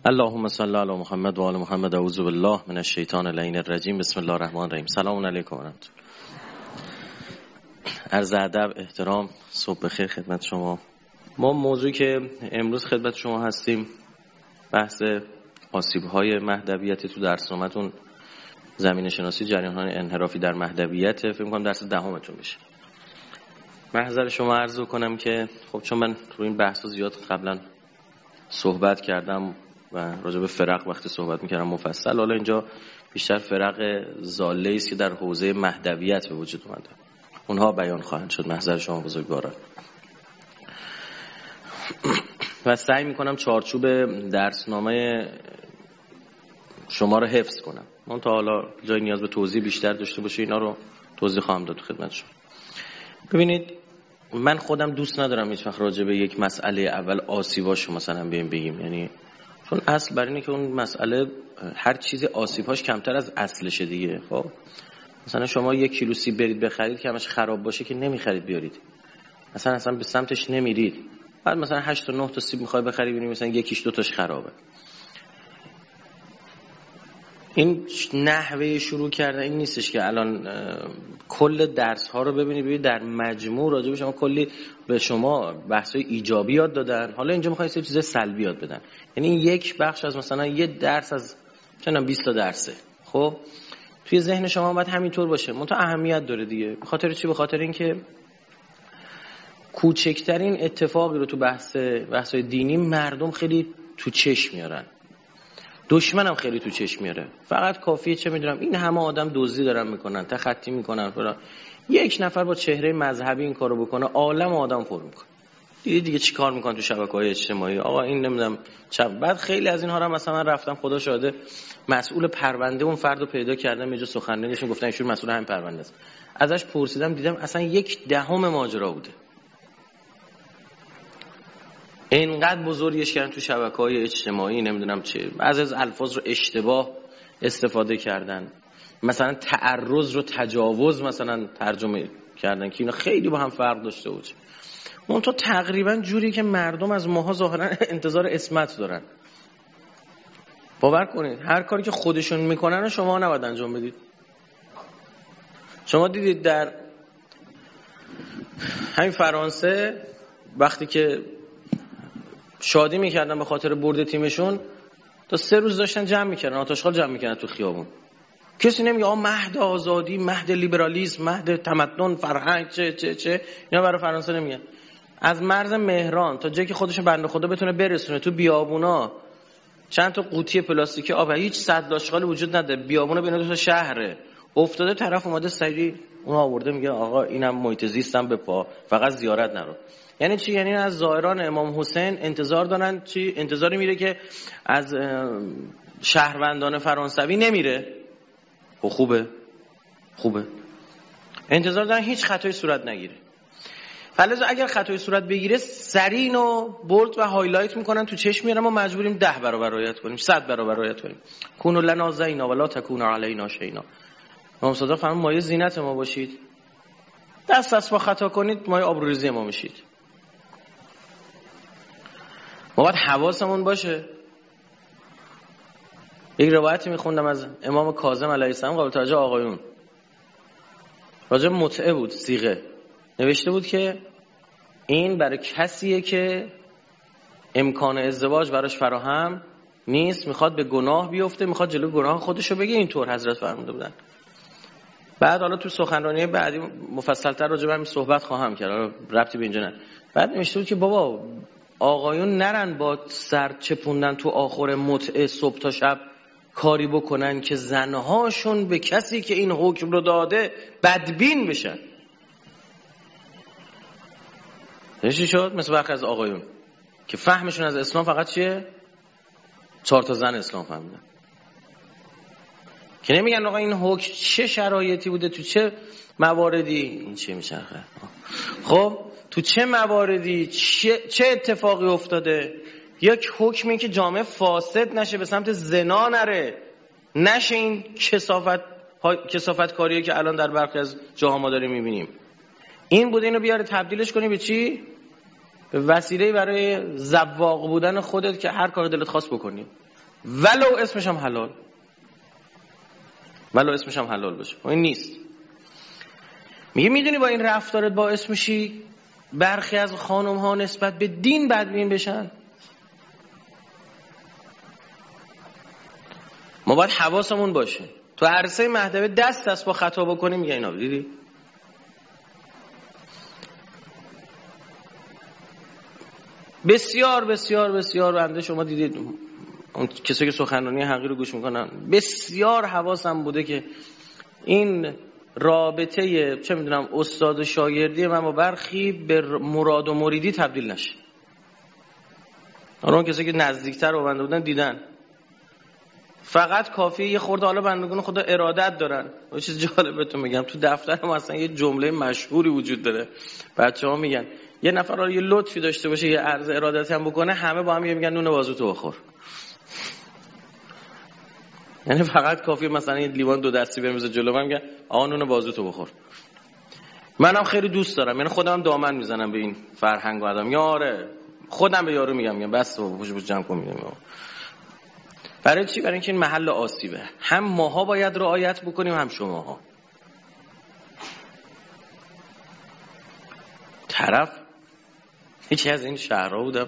اللهم صل علی محمد و آل محمد. اعوذ بالله من الشیطان اللعین الرجیم. بسم الله الرحمن الرحیم. سلام علیکم و رحمت الله. عرض ادب، احترام، صبح بخیر خدمت شما. ما موضوعی که امروز خدمت شما هستیم بحث آسیب‌های مهدویت تو درسنامه‌تون زمینه شناسی جریان‌های انحرافی در مهدویت، فکر می‌کنم درس دهمتون بشه. محضر شما عرض کنم که خب چون من تو این بحثا زیاد قبلا صحبت کردم و راجع به فرق وقتی صحبت می‌کردم مفصل، حالا اینجا بیشتر فرق ضاله است که در حوزه مهدویت به وجود اومده، اونها بیان خواهند شد. محضر شما بزرگواران. و سعی میکنم چارچوب درسنامه شما رو حفظ کنم. من تا حالا جای نیاز به توضیح بیشتر داشته باشه اینا رو توضیح خواهم داد خدمت شما. ببینید، من خودم دوست ندارم هیچ وقت راجع به یک مسئله اول آسیباشو مثلا بگیم، یعنی چون اصل بر اینه که اون مسئله هر چیزی آسیبهاش کمتر از اصلشه دیگه. خب مثلا شما 1 کیلو سیب برید بخرید که همش خراب باشه که نمیخرید بیارید، اصلا به سمتش نمیرید. بعد مثلا 8 تا 9 تا سیب میخوای بخری ببینید مثلا یکیش 2 تاش خرابه. این نحوه شروع کردن این نیستش که الان کل درس ها رو ببینید در مجموع راجع به شما کلی به شما بحث‌های ایجابی یاد دادن، حالا اینجا میخوان یه چیز سلبی یاد بدن. یعنی یک بخش از مثلا یه درس از چندم 20 تا درسه، خب توی ذهن شما باید همینطور باشه. منتها اهمیت داره دیگه. به خاطر چی؟ به خاطر اینکه کوچکترین اتفاقی رو تو بحث‌های دینی مردم خیلی تو چشم میارن، دشمنم خیلی تو چشم میاره. فقط کافیه چه میدونم این همه آدم دزدی دارن میکنن، تخطی میکنن فلان، یک نفر با چهره مذهبی این کارو بکنه عالم آدم پر میکنه. دیگه چی کار میکنن تو شبکه‌های اجتماعی؟ آقا این نمیدونم بعد خیلی از اینها رو مثلا من رفتم خدا شاهده مسئول پرونده اون فردو پیدا کردم، یه جا سخنرانیشون گفتن ایشون مسئول همین پرونده است. ازش پرسیدم دیدم اصلا 1/10 ماجرا بوده. اینقدر بزرگش کردن تو شبکه‌های اجتماعی، نمیدونم چه، بعضی از الفاظ رو اشتباه استفاده کردن، مثلا تعرض رو تجاوز مثلا ترجمه کردن که اینا خیلی با هم فرق داشته بود. اون تو تقریبا جوری که مردم از ماها ظاهرا انتظار عصمت دارن. باور کنید هر کاری که خودشون میکنن شما نباید انجام بدید. شما دیدید در همین فرانسه وقتی که شادی میکردن به خاطر برد تیمشون، تا 3 روز داشتن جمع میکردن، آتشخال جمع میکردن تو خیابون. کسی نمیگه آقا مهد آزادی، مهد لیبرالیسم، مهد تمدن، فرهنگ چه اینا برای فرانسه نمیگن. از مرز مهران تا جایی که خودش بنده خدا بتونه برسونه تو بیابونا چند تا قوطی پلاستیکی آب، هیچ سد آشغالی وجود نداره، بیابونا بین 2 تا شهره افتاده، طرف اومده سری اون آورده میگه آقا اینم محیط زیستم به پا، فقط زیارت نرو. یعنی چی؟ یعنی از زائران امام حسین انتظار دارن چی؟ انتظاری میره که از شهروندان فرانسوی نمیره. خوبه انتظار دارن هیچ خطایی صورت نگیره. فلذا اگر خطایی صورت بگیره سریع اینو بولد و هایلایت میکنن تو چشم میارن، ما مجبوریم 10 برابر رعایت کنیم، 100 برابر رعایت کنیم. کونوا لنا زینا ولا تکونوا علینا شینا. امام صادق فرمود مایه زینت ما باشید، دست با خطا کنید مایه آبروریزی ما میشید. ما باید حواسمون باشه. یک روایتی میخوندم از امام کاظم علیه السلام قابل توجه آقایون، راجع به متعه بود، صیغه نوشته بود که این برای کسیه که امکان ازدواج براش فراهم نیست، میخواد به گناه بیفته، میخواد جلوی گناه خودشو بگیره. اینطور حضرت فرموده بودن. بعد حالا تو سخنرانی بعدی مفصل‌تر راجع به همین صحبت خواهم کرد، ربطی به اینجا نه. بعد نوشته بود که بابا آقایون نرن با سر چپوندن تو آخر متعه صبح تا شب کاری بکنن که زنهاشون به کسی که این حکم رو داده بدبین بشن. چی شد؟ مثل برخی از آقایون که فهمشون از اسلام فقط چیه؟ 4 تا زن اسلام فهمیدن، که نمیگن آقا این حکم چه شرایطی بوده، تو چه مواردی این چه میشه. خب تو چه مواردی چه اتفاقی افتاده. یک حکمی که جامعه فاسد نشه، به سمت زنا نره، نشه این کثافت کاریه که الان در برخی از جاها ما داریم میبینیم. این بوده اینو بیاره تبدیلش کنی به چی؟ به وسیله برای زواق بودن خودت که هر کار دلت خواست بکنی. ولو اسمش هم حلال، ولو اسمش هم حلال باشه. این نیست. میگه میدونی با این رفتارت باعث میشی برخی از خانم ها نسبت به دین بدبین بشن. ما باید حواسمون باشه تو عرصه مهدوی دست با خطا بکنیم. میگه اینا دیدی بسیار بسیار بسیار بنده شما دیدید اون کسایی که سخنرانی حقی رو گوش میکنن، بسیار حواسم بوده که این رابطه چه میدونم استاد و شاگردی من با برخی به مراد و مریدی تبدیل نشه. اون کسایی که نزدیکتر با بنده بودن دیدن فقط کافیه یه خورده، حالا بندگان خدا ارادت دارن. یه چیز جالب بهتون میگم، تو دفترم اصلا یه جمله مشهوری وجود داره، بچه‌ها میگن یه نفر رو یه لطفی داشته باشه یه عرض ارادتی هم بکنه، همه با هم میگن نون بازوتو بخور. یعنی فقط کافیه مثلا یه لیوان 2 دستی بریزه جلو من، میگن آقا نون بازوتو بخور. منم خیلی دوست دارم، یعنی خودم دامن میزنم به این فرهنگ و آدم. یاره خودم به یارو میگم بس بوش جمع کن. میگم برای چی؟ برای اینکه این محل آسیبه. هم ماها باید رعایت بکنیم هم شماها. طرف یکی از این شهرها بودم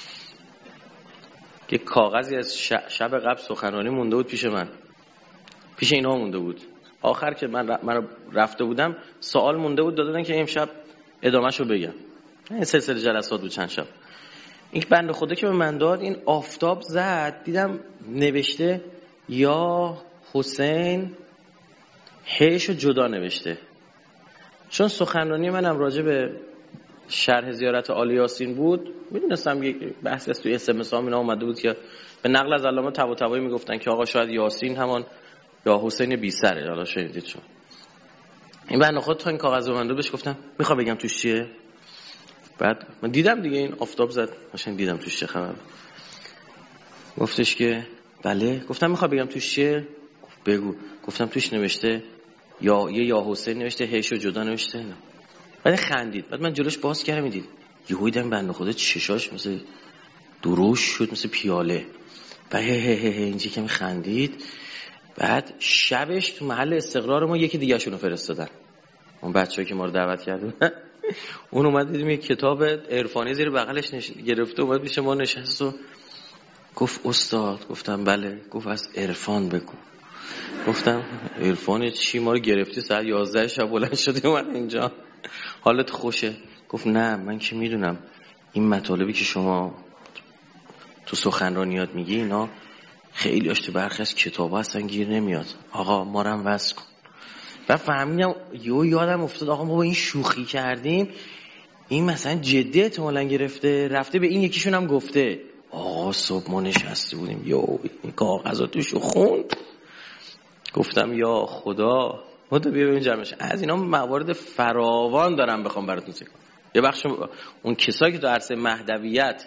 که کاغذی از شب قبل سخنرانی مونده بود پیش من، پیش اینها مونده بود. آخر که من رفته بودم سوال مونده بود دادن که امشب ادامهشو بگم. این سلسله جلسات بود چند شب. این بنده خدا که به من داد این آفتاب زد، دیدم نوشته یا حسین هیشو جدا نوشته. چون سخنرانی منم راجع به شرح زیارت آل یاسین بود، میدونستم یک بحث از توی SMS اینا اومده بود که به نقل از علامه طباطبایی میگفتن که آقا شاید یاسین همان یا حسین بی سره. حالا شنیدید چون این بنده خدا تا این کاغذ رو من داد بهش گفتم میخوام بگم توش چیه. بعد من دیدم دیگه این آفتاب زد، ماشین دیدم توش چه خبره. گفتش که بله. گفتم میخوام بگم توش چیه. بگو. گفتم توش نوشته یا حسین نوشته هیشو جدا نوشته. نه. بعد خندید. بعد من جلوش باز کردم میدید یهو دیدم بنده خدا چشاش مثل دروش شد، مثل پیاله. و اینجا که خندید. بعد شبش تو محل استقرار ما یکی دیگه شونو فرستادن، اون بچه‌ای که ما رو دعوت کردن. اون اومد دیدیم یک کتاب عرفانی زیر بغلش گرفته اومد پیش ما نشست و گفت استاد. گفتم بله. گفت از عرفان بگو. گفتم عرفان چی؟ ما رو گرفتی ساعت 11 شب بلند شدی اومد اینجا، حالت خوشه؟ گفت نه من که میدونم این مطالبی که شما تو سخنرانیات میگی اینا خیلی تو برخی از کتابا هستن گیر نمیاد، آقا ما رو هم وصل کن. و فهمیدم یادم افتاد آقا ما با این شوخی کردیم، این مثلا جدی احتمالاً گرفته رفته به این یکیشون هم گفته. آقا صبح ما نشسته بودیم این کاغذاتشو خوند. گفتم یا خدا بیا ببین جمعش. از اینا موارد فراوان دارم بخوام براتون ذکر کنم. یه بخش اون کسایی که تو عرصه مهدویت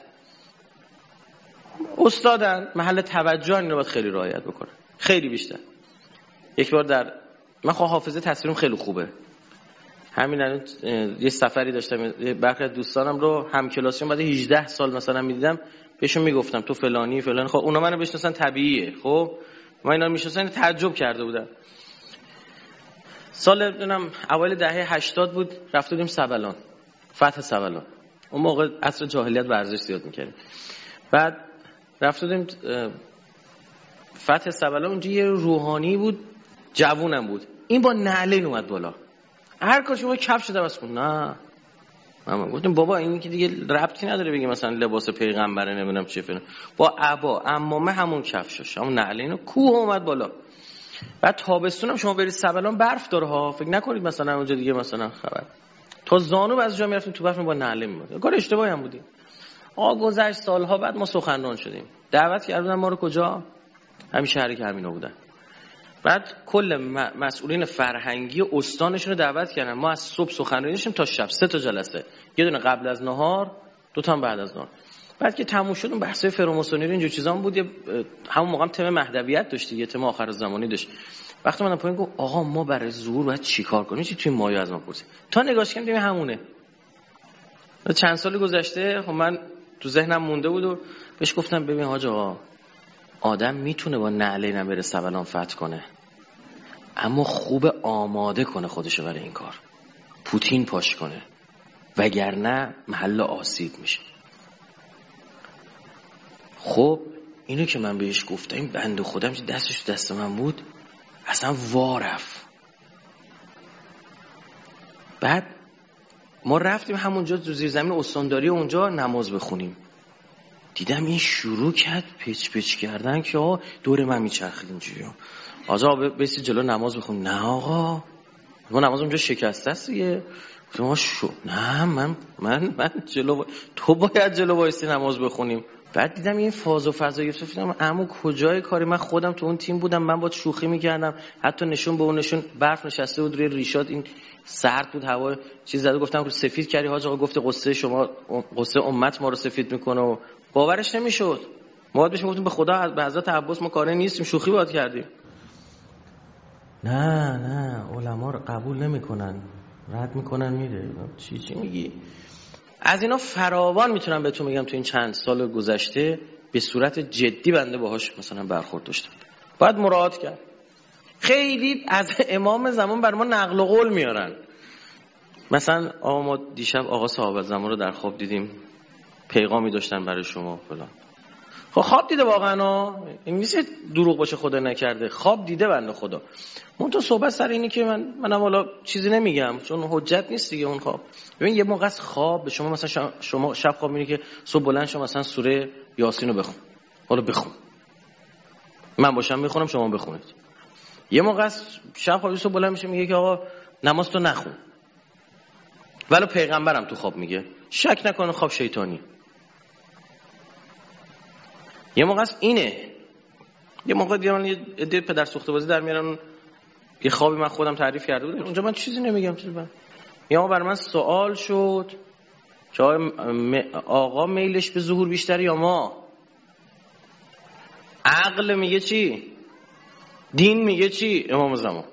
استادن محل توجه اینو باید خیلی رعایت بکنه، خیلی بیشتر. یک بار من حافظه تصویرم خیلی خوبه، همین الان یه سفری داشتم، برخی از دوستانم رو همکلاسیام بعد 18 سال مثلا میدیدم بهشون میگفتم تو فلانی فلانی. خب اونا منو بشناسن طبیعیه، خب من اینا میشناسن تعجب کرده بودن. سال نمیدونم اوایل دهه 80 بود، رفته بودیم سبلان، فتح سبلان. اون موقع عصر جاهلیت ورزش زیاد میکردیم. بعد رفته بودیم فتح سبلان، اونجا یه روحانی بود جوونم بود، این با نعلین اومد بالا، هر کار شما کفش دبس کن. نه من گفتم بابا این که دیگه ربطی نداره بگی مثلا لباس پیغمبره نمیدونم چه فلان، با عبا عمامه همون کفشش همون نعلین کوه اومد بالا. بعد تابستونم شما برید سبلان برف داره ها، فکر نکنید مثلا اونجا دیگه مثلا خبر تا زانو بعضی جا میرفتیم تو برف با نعلین میاد. کار اشتباهی هم بودیم. آقا گذشت سالها، بعد ما سخنران شدیم، دعوت کردن ما رو کجا؟ همین شهری که همینا بودن. بعد کل مسئولین فرهنگی استانشون رو دعوت کردن. ما از صبح سخنرانی داشتیم تا شب 3 تا جلسه، یه دونه قبل از نهار، 2 تا بعد از نهار. بعد که تموم شد اون بحثای فراماسونری اینجور چیزام بود، همون موقع هم تم مهدویت داشت، یه تم آخر زمانی داشت. وقتی من پایین گفت آقا ما برای ظهور باید چیکار کنیم؟ چی توی مایه از ما پرسید. تا نگاش کردیم همونه. چند سال گذشته خب من تو ذهنم مونده بود و بهش گفتم ببین حاج آقا آدم میتونه با نعلین هم بره سبلان فتح کنه، اما خوب آماده کنه خودشو برای این کار، پوتین پاش کنه، وگرنه محل آسیب میشه. خب اینو که من بهش گفتم، این بنده خودم که دستش دست من بود اصلا وارف. بعد ما رفتیم همونجا تو زیر زمین استانداری اونجا نماز بخونیم. دیدم این شروع کرد پچ کردن که دور من میچرخید اینجوری. آقا بیسی جلو نماز بخون. نه آقا ما نماز اونجا شکسته است دیگه. ما نه من جلو تو باید جلو وایسی نماز بخونیم. بعد دیدم این فاز و فضایی گفتم عمو کجای کاری، من خودم تو اون تیم بودم، من با شوخی میکردم، حتی نشون به اون نشون برف نشسته بود روی ریشات، این سرد بود هوا چیز زده، گفتم رو سفید کردی حاج آقا، گفت قصه شما قصه امت ما رو سفید میکنه و باورش نمیشد. ما باید بهش گفتیم به خدا به حضرت عباس ما کاری نیستیم، شوخی باید کردیم. نه علما رو قبول نمیکنن، رد میکنن میره. چی میگی؟ از اینا فراوان میتونم بهتون بگم تو این چند سال گذشته به صورت جدی بنده باهاش مثلا برخورد داشتم. باید مراعات کرد. خیلی از امام زمان بر ما نقل و قول میارن. مثلا ما دیشب آقا صاحب زمان رو در خواب دیدیم، پیغامی داشتن برای شما فلان. خب خواب دیده واقعا، این نیست دروغ باشه خدا نکرده، خواب دیده بنده خدا. من تو صحبت سر اینی که منم والا چیزی نمیگم چون حجت نیست دیگه اون خواب. ببین یه موقع از خواب به شما مثلا شما شب خواب میبینی که صبح بلند شما مثلا سوره یاسین رو بخون. حالا بخون. من باشم میخونم شما بخونید. یه موقع از شب خواب صبح بلند میشه میگه که آقا نماز تو نخون. ولی پیغمبرم تو خواب میگه. شک نکنه خواب شیطانی. یه موقع از اینه. یه موقع دیگه من یه پدر سوخته بازی در میارن، یه خوابی من خودم تعریف کرده بودم اونجا، من چیزی نمیگم یا بر من سوال شد که آقا میلش به ظهور بیشتر یا ما؟ عقل میگه چی؟ دین میگه چی؟ امام زمان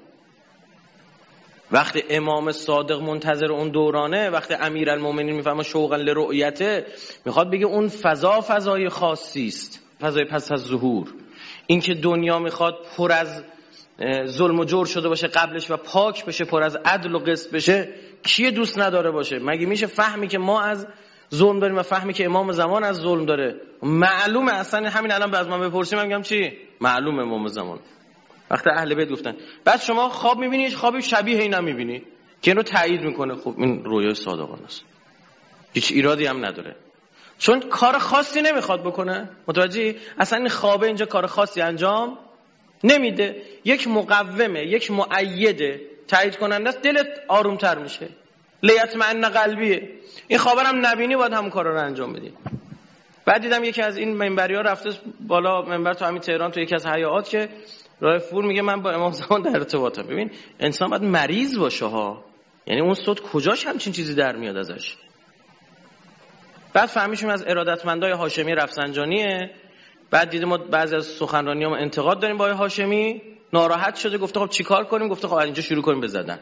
وقتی امام صادق منتظر اون دورانه، وقتی امیرالمومنین میفهمه شوقا لرؤیته، میخواد بگه اون فضای خاصی است، فضای پس از ظهور. این که دنیا میخواد پر از ظلم و جور شده باشه قبلش و پاک بشه، پر از عدل و قسط بشه، کیه دوست نداره باشه؟ مگه میشه فهمی که ما از ظلم داریم و فهمی که امام زمان از ظلم داره؟ معلومه. اصلا همین الان باز من بپرسیم من میگم چی؟ معلومه امام زمان. وقتی اهل بیت گفتن. بعد شما خواب میبینی، خوابی شبیه اینا میبینی که اینو تایید میکنه. خب این رویای صادقانه است، هیچ ایرادی هم نداره، چون کار خاصی نمیخواد بکنه. متوجهی؟ اصلا این خوابه اینجا کار خاصی انجام نمیده. یک مقومه، یک مؤیده، تایید کننده است، دلت آرومتر میشه. لیطمئن قلبیه. این خبرم نبینی باید همون کارا رو انجام بدی. بعد دیدم یکی از این منبری‌ها رفته بالا منبر تو همین تهران، تو یکی از حیات که راه فور میگه من با امام زمان در ارتباطم. ببین انسان باید مریض باشه ها، یعنی اون صوت کجاش همچین چیزی در میاد ازش. بعد فهمیشیم از ارادتمندای هاشمی رفسنجانیه. بعد دیدیم ما بعضی از سخنرانیام انتقاد داریم با هاشمی، ناراحت شده، گفته خب چیکار کنیم؟ گفته خب اینجا شروع کنیم بزدن.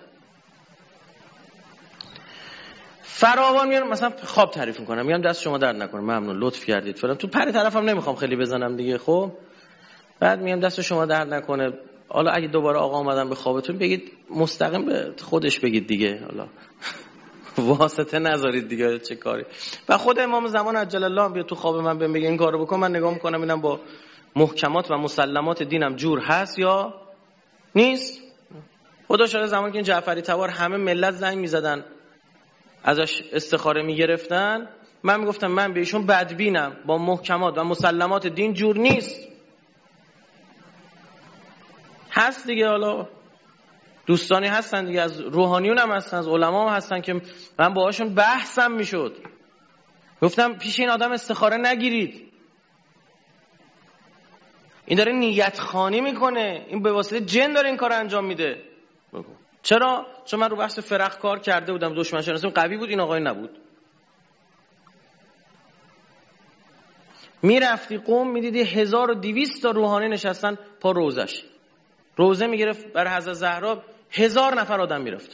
فراوان میارم مثلا خواب تعریف میکنم، میگم دست شما درد نکنه، ممنون، لطف کردید فلان. تو پر طرفم نمیخوام خیلی بزنم دیگه. خب بعد میگم دست شما درد نکنه، حالا اگه دوباره آقا اومدن به خوابتون بگید مستقیم به خودش بگید دیگه، حالا واسطه نذارید دیگه، چه کاری. و خود امام زمان عجل الله بیا تو خواب من بگه این کارو بکن، من نگاه میکنم اینم با محکمات و مسلمات دینم جور هست یا نیست. خدا شاید زمانی که این جعفری تبار همه ملت زنگ میزدن ازش استخاره میگرفتن، من میگفتم من به ایشون بدبینم، با محکمات و مسلمات دین جور نیست. هست دیگه، حالا دوستانی هستن دیگه، از روحانیون هم هستن، از علما هم هستن که من باهاشون بحثم میشد. گفتم پیش این آدم استخاره نگیرید، این داره نیت خوانی میکنه، این به واسطه جن داره این کار انجام میده. چرا؟ چون من رو بحث فرق کار کرده بودم، دشمن شناسیم قوی بود، این آقای نبود. میرفتی قم میدیدی 1200 تا روحانی نشستن پا روزش، روزه میگرفت برای حضرت زهرا، 1000 نفر آدم میرفت.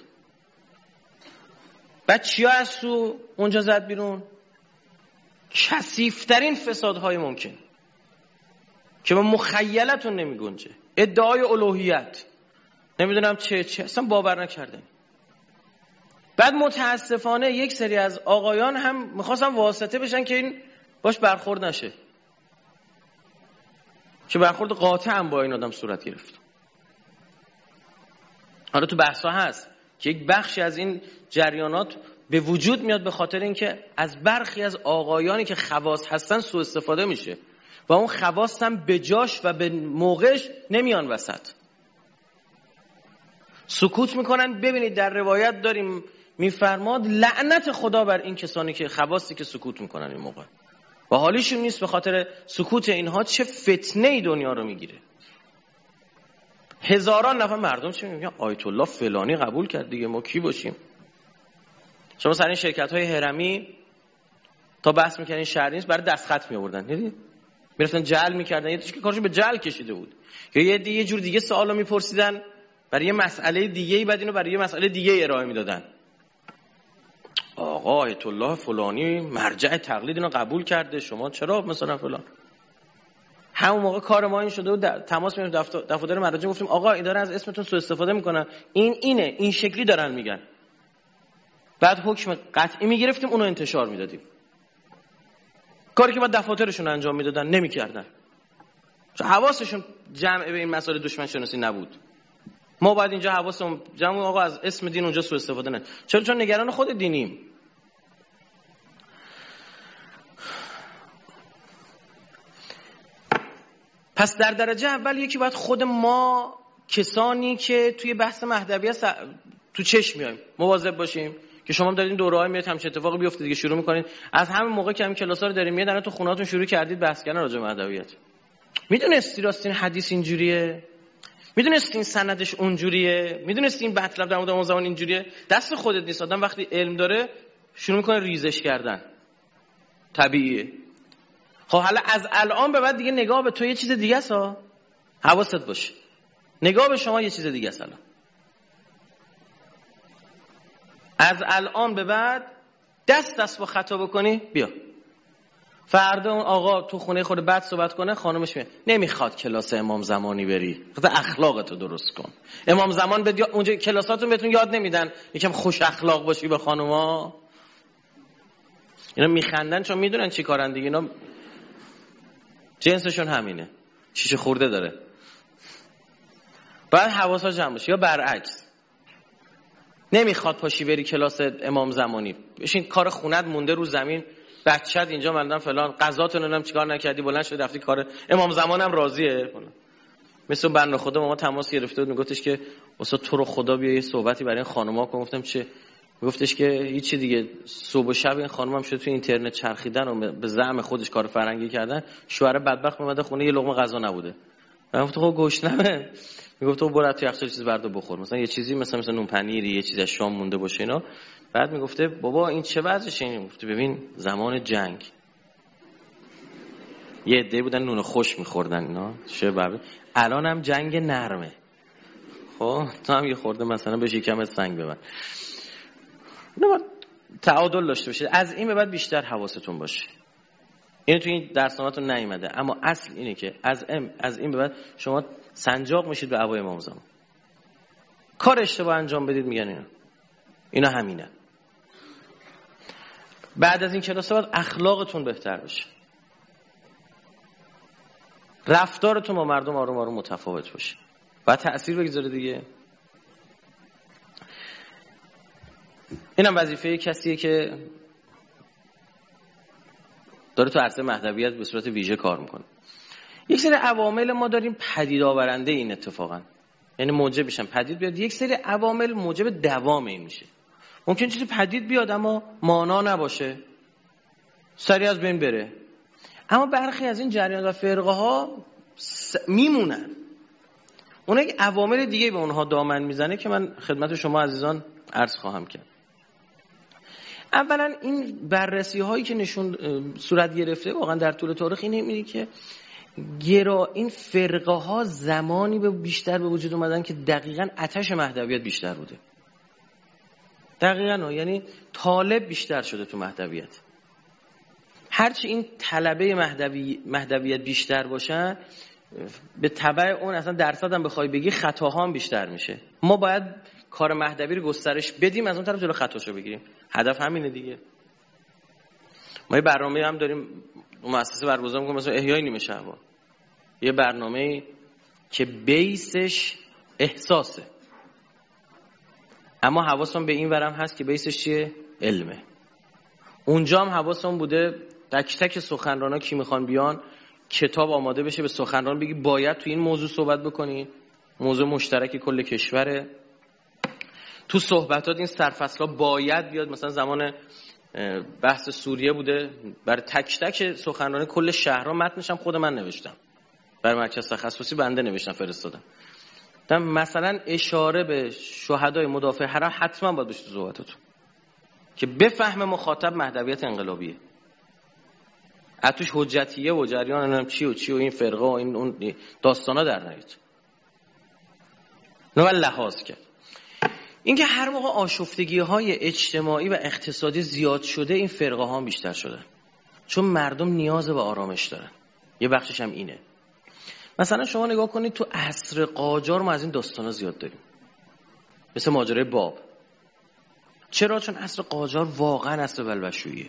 بعد چیا از تو اونجا زد بیرون؟ کثیف‌ترین فسادهای ممکن. که به مخیلتون نمی گنجه، ادعای الوهیت، نمیدونم چه اصلا باور نکردن. بعد متاسفانه یک سری از آقایان هم میخواستن واسطه بشن که این باش برخورد نشه، که برخورد قاطع هم با این آدم صورت گرفت. حالا تو بحثا هست که یک بخشی از این جریانات به وجود میاد به خاطر اینکه از برخی از آقایانی که خواص هستن سوء استفاده میشه و اون خواص هم به جاش و به موقعش نمیان وسط، سکوت میکنن. ببینید در روایت داریم میفرماد لعنت خدا بر این کسانی که خواصی که سکوت میکنن این موقع و حالیشون نیست به خاطر سکوت اینها چه فتنه‌ای دنیا رو میگیره. هزاران نفر مردم چه میگن آیت الله فلانی قبول کرد دیگه، ما کی باشیم؟ شما سر این شرکت‌های هرمی تا بحث می‌کردین شهری نیست، برای دستخط می‌آوردن، دیدید؟ میرفتن جعل می‌کردن، یه که کارشون به جعل کشیده بود، یا یه جور دیگه سوالا می‌پرسیدن برای یه مسئله دیگه‌ای، بعد اینو برای یه مسئله دیگه ارائه میدادن. آقا آیت الله فلانی مرجع تقلید اینو قبول کرده، شما چرا مثلا فلان؟ همون موقع کار ما این شده و تماس می‌گرفتیم دفاتر مراجع، گفتیم آقا این دارن از اسمتون سوء استفاده میکنن، این شکلی دارن میگن. بعد حکم قطعی میگرفتیم، اونو انتشار میدادیم. کاری که بعد دفاترشون انجام میدادن نمیکردن، چون حواسشون جمع به این مسائل دشمن شناسی نبود. ما باید اینجا حواسمون جمع، آقا از اسم دین اونجا سوء استفاده نکنید. چون نگران خود دینیم. پس در درجه اول یکی باید خود ما کسانی که توی بحث مهدویت تو چشم میایم مواظب باشیم که شما هم دارین دوره‌های میاد همچین اتفاقی بیفته دیگه، شروع میکنید از همین موقع که همین کلاس‌ها رو داریم میاد تو خونه‌هاتون شروع کردید بحث کردن راجع به مهدویت. میدونستی راستین حدیث اینجوریه؟ میدونستی این سندش اونجوریه؟ میدونستی این مطلب در مورد اون زمان اینجوریه؟ دست خودت نیست. آدم وقتی علم داره شروع میکنه ریزش کردن، طبیعیه. خب حالا از الان به بعد دیگه نگاه به تو یه چیز دیگه است ها، حواست باشه. نگاه به شما یه چیز دیگه است. الان از الان به بعد دست با خطا بکنی بیا، فردا اون آقا تو خونه خود بعد صحبت کنه، خانمش میگه نمیخواد کلاس امام زمانی بری، خود اخلاقتو درست کن. امام زمان به اونجا کلاساتون بهتون یاد نمیدن یکم خوش اخلاق باشی به خانوما؟ اینا میخندن چون میدونن چی کارن دیگه، اینا جنسشون همینه، شیشه خورده داره. باید حواسا جمع باشه. یا برعکس نمیخواد پاشی بری کلاس امام زمانی، بشین کار خونت مونده رو زمین، بچت اینجا مردم فلان، غذاتون نمیدونم چیکار نکردی، بلند شدی رفتی کار امام زمانم راضیه. مثلا بنده خدا ما تماس گرفته بود، میگفتش که استاد تو رو خدا بیا یه صحبتی برای این خانوما کن. گفتم چه؟ میگفتش که هیچی دیگه، صبح و شب این خانومم شده تو اینترنت چرخیدن و به زعم خودش کار فرنگی کردن، شوهر بدبخت اومده خونه یه لقمه غذا نبوده. من گفتم خب گشنمه. میگفت تو برو تو یخچال چیز بردا بخور، مثلا یه چیزی مثلا نون پنیری، یه چیزی از شام مونده باشه اینا. بعد میگفته بابا این چه وضعشه؟ این گفته ببین زمان جنگ یه عده بودن نون خوش میخوردن اینا، چه بابا الان هم جنگ نرمه. خب تو هم یه خورده مثلا به شکمت سنگ ببر. نه تعادل داشته باشید. از این به بعد بیشتر حواستون باشه. اینو تو این درسنامه‌تون نیومده، اما اصل اینه که از این به بعد شما سنجاق میشید به هوای امام زمان. کار اشتباه انجام بدید میگن اینا همینه. بعد از این کلاس‌ها باید اخلاقتون بهتر بشه، رفتارتون با مردم آروم آروم متفاوت باشه، باید تأثیر بگذاره دیگه. اینم وظیفه کسیه که داره تو عرصه مهدویت به صورت ویژه کار میکنه. یک سری عوامل ما داریم پدید آورنده این اتفاقا، یعنی موجب میشن پدید بیاد. یک سری عوامل موجب دوام این میشه. ممکن چیزی پدید بیاد اما مانا نباشه، سریع از بین بره. اما برخی از این جریان و فرقه ها میمونن. اون یک عوامل دیگه به اونها دامن میزنه که من خدمت شما عزیزان عرض خواهم کرد. اولا این بررسی هایی که نشون صورت گرفته واقعا در طول تاریخ اینه میگه که این فرقه ها زمانی بیشتر به وجود اومدن که دقیقاً آتش مهدویت بیشتر بوده. دقیقاً یعنی طالب بیشتر شده تو مهدویت. هرچی این طلبه مهدویت بیشتر باشن به تبع اون اصلا درصد هم بخوای بگی خطاها هم بیشتر میشه. ما باید کار مهدوی رو گسترش بدیم، از اون طرف جلو خطاشو بگیریم. هدف همینه دیگه. ما یه برنامه هم داریم مؤسسه برگزار می‌کنه، مثلا احیای نیمه شبا، یه برنامه که بیسش احساسه، اما حواسم به این ورم هست که بیسش چیه؟ علمه. اونجا هم حواسم بوده تک تک سخنرانا کی میخوان بیان، کتاب آماده بشه به سخنران بگی باید تو این موضوع صحبت بکنی، موضوع مشترک کل کشوره. تو صحبتات این سرفصلا باید بیاد. مثلا زمان بحث سوریه بوده، برای تک تک سخنران کل شهرها متنش هم خود من نوشتم، برای مرکز تخصصی بنده نوشتم فرستادم. مثلا اشاره به شهدای مدافع حرم حتما باید بشه تو صحبتاتون که بفهم مخاطب مهدویت انقلابیه، اتوش حجتیه و جریان نمیدونم چی و چی و این فرقه و این اون داستانا در نیاد. نو لحاظ کرد. اینکه هر موقع آشفتگی‌های اجتماعی و اقتصادی زیاد شده، این فرقه ها هم بیشتر شدن، چون مردم نیاز به آرامش دارن. یه بخشش هم اینه. مثلا شما نگاه کنید تو عصر قاجار ما از این داستانا زیاد داریم، مثل ماجرای باب. چرا؟ چون عصر قاجار واقعا عصر بلبشوییه.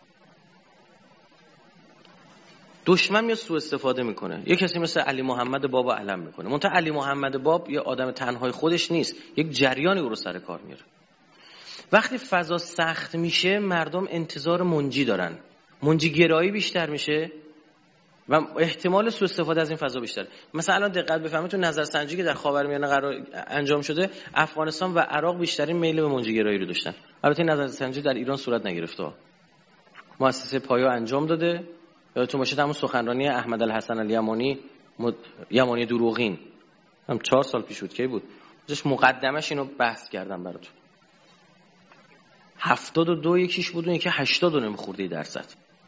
دشمن میاد سوء استفاده میکنه. یه کسی مثل علی محمد باب علم میکنه، منتها علی محمد باب یه آدم تنهای خودش نیست، یک جریانی او رو سر کار میاره. وقتی فضا سخت میشه مردم انتظار منجی دارن، منجی گرایی بیشتر میشه و احتمال سوء استفاده از این فضا بیشتره. مثلا الان دقت بفرمایید تو نظرسنجی که در خاورمیانه قرار انجام شده، افغانستان و عراق بیشترین میل به منجی گرایی رو داشتن. البته این نظرسنجی در ایران صورت نگرفته. مؤسسه پایا انجام داده. یادتون باشه همون سخنرانی احمد الحسن الیمانی یمانی دروغین هم 4 سال پیش بود، کی بود؟ جاش مقدمش اینو بحث کردم براتون. 72 یکیش بود، اون یکی 80 نمیخورده درصد.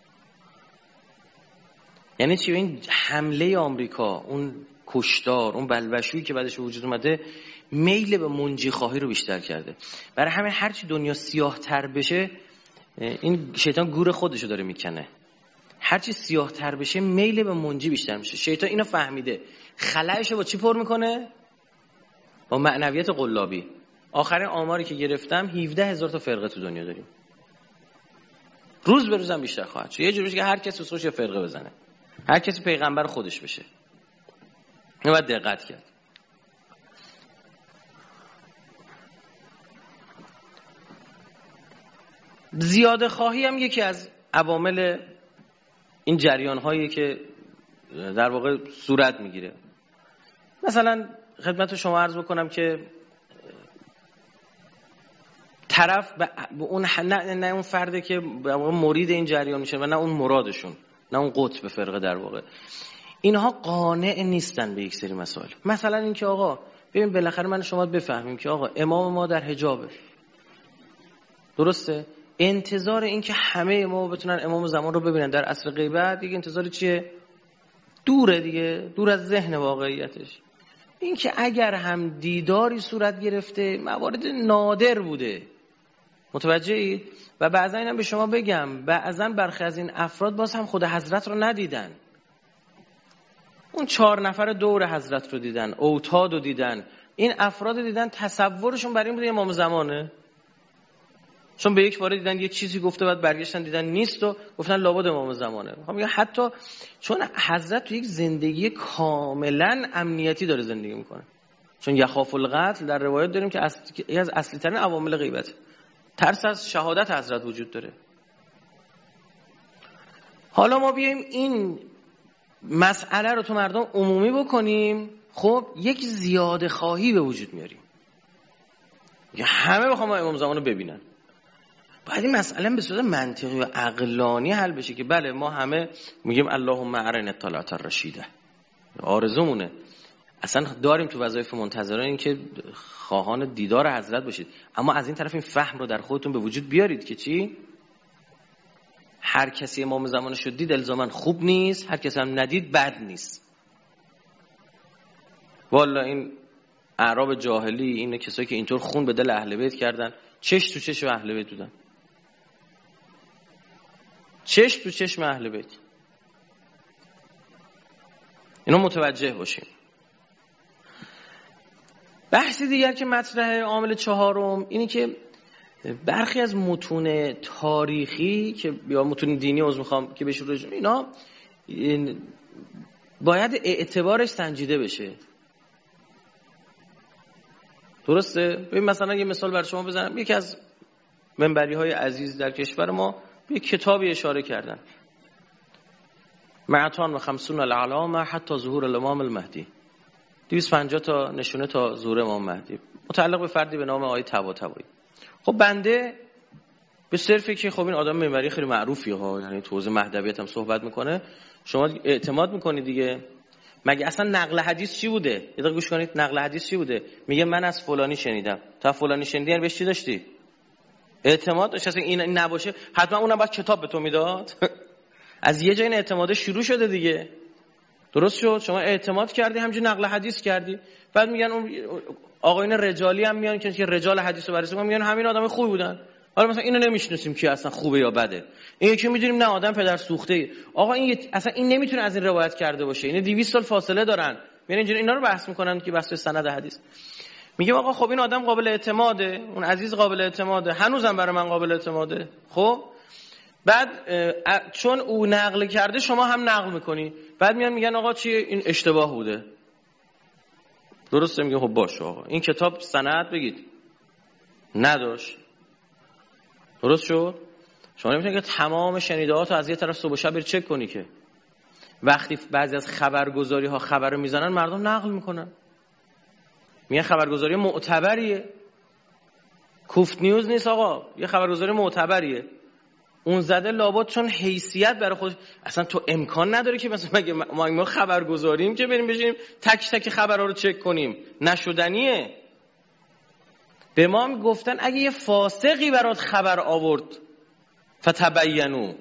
یعنی چی؟ این حمله آمریکا، اون کشتار، اون بلبشویی که بعدش وجود اومده، میل به منجی خواهی رو بیشتر کرده. برای همین هرچی دنیا سیاه تر بشه، این شیطان گور خودشو داره میکنه. هرچی سیاه تر بشه میل به منجی بیشتر میشه. شیطان اینو فهمیده، خلأشو با چی پر میکنه؟ با معنویت قلابی. آخرین آماری که گرفتم 17,000 تا فرقه تو دنیا داریم. روز به روزم بیشتر خواهد شد. یه جوری که هر کسی سوش یه فرقه بزنه، هر کسی پیغمبر خودش بشه. اینو باید دقت کرد. زیاده خواهی هم یکی از عوامل این جریان هایی که در واقع صورت میگیره. مثلا خدمت شما عرض بکنم که طرف به اون نه اون فرده که به واقع مرید این جریان میشه و نه اون مرادشون، نه اون قطب فرقه، در واقع اینها قانع نیستن به یک سری مسائل. مثلا اینکه آقا ببین بالاخره من شما بفهمیم که آقا امام ما در حجابه، درسته؟ انتظار این که همه ما بتونن امام زمان رو ببینن در عصر غیبت، دیگه انتظار چیه؟ دوره دیگه، دور از ذهن واقعیتش. این که اگر هم دیداری صورت گرفته موارد نادر بوده، متوجهی؟ و بعضا اینم به شما بگم بعضا برخی از این افراد باز هم خود حضرت رو ندیدن، اون 4 نفر دور حضرت رو دیدن، اوتاد رو دیدن، این افراد رو دیدن، تصورشون برای این بوده امام زمانه، چون به یک بار دیدن یه چیزی گفته بعد برگشتن دیدن نیست و گفتن لابد امام زمانه. میگم حتی چون حضرت تو یک زندگی کاملا امنیتی داره زندگی میکنه، چون یخاف القتل در روایت داریم که یکی از اصلی ترین عوامل غیبت، ترس از شهادت حضرت وجود داره. حالا ما بیایم این مسئله رو تو مردم عمومی بکنیم، خب یک زیاده خواهی به وجود میاریم، همه بخوام امام زمان رو ببینن. باید این مسئله به صورت منطقی و عقلانی حل بشه که بله ما همه میگیم اللهم ارنا الطلعة الرشیده، آرزومونه، اصلا داریم تو وظایف منتظران این که خواهان دیدار حضرت باشید، اما از این طرف این فهم رو در خودتون به وجود بیارید که چی؟ هر کسی امام زمانش رو دید الزاما خوب نیست، هر کسی هم ندید بد نیست. والا این اعراب جاهلی، این کسایی که اینطور خون به دل اهل بیت کردن، چش تو چش اهل بیت بودن، چش تو چشم اهل بیت. اینو متوجه باشیم. بحثی دیگر که مطرحه، عامل چهارم، اینی که برخی از متون تاریخی که یا متون دینی میخوام که بهش رجوع، اینا باید اعتبارش سنجیده بشه. درسته؟ ببین مثلا یه مثال برای شما بزنم. یکی از منبری های عزیز در کشور ما به کتابی اشاره کردن، معتان و 50 العلامه حتی ظهور الامام المهدی، 250 تا نشونه تا ظهور امام مهدی، متعلق به فردی به نام آقای طباطبایی. خب بنده به صرفی که خب این آدم منبری خیلی معروفی ها، یعنی تو حوزه مهدویت هم صحبت میکنه، شما اعتماد میکنید دیگه. مگه اصلا نقل حدیث چی بوده؟ یه دقیقه گوش کنید. نقل حدیث چی بوده؟ میگه من از فلانی شنیدم. تا فلانی شنیدی یعنی بهش چی داشتی؟ اعتماد داشت. اصلا این نباشه حتما اونم باید کتاب به تو میداد. از یه جای این اعتماد شروع شده دیگه. درست شد؟ شما اعتماد کردی، همینجوری نقل حدیث کردی. بعد میگن اون آقایون رجالی هم میان که رجال حدیث رو بررسی میکنن، میگن همین آدم خوبی بودن. حالا مثلا اینو نمیشناسیم که اصلا خوبه یا بده. این یکی میدونیم نه آدم پدر سوخته ای. آقا این اصلا این نمیتونه از این روایت کرده باشه. اینا 200 سال فاصله دارن. میان اینجوری اینا رو بحث میکنن که بحث سند حدیث. میگه آقا خب این آدم قابل اعتماده، اون عزیز قابل اعتماده، هنوزم برای من قابل اعتماده. خب بعد چون او نقل کرده شما هم نقل میکنی، بعد میگن آقا چیه این اشتباه بوده. درسته؟ میگه خب باشه آقا این کتاب سند بگید نداشت. درست شد؟ شما نمیتونید که تمام شنیده‌هات از یه طرف صبح و شب بری چک کنی که وقتی بعضی از خبرگزاری ها خبر رو میزنن مردم نقل میکنن، میگن خبرگزاری معتبریه، کوفت نیوز نیست آقا، یه خبرگزاری معتبریه. اون زده لابد چون حیثیت برای خود، اصلا تو امکان نداره که مثلا مگه ما خبرگزاریم که بریم بشینیم تک تک خبرها رو چک کنیم، نشدنیه. به ما هم گفتن اگه یه فاسقی برات خبر آورد فتبینو،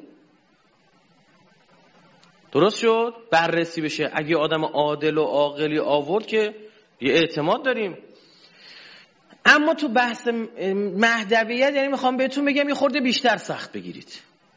درست شد، بررسی بشه. اگه آدم عادل و عاقلی آورد که یه اعتماد داریم. اما تو بحث مهدویت یعنی میخوام بهتون بگم یه خورده بیشتر سخت بگیرید،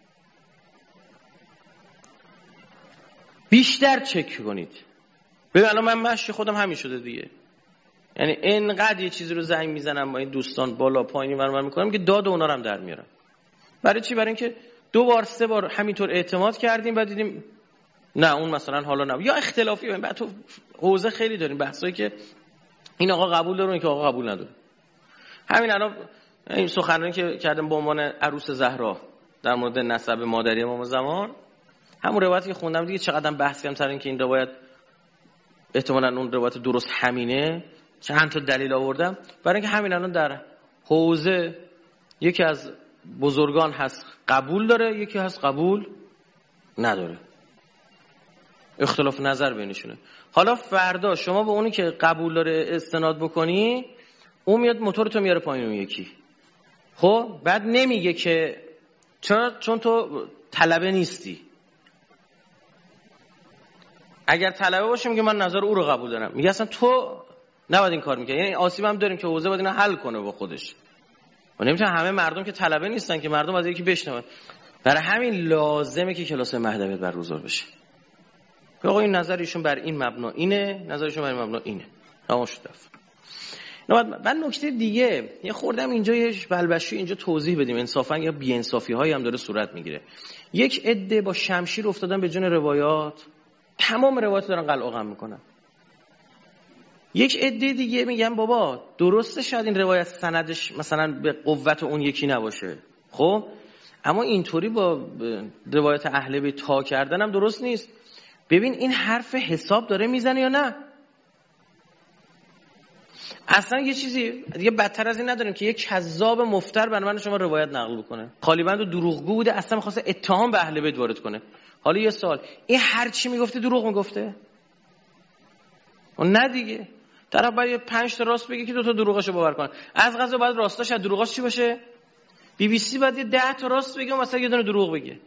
بیشتر چک کنید. ببین الان من مشی خودم همین شده دیگه، یعنی اینقدر یه چیزی رو زنگ میزنم با این دوستان بالا پایینی من میکنم که داد اونا رو هم در میارم. برای چی؟ برای اینکه 2 بار 3 بار همینطور اعتماد کردیم بعد دیدیم نه اون مثلا حالا نه، یا اختلافی. بعد تو حوزه خیلی داریم بحثایی که این آقا قبول داره این که آقا قبول نداره. همین الان این سخنرانی که کردم با عنوان عروس زهرا در مورد نسب مادری امام زمان، همون روایتی که خوندم دیگه چقدر بحث کردم سر این که این روایت احتمالاً اون روایت درست همینه، چند تا دلیل آوردم. برای اینکه همین الان در حوزه یکی از بزرگان هست قبول داره، یکی هست قبول نداره، اختلاف نظر بینشونه. حالا فردا شما به اونی که قبول داره استناد بکنی، اون میاد موتورتو میاره پایین اون یکی. خب بعد نمیگه که چون تو طلبه نیستی. اگر طلبه باشه میگه من نظر او رو قبول دارم، میگه اصلا تو نباید این کار میکنی. یعنی آسیب هم داریم که حوزه باید اینو حل کنه با خودش. و نمیتونه همه مردم که طلبه نیستن که مردم از یکی بشنون. برای همین لازمه که کلاس مهدویت برگزار بشه. آقا این نظر ایشون بر این مبنا اینه، نظرشون بر این مبنا اینه. تمام شد. بعد نکته دیگه یه خوردم اینجا یه بلبشی اینجا توضیح بدیم، انصافا یا بی انصافی هایی هم داره صورت میگیره. یک عده با شمشیر افتادن به جون روایات، تمام روایات دارن قلقم میکنن. یک عده دیگه میگن بابا درسته شاید این روایت سندش مثلا به قوت اون یکی نباشه، خب اما اینطوری با روایت اهل بیت تا کردن هم درست نیست. ببین این حرف حساب داره میزنه یا نه. اصلا یه چیزی دیگه بدتر از این نداریم که یک کذاب مفتر بر من شما روایت نقل بکنه، خالیبند و دروغگو بوده، اصلا می‌خواسته اتهام به اهل بیت وارد کنه. حالا یه سوال، این هر چی میگفته دروغ میگفته؟ اون نه دیگه، طرف باید 5 تا راست بگه که 2 تا دروغاشو باور کنه. از قضا بعد راستاش از دروغاش چی باشه؟ BBC باید 10 تا راست بگه مثلا یه دونه دروغ بگه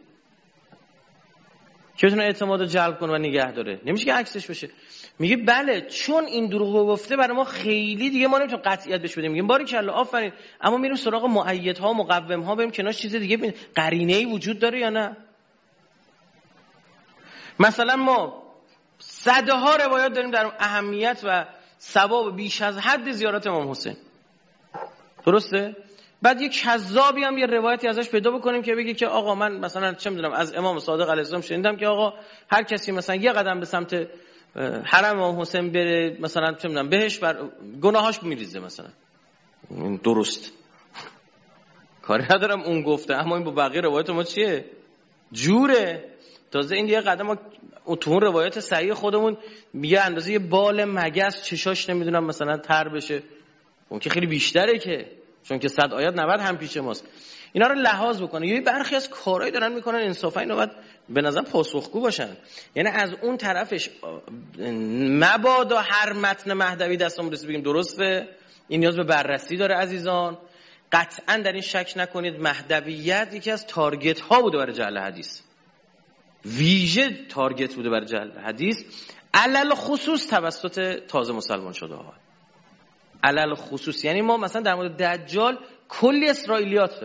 که بتونه اعتماد رو جلب کنه و نگه داره. نمیشه که عکسش بشه. میگه بله چون این دروغ گفته برای ما خیلی دیگه ما نمیتونیم قطعیت بهش بدیم. میگیم باریکلا آفرین، اما میریم سراغ مؤیدها و مقومها، بریم کنار چیز دیگه ببینیم قرینه‌ای وجود داره یا نه. مثلا ما صدها روایات داریم در اهمیت و ثواب بیش از حد زیارت امام حسین. درسته؟ بعد یک کذابی هم یه روایتی ازش پیدا بکنیم که بگه که آقا من مثلا چه میدونم از امام صادق علیه السلام شنیدم که آقا هر کسی مثلا یه قدم به سمت حرم امام حسین بره مثلا چه میدونم بهش بر گناهاش میریزه مثلا. درست کاری ندارم اون گفته، اما این با بقیه روایت ما چیه؟ جوره. تازه این یه قدم تو اون روایت صحیح خودمون میگه اندازه یه بال مگس چشاش نمیدونم مثلا تر بشه، اون که خیلی بیشتره که، چون که 100 آیات 90 هم پیش ماست. اینا رو لحاظ بکنه. یه برخی از کارهایی دارن میکنن انصافا اینا باید به نظر پاسخگو باشن. یعنی از اون طرفش مبادا هر متن مهدوی دستمون رسید بگیم درسته، این نیاز به بررسی داره عزیزان. قطعا در این شک نکنید مهدویت یکی از تارگت ها بوده برای جعل حدیث، ویژه تارگت بوده برای جعل حدیث، علل خصوص توسط تازه مسلمان شده ها. علل خصوص یعنی ما مثلا در مورد دجال کلی اسرائیلیات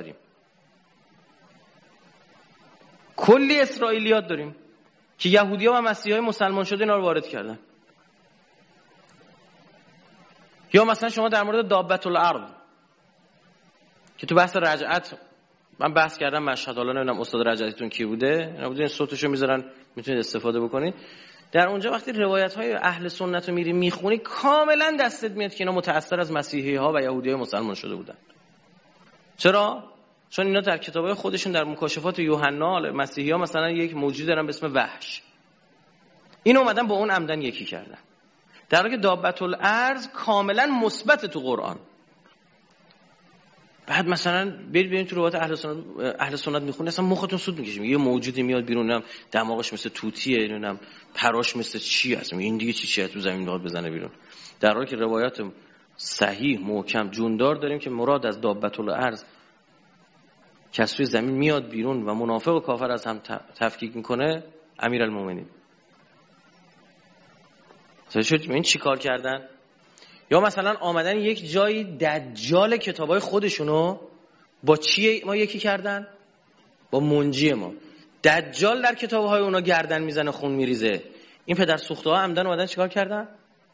داریم که یهودی‌ها و مسیحی‌های مسلمان شده اینا رو وارد کردن. یا مثلا شما در مورد دابت الارض که تو بحث رجعت من بحث کردم، مشهد، حالا نمیدونم استاد رجعتیتون کی بوده، اینا بودین صوتشو میذارن میتونید استفاده بکنید. در اونجا وقتی روایت‌های اهل سنت رو میخونی کاملا دستت میاد که اینا متأثر از مسیحی‌ها و یهودی‌های مسلمان شده بودن. چرا؟ چون اینا در کتابای خودشون در مکاشفات یوحنا مسیحی‌ها مثلا یک موجودی دارن به اسم وحش، اینو اومدن با اون عمدن یکی کردن، در حالی که دابت الارض کاملا مثبت تو قرآن. بعد مثلا برید تو روایت اهل سنت میخونید اصلا مختون سود میکشه، یه موجودی میاد بیرون، دماغش مثل توتیه، نمیدونم پراش مثل چی هست، این دیگه چیه تو زمین میاد بزنه بیرون. در حالی که روایات صحیح محکم جوندار داریم که مراد از دابت الارض کسی زمین میاد بیرون و منافق و کافر از هم تفکیک میکنه امیرالمومنین. این چی کار کردن؟ یا مثلا آمدن یک جایی دجال کتابای خودشونو با چی ما یکی کردن؟ با منجی ما. دجال در کتابهای اونا گردن میزنه خون میریزه، این پدر سوخته ها عمدن اومدن چیکار کردن؟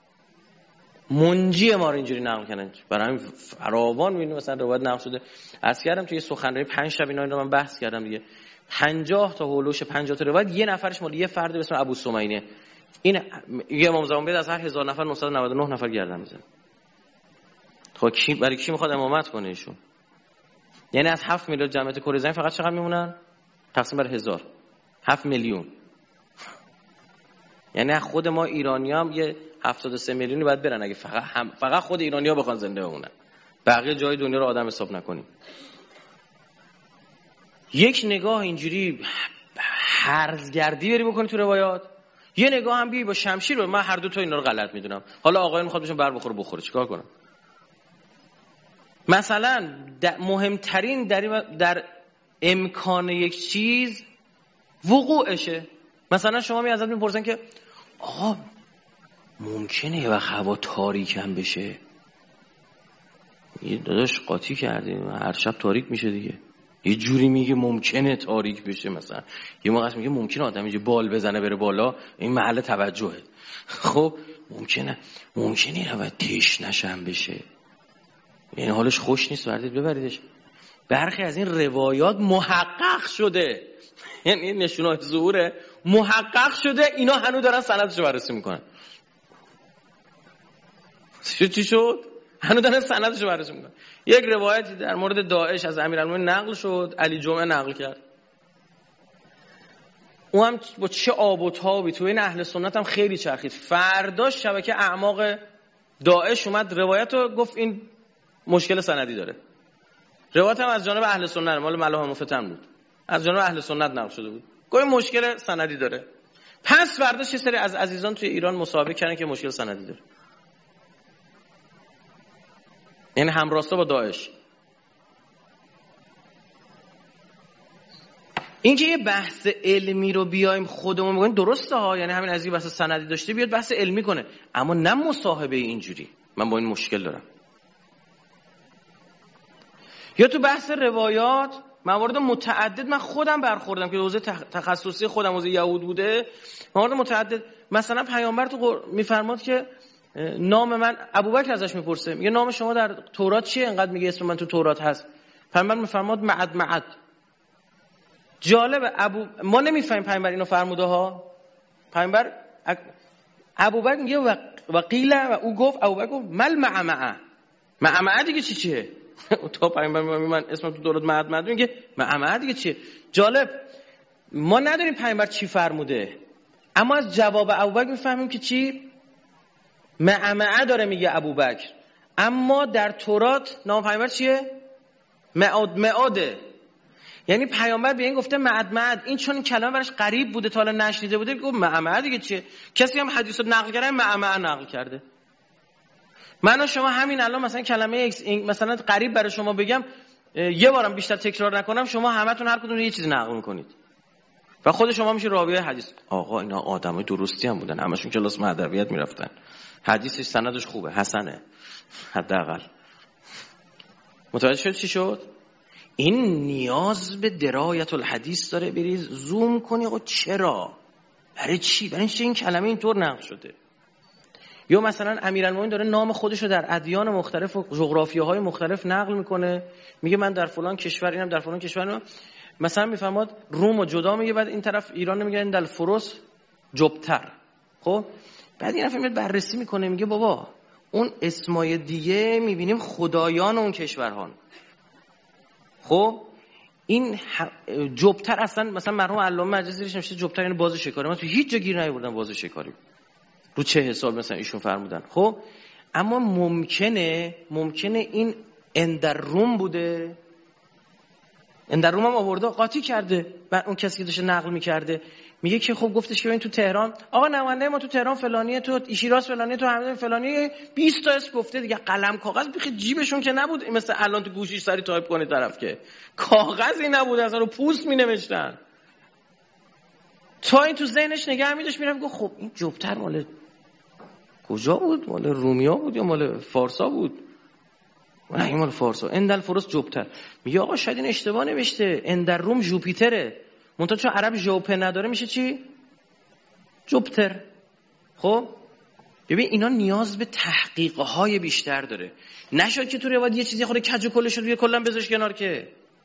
منجی ما رو اینجوری نقل کردن. برای همین فراوان میبینیم مثلا روایت نقل شده. عرض کردم توی سخنرانی 5 شب اینا رو من بحث کردم دیگه، 50 تا هولوش 50 تا روایت یه نفرش مال یه فرد به اسم ابو سمینه. این یه امام زمان بیاد از هر 1000 نفر 999 نفر گردن میزنه. خب کی برای کی میخواد امامت کنه ایشون؟ یعنی از 7 میلیارد جمعیت کره زمین فقط چقدر میمونن؟ تقسیم بر 1000 7 میلیون. یعنی خود ما ایرانی‌ها هم یه 73 میلیونی باید برن اگه فقط خود ایرانی‌ها بخوان زنده بمونن، بقیه جای دنیا رو آدم حساب نکنیم. یک نگاه اینجوری هرزگردی بری بکنی تو روایات، یه نگاه هم بیای با شمشیر رو. من هر دو تا اینا رو غلط میدونم. حالا آقایون میخواد بهشون بر بخوره چیکار کنم؟ مثلا مهمترین در امکان یک چیز وقوعشه. مثلا شما ازت میپرسن که آقا ممکنه یه وقت هوا تاریک هم بشه؟ یه داداش قاطی کردیم هر شب تاریک میشه دیگه. یه جوری میگه ممکنه تاریک بشه، مثلا یه موقع میگه ممکنه آدم اینجا بال بزنه بره بالا، این محل توجهه. خب ممکنه هوا تشنش هم بشه، یعنی حالش خوش نیست، بردید ببریدش. برخی از این روایات محقق شده، یعنی نشونه ظهوره محقق شده، اینا هنوز دارن سندشو بررسی میکنن. چی شد؟ هنوز دارن سندشو بررسی میکنن. یک روایتی در مورد داعش از امیرالمومنین نقل شد، علی جمعه نقل کرد. اون هم با چه آب و تابی تو این اهل سنت هم خیلی چرخید. فردا شبکه اعماق داعش اومد روایت رو گفت این مشکل سندی داره. روایت هم از جانب اهل سنت، مال ملاحم مفتن بود، از جانب اهل سنت نقل شده بود، گفت مشکل سندی داره. پس فردا چه سری از عزیزان توی ایران مسابقه کردن که مشکل سندی داره، یعنی همراستا با داعش. اینکه یه بحث علمی رو بیایم خودمون بگیم درسته ها، یعنی همین از این بحث سندی داشته بیاد بحث علمی کنه، اما نه مصاحبه اینجوری. من با این مشکل دارم. یا تو بحث روایات موارد متعدد من خودم برخوردم که حوزه تخصصی خودم حوزه یهود بوده. موارد متعدد، مثلا پیامبر تو میفرماد که نام من، ابوبکر ازش میپرسه میگه نام شما در تورات چیه؟ انقدر میگه اسم من تو تورات هست. پیامبر میفرماد معد. جالبه ما نمیفهمیم پیامبر اینو فرموده ها. پیامبر ابوبکر میگه و قیل و او گفت، ابوبکر گفت مل معمعه دیگه چیه؟ تا پیامبر من اسمم تو تورات معد میگه معمعه دیگه چیه؟ جالب، ما نداریم پیامبر چی فرموده، اما از جواب ابوبکر میفهمیم که چی؟ معمعه داره میگه ابوبکر. اما در تورات نام پیامبر چیه؟ معاده. یعنی پیامبر به این گفته معد. این چون این کلمه براش غریب بوده تا الان نشنیده بوده، گفت معمعه دیگه چیه؟ کسی هم حدیثو نقل کرده معمعه نقل کرده. من و شما همین الان مثلا کلمه مثلا غریب برای شما بگم، یه بارم بیشتر تکرار نکنم، شما همتون هر کدوم یه چیز نقل میکنید و خود شما میشه راوی حدیث. آقا اینا آدمای درستی هم بودن، همشون کلاس ادبیات میرفتن، حدیثش سندش خوبه، حسنه حداقل. متوجه شد چی شد؟ این نیاز به درایت الحدیث داره، بری زوم کنی. آقا چرا؟ برای چی؟ برای این کلمه اینطور نقل شده. یا مثلا امیرالمومنین داره نام خودش رو در ادیان مختلف و جغرافیاهای مختلف نقل میکنه، میگه من در فلان کشور، اینم در فلان کشور. مثلا میفرماد روم رو جدا میگه، بعد این طرف ایران میگه این در فروس جبتر. خب بعد این نفر میاد بررسی میکنه، میگه بابا اون اسمای دیگه میبینیم خدایان اون کشورهان. خب این جبتر اصلا مثلا مرحوم علامه مجلسی نوشته جبتر یعنی باز شکاری. من تو هیچ جا گیر نیاوردم باز شکاری رو چه حساب مثلا ایشون فرمودن. خب اما ممکنه این اندر روم بوده، اندر روم هم آورده قاطی کرده. بعد اون کسی که داشته نقل میکرده میگه که خب گفتش که ببین تو تهران آقا نماینده ما تو تهران فلانیه، تو ایشیراز فلانیه، تو همدان فلانیه، 20 تا اسم گفته دیگه. قلم کاغذ بیخ جیبشون که نبود مثل الان تو گوشیش سری تایپ کنه طرف، که کاغذی نبود اصلا، رو پوست مینوشتن. تا این تو ذهنش نگه می‌داشت، میرم گفت خب این جبتر مال کجا بود؟ مال رومیا بود یا مال فارسا بود؟ نه این مال فارسا. اندل فروس جبتر. میگه آقا شاید این اشتباه نوشته، اندر روم جوپیتره، منتها چون عرب ژوپه نداره میشه چی؟ جبتر. خب ببین اینا نیاز به تحقیق‌های بیشتر داره. نشد که تو روایت یه چیزی خود کج و کلش رو کلا بذارش کنار که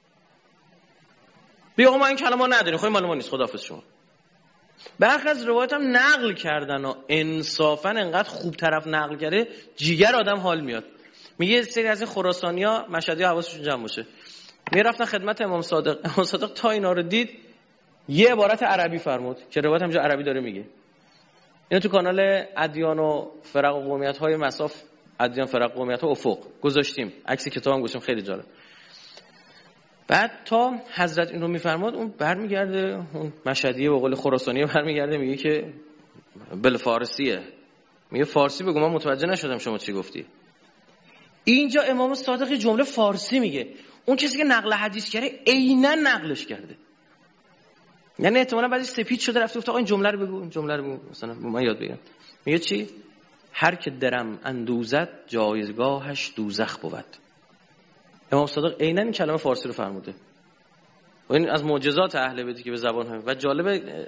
بگو ما این کلمه نداریم، خب مال ما نیست، خداحافظ شما. برخی از روایت هم نقل کردن و انصافا انقدر خوب طرف نقل کرده جیگر آدم حال میاد. میگه سری از این خراسانی‌ها مشهدی‌ها حواسشون جمع باشه، میرفتن خدمت امام صادق تا اینا رو دید یه عبارت عربی فرمود که روایت همجا عربی داره میگه. اینو تو کانال ادیان و فرق و قومیت‌های مصاف، ادیان فرق و قومیت‌ها افق گذاشتیم، عکس کتابم گذاشتیم، خیلی جالب. بعد تا حضرت اینو میفرماد، اون برمیگرده، اون مشهدیه به قول خراسانی برمیگرده میگه که بل فارسیه. میگه فارسی بگو، من متوجه نشدم شما چی گفتی. اینجا امام صادق جمله فارسی میگه، اون کسی که نقل حدیث کرده عیناً نقلش کرده. یعنی احتمالاً بعدش سپید شده رفته گفت آقا این جمله رو بگو، این جمله رو بگو، مثلا من یاد بگیرم. میگه چی؟ هر که درم اندوزد جایگاهش دوزخ بود. امام صادق عیناً این کلمه فارسی رو فرموده. و این از معجزات اهل بیت که به زبان هم. و جالبه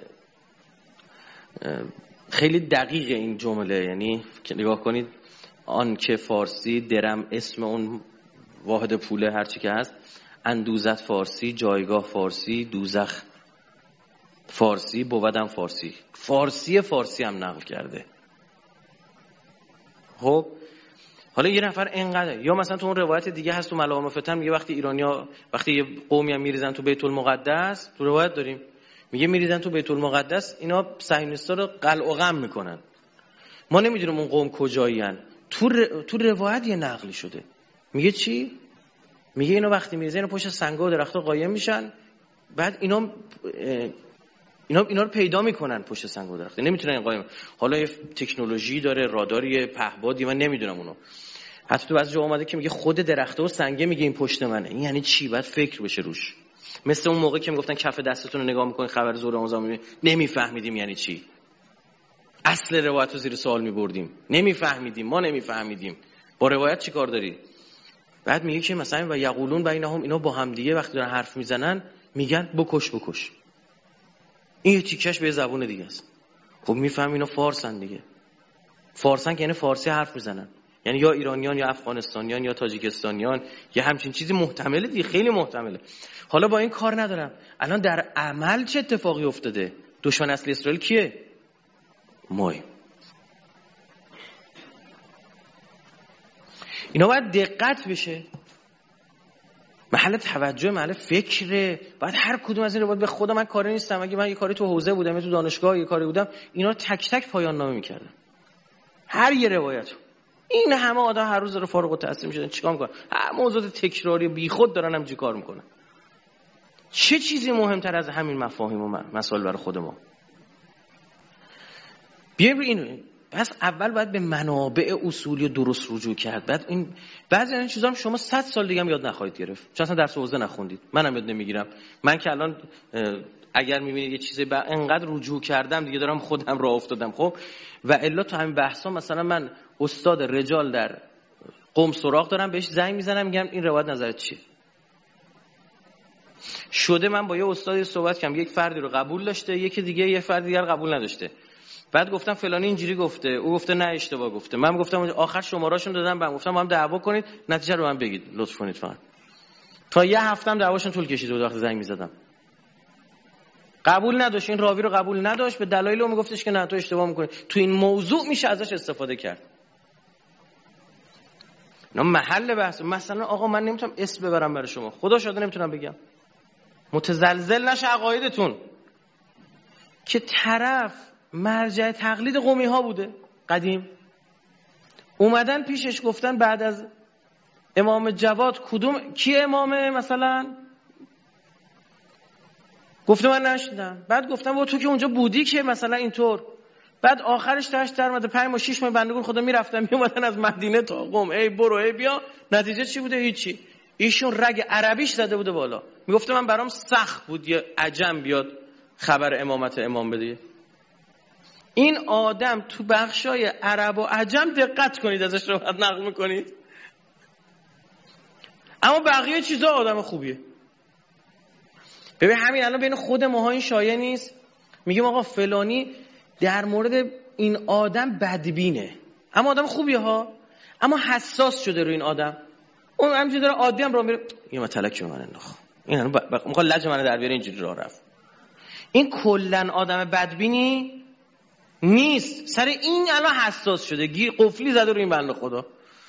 خیلی دقیق این جمله، یعنی که نگاه کنید آن که فارسی درم اسم اون واحد پوله هرچی که هست، اندوزت فارسی، جایگاه فارسی، دوزخ فارسی، بودم فارسی هم نقل کرده. خب حالا یه نفر اینقدر، یا مثلا تو اون روایت دیگه هست تو ملائم فتن میگه وقتی ایرانیا، وقتی یه قومی هم میریزن تو بیت المقدس، تو روایت داریم میگه میریزن تو بیت المقدس، اینا صهیونیستا رو قلع و قم میکنن. ما نمیدونیم اون قوم کجایین. تو روایت یه نقلی شده میگه چی؟ میگه اینا وقتی میریزن اینا پشت سنگا و درخت‌ها قایم میشن، بعد اینا رو پیدا میکنن پشت سنگ و درخت، نمیتونن این قایم. حالا یه تکنولوژی داره، راداری، پهبادی، من نمیدونم اونو. حتی تو بعضی جا اومده که میگه خود درخته و سنگه میگه این پشت منه. این یعنی چی؟ باید فکر بشه روش. مثل اون موقع که میگفتن کف دستتون رو نگاه میکنین خبر ظهر آموزان نمیفهمیدیم یعنی چی. اصل روایت رو زیر سوال میبردیم، نمیفهمیدیم. ما نمیفهمیدیم. با روایت چی کار داری؟ بعد میگه که مثلا و یقولون بینهم، اینا با هم دیگه وقتی دارن حرف میزنن میگن بکش بکش. این یه تیکش به زبون دیگه است. خب میفهم اینا فارسن دیگه. فارسن که یعنی فارسی حرف میزنن، یعنی یا ایرانیان یا افغانستانیان یا تاجیکستانیان یا همچین چیزی محتمله دیگه، خیلی محتمله. حالا با این کار ندارم الان در عمل چه اتفاقی افتاده. دشمن اصلی اسرائیل کیه؟ ماییم. اینا باید دقت بشه، محل توجه، محل فکره. بعد هر کدوم از این رو باید به خودم، من کاری نیستم، اگه من یه کاری تو حوزه بودم یا تو دانشگاه یه کاری بودم، اینا رو تک تک پایان نامه می‌کردم. هر یه روایت. این همه آدم هر روز رو فارغ التحصیل میشدن، چیکار میکنن؟ هر موضوع تکراری بیخود دارن هم کار میکنن. چه چیزی مهمتر از همین مفاهیم و مسائل برای خود ما؟ بیایم اینو پس اول باید به منابع اصولی درست رجوع کرد. بعد این بعضی از این چیزا هم شما 100 سال دیگه هم یاد نخواهید گرفت، چون اصلا درس حوزه نخوندید. منم یاد نمیگیرم. من که الان اگر میبینید یه چیزی انقدر رجوع کردم دیگه دارم خودم راه افتادم. خب و الا تو همین بحثا مثلا من استاد رجال در قم سراغ دارم، بهش زنگ میزنم میگم این روایت نظرت چیه؟ شده من با یه استادی صحبت کردم، یک فردی رو قبول داشته، یکی دیگه یه فرد دیگر قبول نداشته. بعد گفتم فلانی اینجوری گفته، او گفته نه اشتباه گفته. من گفتم آخر شماره‌شون دادم، من گفتم با هم دعوا کنید، نتیجه رو من بگید لطف کنید. فقط تا یه هفتم دعواشون طول کشید بود. وقتی زنگ میزدم قبول نداشت، این راوی رو قبول نداشت، به دلایل اون میگفتش که نه تو اشتباه میکنی، تو این موضوع میشه ازش استفاده کرد. نه محل بحث. مثلا آقا من نمیتونم اسم ببرم برای شما، خدا شاده نمیتونم بگم، متزلزل نشه عقایدتون، که طرف مرجع تقلید قومی ها بوده قدیم، اومدن پیشش گفتن بعد از امام جواد کدوم کی امامه مثلا، گفته من نشیدم. بعد گفتم با تو که اونجا بودی که مثلا اینطور. بعد آخرش تاش در اومده 5 و 6 ماه بندگان خدا میرفتن میومدن از مدینه تا قم، ای برو ای بیا. نتیجه چی بوده؟ هیچی. ایشون رگ عربیش زده بوده بالا. میگفته من برام سخت بود یه عجم بیاد خبر امامت امام بده. این آدم تو بخشای عرب و عجم دقت کنید ازش رو نقل میکنید، اما بقیه چیزا آدم خوبیه. ببین همین الان بین خود ماها این شایع نیست، میگیم آقا فلانی در مورد این آدم بدبینه، اما آدم خوبیه ها، اما حساس شده رو این آدم. اون همینجوری داره عادی هم راه میره، یه متلکی به من انداخت، این الان میخواد لج منو در بیاره، اینجوری راه رفت. این کلا آدم بدبینی نیست، سر این الان حساس شده، قفلی زده رو این بنده خدا.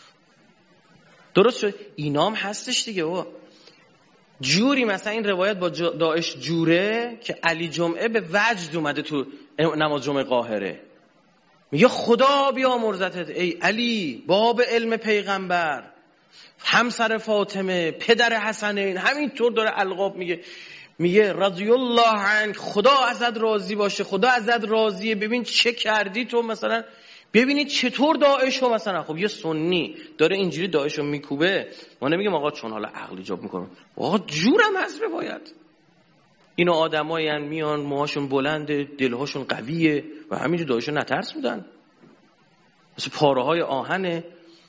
درست شد. اینام هستش دیگه. بابا جوری مثلا این روایت با داعش جوره که علی جمعه به وجد اومده تو نماز جمعه قاهره، میگه خدا بیامرزتت ای علی باب علم پیغمبر، همسر فاطمه، پدر حسنین، همینطور داره القاب میگه رضی الله عنک، خدا ازت راضی باشه، خدا ازت راضیه، ببین چه کردی تو، مثلا ببینید چطور داعشو مثلا. خب یه سنی داره اینجوری داعشو میکوبه، ما نمیگیم آقا چون حالا عقل ایجاب میکنه، آقا جورم هست باید. اینا آدمایی میان موهاشون بلنده، دلهاشون قویه و همینجوری داعشو نترس بودن، مثل پاره های آهنه،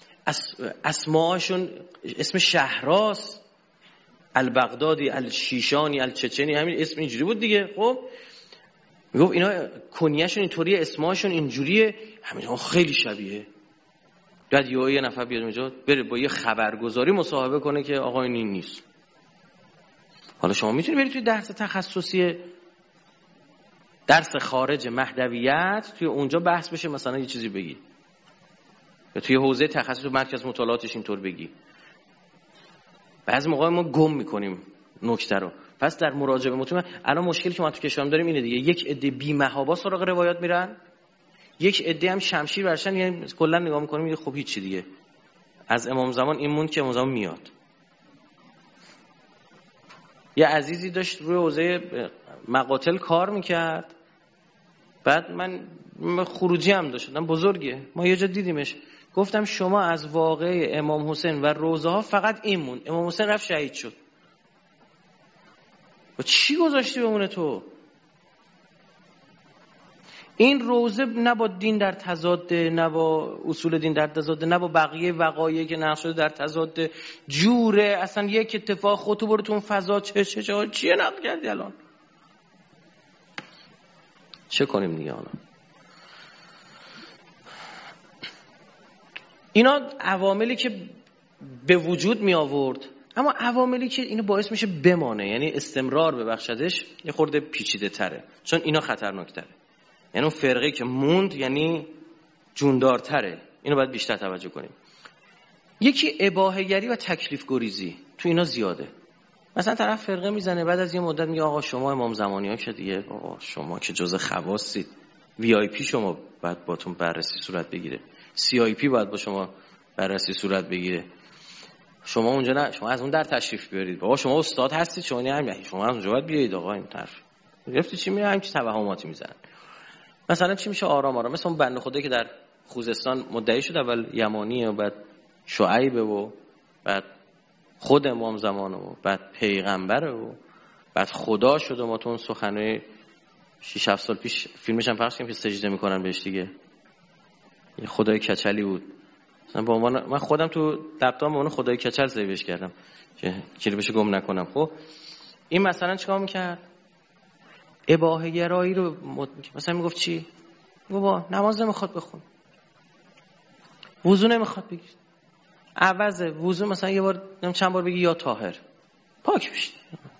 اسماءشون اسم شهراست، البغدادی، الشیشانی، الچچنی، همین اسم اینجوری بود دیگه. خب میگفت اینا کنیه‌شون اینطوریه، اسماشون اینجوریه، همین خیلی شبیه. بعد یه نفر بیاد اونجا بره با یه خبرگزاری مصاحبه کنه که آقا این نیست. حالا شما میتونی بری توی درس تخصصی، درس خارج مهدویت، توی اونجا بحث بشه مثلا یه چیزی بگی، یا توی حوزه تخصص و مرکز مطالعاتش اینطور بگی. بعضی موقع ما گم میکنیم نکته رو. پس در مراجعه متون الان مشکلی که ما تو کشورم داریم اینه دیگه، یک عده بی محابا سراغ روایات میرن، یک عده هم شمشیر برشن، یعنی کلا نگاه میکنیم میگه خب هیچی دیگه، از امام زمان این موند که امام زمان میاد. یه عزیزی داشت روی حوزه مقاتل کار میکرد، بعد من خروجی هم داشتم، بزرگه، ما یه جا دیدیمش، گفتم شما از واقعه امام حسین و روزه ها فقط این موند، امام حسین رفت شهید شد، و چی گذاشتی بمونه تو؟ این روزه نه با دین در تضاده، نه با اصول دین در تضاده، نه با بقیه وقایع که نقش شده در تضاده، جوره. اصلا یک اتفاق خودتو برو تو اون فضا چیه نقل کردی الان؟ چه کنیم دیگه الان؟ اینا عواملی که به وجود می آورد، اما عواملی که اینو باعث میشه بمانه، یعنی استمرار ببخشدش، یه خورده پیچیده تره، چون اینا خطرناک تره. یعنی اون فرقه که موند یعنی جوندارتره، اینو باید بیشتر توجه کنیم. یکی اباحه‌گری و تکلیف گریزی تو اینا زیاده. مثلا طرف فرقه میزنه، بعد از یه مدت میگه آقا شما امام زمانی ها که دیگه آقا شما که جز خواصید، وی آی پی شما باید باتون بررسی صورت بگیره، سی آی پی باید با شما بررسی صورت بگیره، شما اونجا نه، شما از اون در تشریف بیارید، بابا شما استاد هستید، شما نه شما از اونجا باید بیایید. آقا این طرف گرفتی چی میگه؟ همین توهماتی میزنن. مثلا چی میشه؟ آرام آرام، مثلا بنده خدایی که در خوزستان مدعی شد اول یمانیه و بعد شعیبه و بعد خود امام زمانه و بعد پیغمبره و بعد خدا شد و ما تو اون سخنرانی 6-7 سال پیش فیلمش هم پخش کردیم که سجده میکنن بهش دیگه. یه خدای کچلی بود. مثلا با من خودم تو لپتاپم اون خدای کچل سیوش کردم که کلیپش گم نکنم. خب این مثلا چیکار میکرد؟ اباحه گرایی رو مثلا میگفت چی؟ بابا نماز نمیخواد بخون، وضو نمیخواد بگیر، عوض وضو مثلا یه بار چند بار بگی یا طاهر پاک میشه.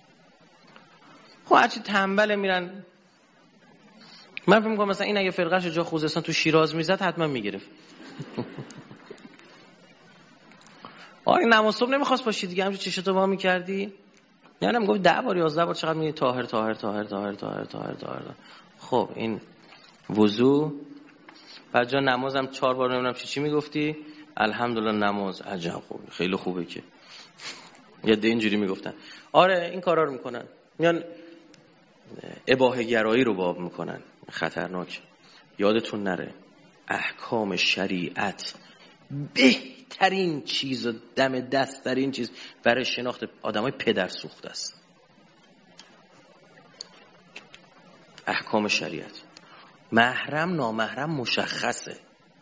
خب هرچی تنبله میرن. من فکر می‌کنم مثلا این اگه فرقه‌اش جا خوزستان تو شیراز میزد حتما میگرفت. آره نماز صبح نمیخواست باشی دیگه، همینجوری چشتو وا می‌کردی. یعنی میگفت 10 بار 11 بار چقدر میگی طاهر طاهر طاهر طاهر طاهر طاهر طاهر. خب این وضو، بعد جا نمازم 4 بار نمیدونم چی میگفتی؟ الحمدلله نماز. عجب خوبه، خیلی خوبه که یه ده اینجوری میگفتن. آره این کارا رو میکنن، میان اباحه گرایی رو باب میکنن. خطرناک. یادتون نره احکام شریعت بهترین چیز و دم دست ترین چیز برای شناخت آدمای پدر سوخته است. احکام شریعت، محرم نامحرم مشخصه،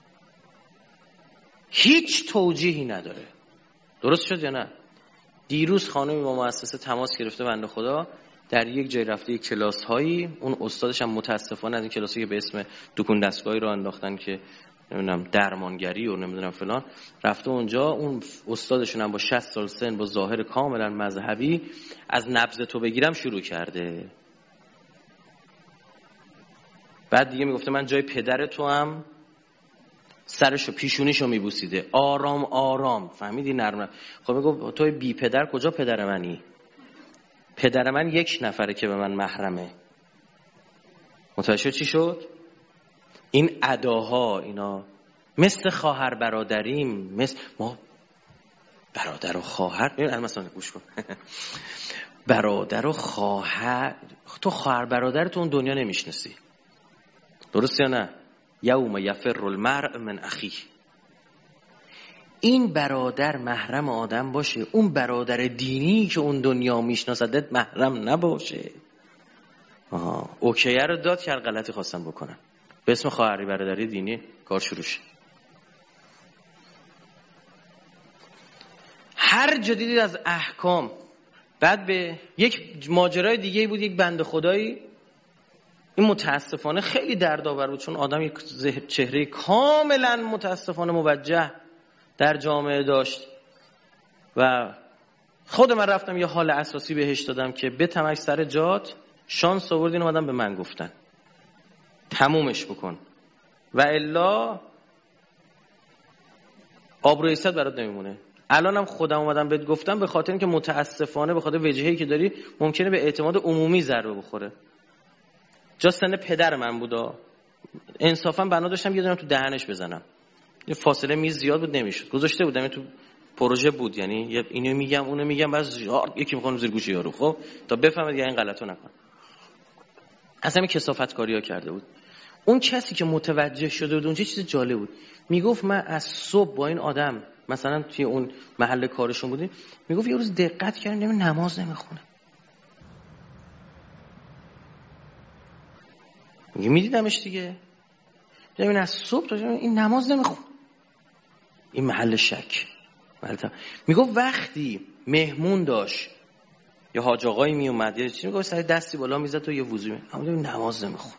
هیچ توجیهی نداره. درست شد یا نه؟ دیروز خانمی با مؤسسه تماس گرفته بنده خدا، در یک جای رفته یک کلاس هایی، اون استادش هم متاسفانه از این کلاسی که به اسم دکون دستگاهی رو انداختن که نمیدونم درمانگری و نمیدونم فلان، رفته اونجا، اون استادشون هم با 60 سال سن با ظاهر کاملا مذهبی از نبض تو بگیرم شروع کرده. بعد دیگه میگفته من جای پدر تو هم سرشو پیشونیشو میبوسیده. آرام آرام، فهمیدی؟ نرم. خب میگم توی بی پدر کجا پدر منی؟ پدر من یک نفره که به من محرمه. متوجه چی شد؟ این اداها اینا مثل خواهر برادریم، مثل ما برادر و خواهر. مثلا گوش کن برادر و خواهر، تو خواهر برادر تو اون دنیا نمیشناسی. درست یا نه؟ یوم یفر المرء من اخیه. این برادر محرم آدم باشه، اون برادر دینی که اون دنیا میشناسدت محرم نباشه. اوکیه رو داد که هر غلطی خواستن بکنن به اسم خواهری برادری دینی کار شروع شد. هر جدیدی از احکام. بعد به یک ماجرای دیگه بود، یک بنده خدایی، این متاسفانه خیلی دردآور بود، چون آدم یک چهره کاملا متاسفانه موجه در جامعه داشت و خود من رفتم یه حال اساسی بهش دادم که بتمک سر جات، شانس آوردین اومدن به من گفتن تمومش بکن و الا آبروی صد برات نمیمونه. الانم خودم اومدم بهت گفتم به خاطر اینکه متاسفانه به خاطر وجهه‌ای که داری ممکنه به اعتماد عمومی ضربه بخوره. جا سن پدر من بودا، انصافا بنا داشتم یه دونم تو دهنش بزنم، یه فاصله میز زیاد بود نمیشد، گذاشته بودم این تو پروژه بود، یعنی اینو میگم اونو میگم بعد یکی میخوام زیر گوش یارو، خب تا بفهمه دیگه این غلطو نکن. اصلا این کثافت کاری‌ها کرده بود. اون کسی که متوجه شده بود اونجا چیز جالب بود، میگفت من از صبح با این آدم مثلا توی اون محل کارشون بودیم، میگفت یه روز دقت کردم نماز نمیخونه. میدیدمش دیگه، ببین از صبح تا این نماز نمیخونه. این محل شک. میگه وقتی مهمون داشت یا حاج آقایی می اومد یا چی، میگه سر دستی بالا میزد و یه وضو می، اما ببین نماز نمیخونه.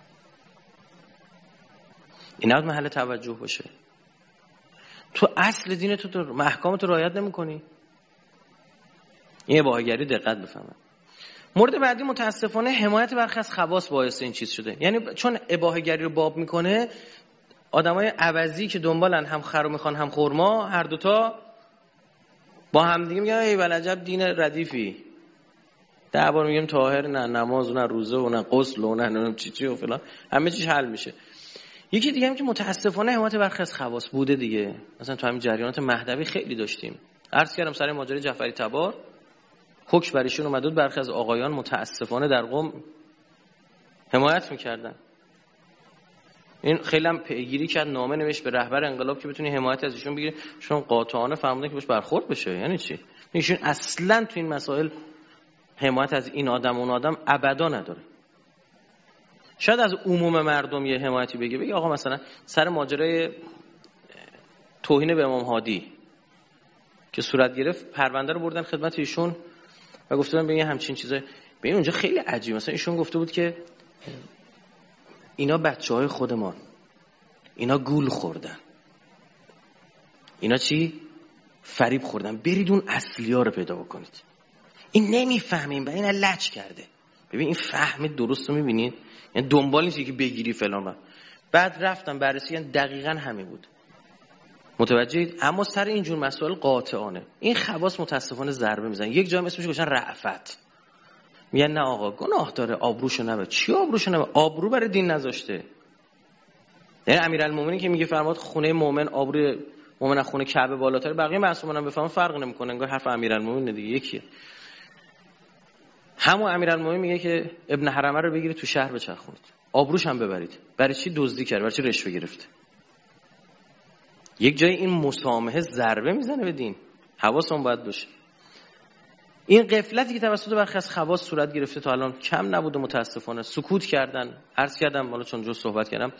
این نباید محل توجه باشه. تو اصل دین تو محکام تو رعایت نمی‌کنی. این اباحه‌گری دقت بفهمن. مورد بعدی متاسفانه حمایت برخی از خواص باعث این چیز شده. یعنی چون اباحه‌گری رو باب میکنه، آدمای عوضی که دنبالن هم خر رو میخوان هم خرما، هر دوتا با هم دیگه میگن ای ولعجب دین ردیفی. 10 بار میگیم طاهر، نه نماز و نه روزه و نه غسل و نه چی و فلان، همه چیز حل میشه. یکی دیگه هم که متاسفانه حمایت برخی از خواص بوده دیگه. مثلا تو همین جریانات مهدوی خیلی داشتیم. عرض کردم سر ماجرای جعفری تبار حکم برایشون اومد بود، برخی از آقایان متاسفانه در قم حمایت میکردن. این خیلی هم پیگیری کرد، نامه نوشت به رهبر انقلاب که بتونی حمایت از ایشون بگیری، چون قاطعانه فرمودن که بهش برخورد بشه. یعنی چی؟ ایشون اصلا تو این مسائل حمایت از این آدم و اون آدم ابدا نداره. شاید از عموم مردم یه حمایتی بگه آقا مثلا سر ماجرای توهین به امام هادی که صورت گرفت، پرونده رو بردن خدمت ایشون و گفتن ببین همچین چیزای، ببین اونجا خیلی عجیب، مثلا ایشون گفته بود که اینا بچه‌های خودمان، اینا گول خوردن، اینا چی؟ فریب خوردن، برید اون اصلی‌ها رو پیدا بکنید. این نمیفهمیم و این لج کرده. ببین این فهم درست رو می‌بینید؟ یعنی دنبال نیستی که بگیری فلان. بعد رفتم بررسی کردم دقیقاً همین بود. متوجهید؟ اما سر اینجور مسائل قاطعانه این خواص متاسفانه ضربه میزنن. یک جا اسمش گذاشتن رأفت. میگن نه آقا گناه داره، آبروشو نبر. چی آبروشو نبر؟ آبرو برای دین نذاشته. یعنی امیرالمومنین که میگه فرمود خونه مؤمن آبروی مؤمن از خونه کعبه بالاتر، بقیه معصومان هم بفهمن فرق نمیکنه، انگار حرف امیرالمومنین دیگه یکیه. همون امیرالمومنین میگه که ابن حرمه رو بگیرید تو شهر بچرخونید، آبروش هم ببرید. برای چی؟ دزدی کرد، برای چی رشوه گرفت. یک جای این مسامحه ضربه میزنه به دین. حواسمون باید باشه. این غفلتی که توسط برخی از خواص صورت گرفته تا الان کم نبوده، متاسفانه سکوت کردن. عرض کردم حالا چون جو صحبت کردم،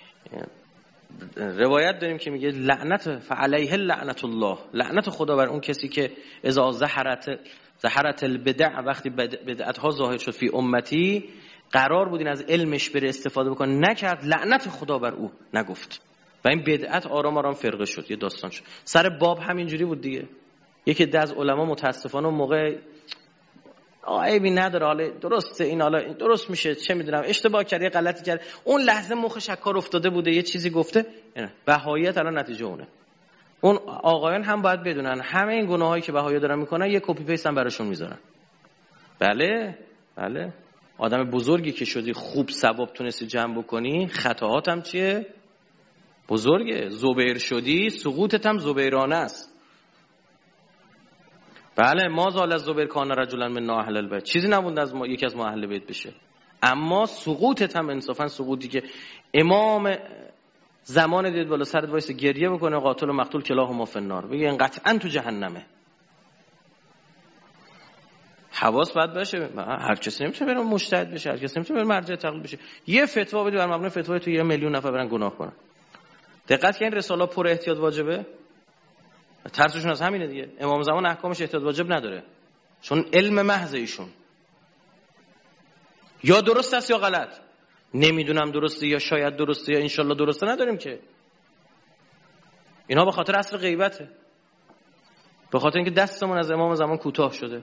روایت داریم که میگه لعنت فعلیه لعنت الله، لعنت خدا بر اون کسی که اذا ظهرت البدع، وقتی بدعت ها ظاهر شد فی امتی، قرار بود این از علمش بره استفاده بکنه، نکرد، لعنت خدا بر او نگفت و این بدعت آرام آرام فرقه شد، یه داستان شد. سر باب همینجوری بود دیگه. یکی از علما متاسفانه اون موقع عیبی نداره، حالا درسته این، حالا درست میشه، چه میدونم اشتباه کرد، یه غلطی کرد، اون لحظه مخ شکار افتاده بوده، یه چیزی گفته، بهاییت الان نتیجه اونه. اون آقایان هم باید بدونن همه این گناهایی که بهایی دارن میکنن یه کپی پیست هم براشون میذارن. بله بله، آدم بزرگی که شدی، خوب ثواب تونستی جمع بکنی، خطاهات هم چیه؟ بزرگه. زبیر شدی، سقوطت هم زبیرانه است. بله، ما زال از زبیر کان رجلا من اهل البیت، چیزی نبود از ما یکی از ما اهل بیت بشه. اما سقوطت هم انصافا سقوطی که امام زمان دید بالا سرت وایس گریه بکنه قاتل و مقتول کلاهما فی النار، بگه این قطعا تو جهنمه. حواس باید باشه. هر کسی نمیتونه بره مجتهد بشه، هر کسی نمیتونه بره مرجع تقلید بشه. یه فتوا بدی بر مبنای فتوای تو 1 میلیون نفر برن گناه کنن. دقت کن این رساله پر احتیاط واجبه. ترسشون از همینه دیگه. امام زمان احکامش احتیاط واجب نداره، چون علم محض ایشون یا درست است یا غلط. نمیدونم درسته یا شاید درسته یا انشالله درسته نداریم که. اینا به خاطر اصل غیبته، به خاطر اینکه دستمون از امام زمان کوتاه شده.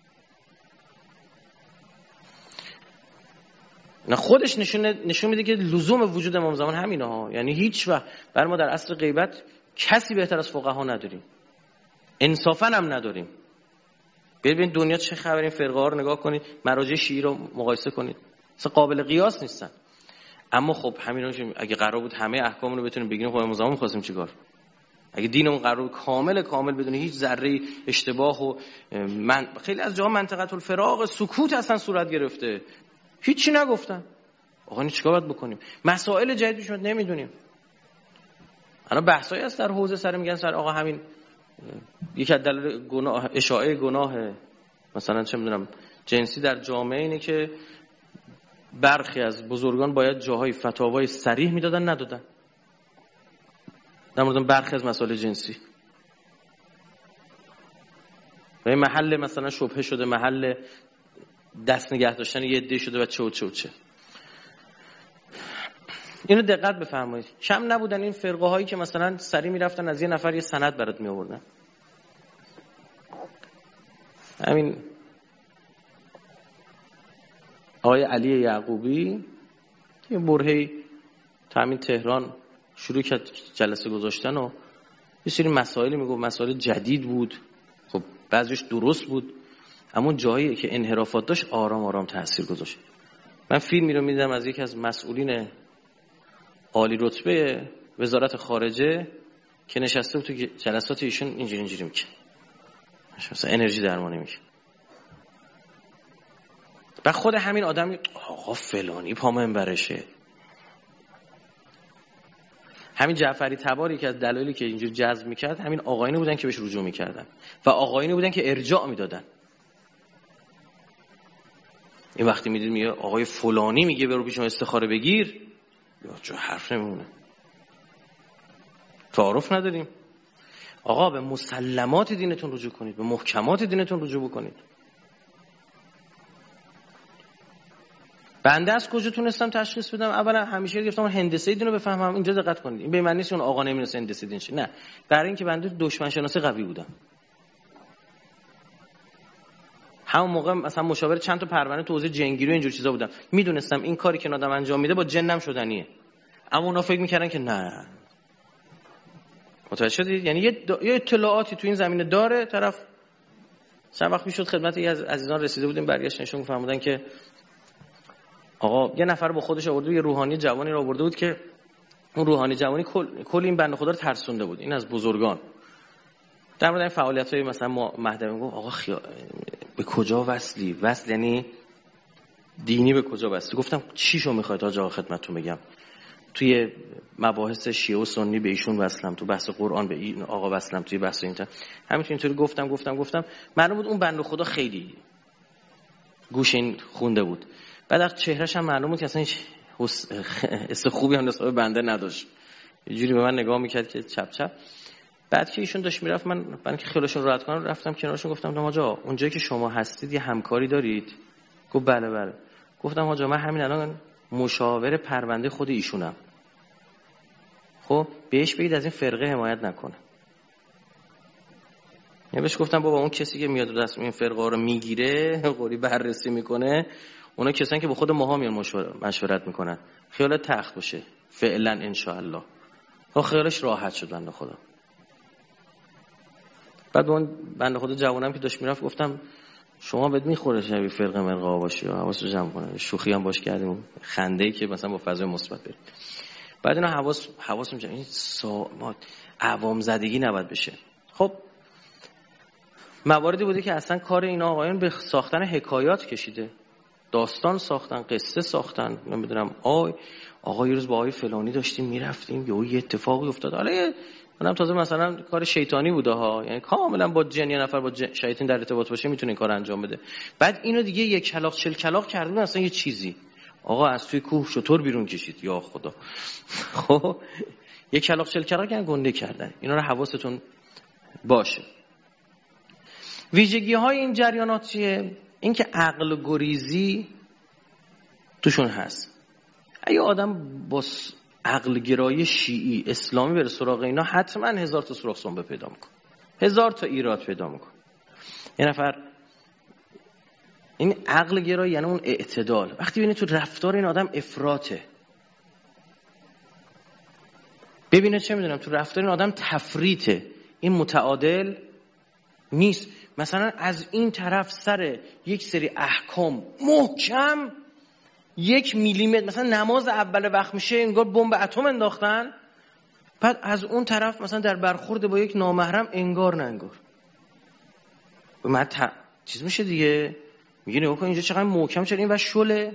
نه خودش نشون میده که لزوم وجود امام زمان همینه ها. یعنی هیچ وقت بر ما در اصل غیبت کسی بهتر از فقها نداریم، انصافا هم نداریم. ببین دنیا چه خبر، این فرقه ها رو نگاه کنید، مراجع شیعی رو مقایسه کنید، اصلا قابل قیاس نیستن. اما خب همینا اگه قرار بود همه احکام رو بتونیم بگیریم، خب امام زمان می‌خواستیم چیکار؟ اگه دینمون قرار کامل بدون هیچ ذره اشتباه و خیلی از جاها منطقه الفراغ سکوت اصلا صورت گرفته، هیچی نگفتن. آقا این چیکار باید بکنیم؟ مسائل جدیدش رو نمیدونیم. الان بحثایی هست در حوزه سر میگن سر آقا همین یک از دلایل گناه، اشاعه گناه مثلا چه میدونم جنسی در جامعه اینه که برخی از بزرگان باید جاهای فتاوای صریح میدادن ندادن. در مورد برخی از مسائل جنسی. و محل مثلا شبهه شده، محل دست نگه داشتن یه عده شده و چه. اینو دقت بفرمایید. کم نبودن این فرقه هایی که مثلا سری میرفتن از یه نفر یه سند برات می آوردن. همین آقای علی یعقوبی یه برهه‌ای همین تهران شروع کرد جلسه گذاشتن و یه سری مسائلی میگفت، مسائل جدید بود، خب بعضیش درست بود، اما جایی که انحرافات داشت آرام آرام تاثیر گذاشت. من فیلمی رو میدیدم از یکی از مسئولین عالی رتبه وزارت خارجه که نشسته بود تو جلسات ایشون اینجوری میکنه، مثلا انرژی درمانی میکنه. و خود همین آدم آقا فلانی پا منبرشه. همین جعفری تباری که از دلایلی که اینجور جذب میکرد همین آقایانی بودن که بهش رجوع میکردن و آقایانی بودن که ارجاع میدادن. این وقتی میدید میگه آقای فلانی میگه برو پیش ما استخاره بگیر، یا جو حرف نمیمونه. تعارف نداریم. آقا به مسلمات دینتون رجوع کنید، به محکمات دینتون رجوع بکنید. بنده از کجا تونستم تشخیص بدم؟ اولا همیشه گفتم هندسه دین رو بفهمم. اینجا دقت کنید، این به معنی نیست اون آقا نمی‌دونه هندسه دین چیه، نه، برای اینکه بنده دشمن شناسی قوی بودم. همون موقع مثلا مشاور چند تا پرونده تو حوزه جنگیری و اینجور چیزا بودم، میدونستم این کاری که آدم انجام میده با جنم شدنیه، اما اونا فکر میکردن که نه. متوجه شدید؟ یعنی یه اطلاعاتی تو این زمینه داره طرف. چند وقت میشد خدمت یه از عزیزان رسیده بودیم، برگشت نشون فهمیدن که آقا یه نفر با خودش آورده، یه روحانی جوانی رو آورده بود که اون روحانی جوانی کل این بنده خدا رو ترسونده بود. این از بزرگان در مورد این فعالیت‌های مثلا مهدوی گفت آقا به کجا وصلی؟ وصل یعنی دینی به کجا وصلی؟ گفتم چیشو میخواید آقا خدمتتون بگم؟ توی مباحث شیعه و سنی به ایشون وصلم، تو بحث قرآن به این آقا وصلم، توی بحث اینطوری گفتم معلوم بود اون بنده خدا خیلی گوش این خونده بود. بعد از چهرهش هم معلوم بود که اصلا هیچ حس خوبی هم نسبت به بنده نداشت، یه جوری به من نگاه میکرد که چپ چپ. بعد که ایشون داشت میرفت، من که خیالشون راحت کنم رفتم کنارشون، گفتم آقا اونجایی که شما هستید یه همکاری دارید؟ گفت بله. گفتم آقا من همین الان مشاور پرونده خود ایشونم، خب بهش بگید از این فرقه حمایت نکنه. من بهش گفتم بابا اون کسی که میاد دست این فرقه رو میگیره، قوری بررسی میکنه، اونا کسانی که با خود ماها میان مشورت میکنن، خیالت تخت باشه فعلا ان شاء الله. خیالش راحت شد بنده خدا. بعد اون بنده خدا جوانم که داشت میرفت گفتم شما بهت میخوره شبیه فرقه مرقا باشی، حواس رو جمع کنه. شوخی هم باش کردیم، خنده‌ای که مثلا با فضای مثبت بریم. بعد اینا حواسم جمع، این ما عوام زدگی نباید بشه. خب مواردی بوده که اصلا کار اینا آقایان به ساختن حکایات کشیده، داستان ساختن، قصه ساختن. نمیدونم آقا یه روز با آقای فلانی داشتیم میرفتیم یه اتفاقی افتاد. حالا منم تازه مثلا کار شیطانی بوده ها، یعنی کاملا با جن، یه نفر با شیطان در ارتباط باشه میتونه این کار انجام بده. بعد اینو دیگه یک کلاغ چل کلاغ کردن اصلا یه چیزی. آقا از توی کوه شطور بیرون کشید یا خدا. خب یک کلاغ چل کلاغ یعنی گنده کردن. اینا رو حواستون باشه. ویژگی های این جریانات چیه؟ این که عقل گریزی توشون هست. اگه آدم با عقل گرایی شیعی اسلامی بره سراغ اینا، حتما 1000 تا سوراخ سنبه پیدا میکنه، 1000 تا ایراد پیدا میکنه. یه نفر این عقل گرایی یعنی اون اعتدال. وقتی ببینید تو رفتار این آدم افراطه، ببینید چه میدونم تو رفتار این آدم تفریطه، این متعادل نیست. مثلا از این طرف سر یک سری احکام محکم 1 میلیمتر، مثلا نماز اول وقت میشه انگار بمب اتم انداختن، بعد از اون طرف مثلا در برخورد با یک نامحرم انگار نه انگار. من چیز میشه دیگه، میگه نگاه کن اینجا چقدر محکم شد این و شله.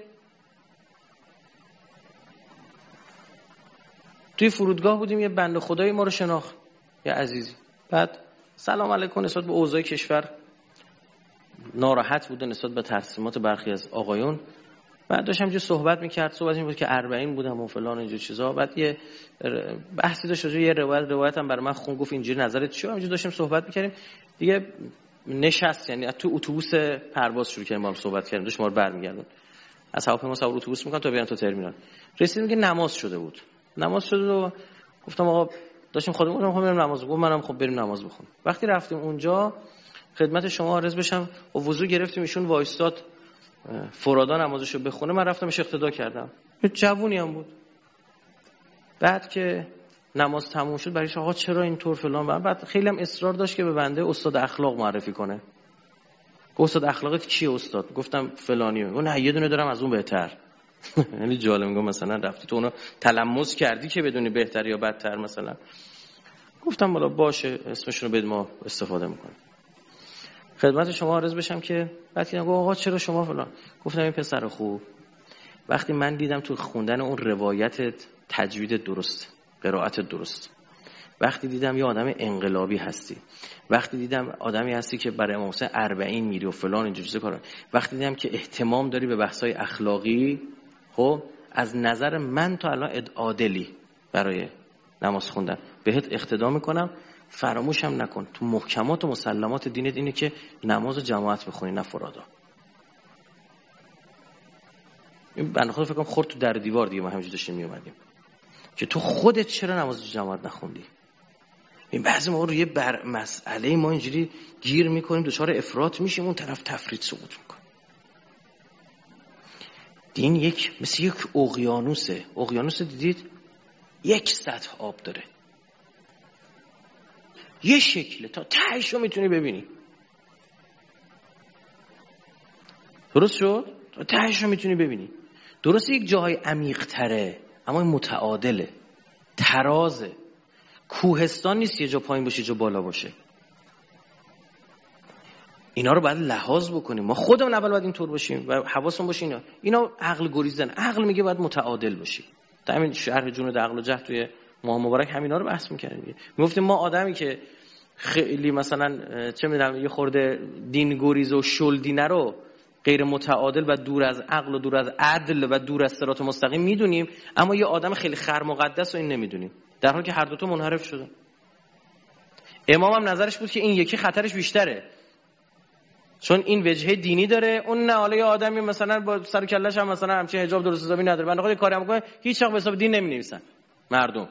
توی فرودگاه بودیم، یه بنده خدایی ما رو شناخت، یه عزیزی، بعد سلام علیکم نسبت به اوضاع کشور ناراحت بوده نسبت به تصمیمات برخی از آقایون. بعد داشتم جو صحبت میکرد، صحبت این بود که 40 بودم و فلان اینجور چیزا. بعد یه بحثی داشت یه روایت هم برای من خون، گفت اینجوری نظرت چیه؟ همینجوری داشتیم صحبت میکردیم دیگه. نشست، یعنی تو اتوبوس پرواز شروع کردیم با هم صحبت کردیم، داشت ما رو برمیگردون از هواپیما سوار اتوبوس میکنم تا بیان تو ترمینال. رسیدیم که نماز شده بود. نماز شده و گفتم آقا داشتیم خودمون خب بریم نماز بخونیم. منم خب بریم نماز بخونیم. وقتی رفتیم اونجا خدمت شما عرض بشم و وضو گرفتیم، ایشون وایستاد فرادا نمازشو بخونه، من رفتمش اقتدا کردم. جوونی هم بود. بعد که نماز تموم شد برایش آقا چرا اینطور فلان، بعد خیلی هم اصرار داشت که به بنده استاد اخلاق معرفی کنه. استاد اخلاقت کیه استاد؟ گفتم فلانیه. گفت نه یه دونه دارم از اون بهتر. یعنی جالب، میگم مثلا رفتی تو اونو تلمس کردی که بدونی بهتر یا بدتر مثلا. گفتم والا باشه اسمشون رو بد ما استفاده میکنیم. خدمت شما عرض بشم که بعد که آقا چرا شما فلان، گفتم این پسر خوب وقتی من دیدم تو خوندن اون روایت تجوید درست، قرائت درست، وقتی دیدم یه آدم انقلابی هستی، وقتی دیدم آدمی هستی که برای امام حسین 40 میری و فلان اینجور چیزا کارا، وقتی دیدم که اهتمام داری به بحث‌های اخلاقی، خب از نظر من تا الان عادلی برای نماز خوندن، بهت اقتدا میکنم. فراموشم نکن تو محکمات و مسلمات دینت اینه که نماز جماعت بخونی نه فرادا. این بنده خدا فکر کنم خورد تو در دیوار دیگه. ما همینجوری داشتیم میومدیم که تو خودت چرا نماز جماعت نخوندی. این بعضی موقع روی بر مسئله ما اینجوری گیر میکنیم، دچار افراط میشیم، اون طرف تفرید سقوط میکنه. دین مثل یک اقیانوسه. اقیانوس دیدید 1 سطح آب داره، یه شکله تا تهش رو میتونی ببینی. درست شد؟ تا تهش رو میتونی ببینی. درست یک جاهای عمیق تره اما متعادله، ترازه. کوهستان نیست یه جا پایین باشه یه جا بالا باشه. اینا رو باید لحاظ بکنیم. ما خودمون اول باید اینطور باشیم و حواسمون باشه اینا عقل گریزن. عقل میگه باید متعادل باشی. تا همین شرح جنود عقل و جهل توی ماه مبارک همینا رو بحث می‌کردیم. میگفتیم ما آدمی که خیلی مثلا چه می‌دونم یه خورده دین گریز و شل دینه رو غیر متعادل و دور از عقل و دور از عدل و دور از صراط مستقیم میدونیم، اما یه آدم خیلی خر مقدس رو این نمیدونیم، در حالی که هر دو تا منحرف شدن. امام هم نظرش بود که این یکی خطرش بیشتره چون این وجهه دینی داره، اون نه حالا یه آدمی مثلا با سر کلهش هم مثلا همچین حجاب درست حسابی نداره، بنده خدا کاری هم میکنه هیچ وقت به حساب دین نمی‌نویسن مردم.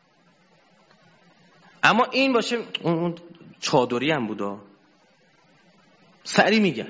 اما این باشه اون چادری هم بودا سری میگن.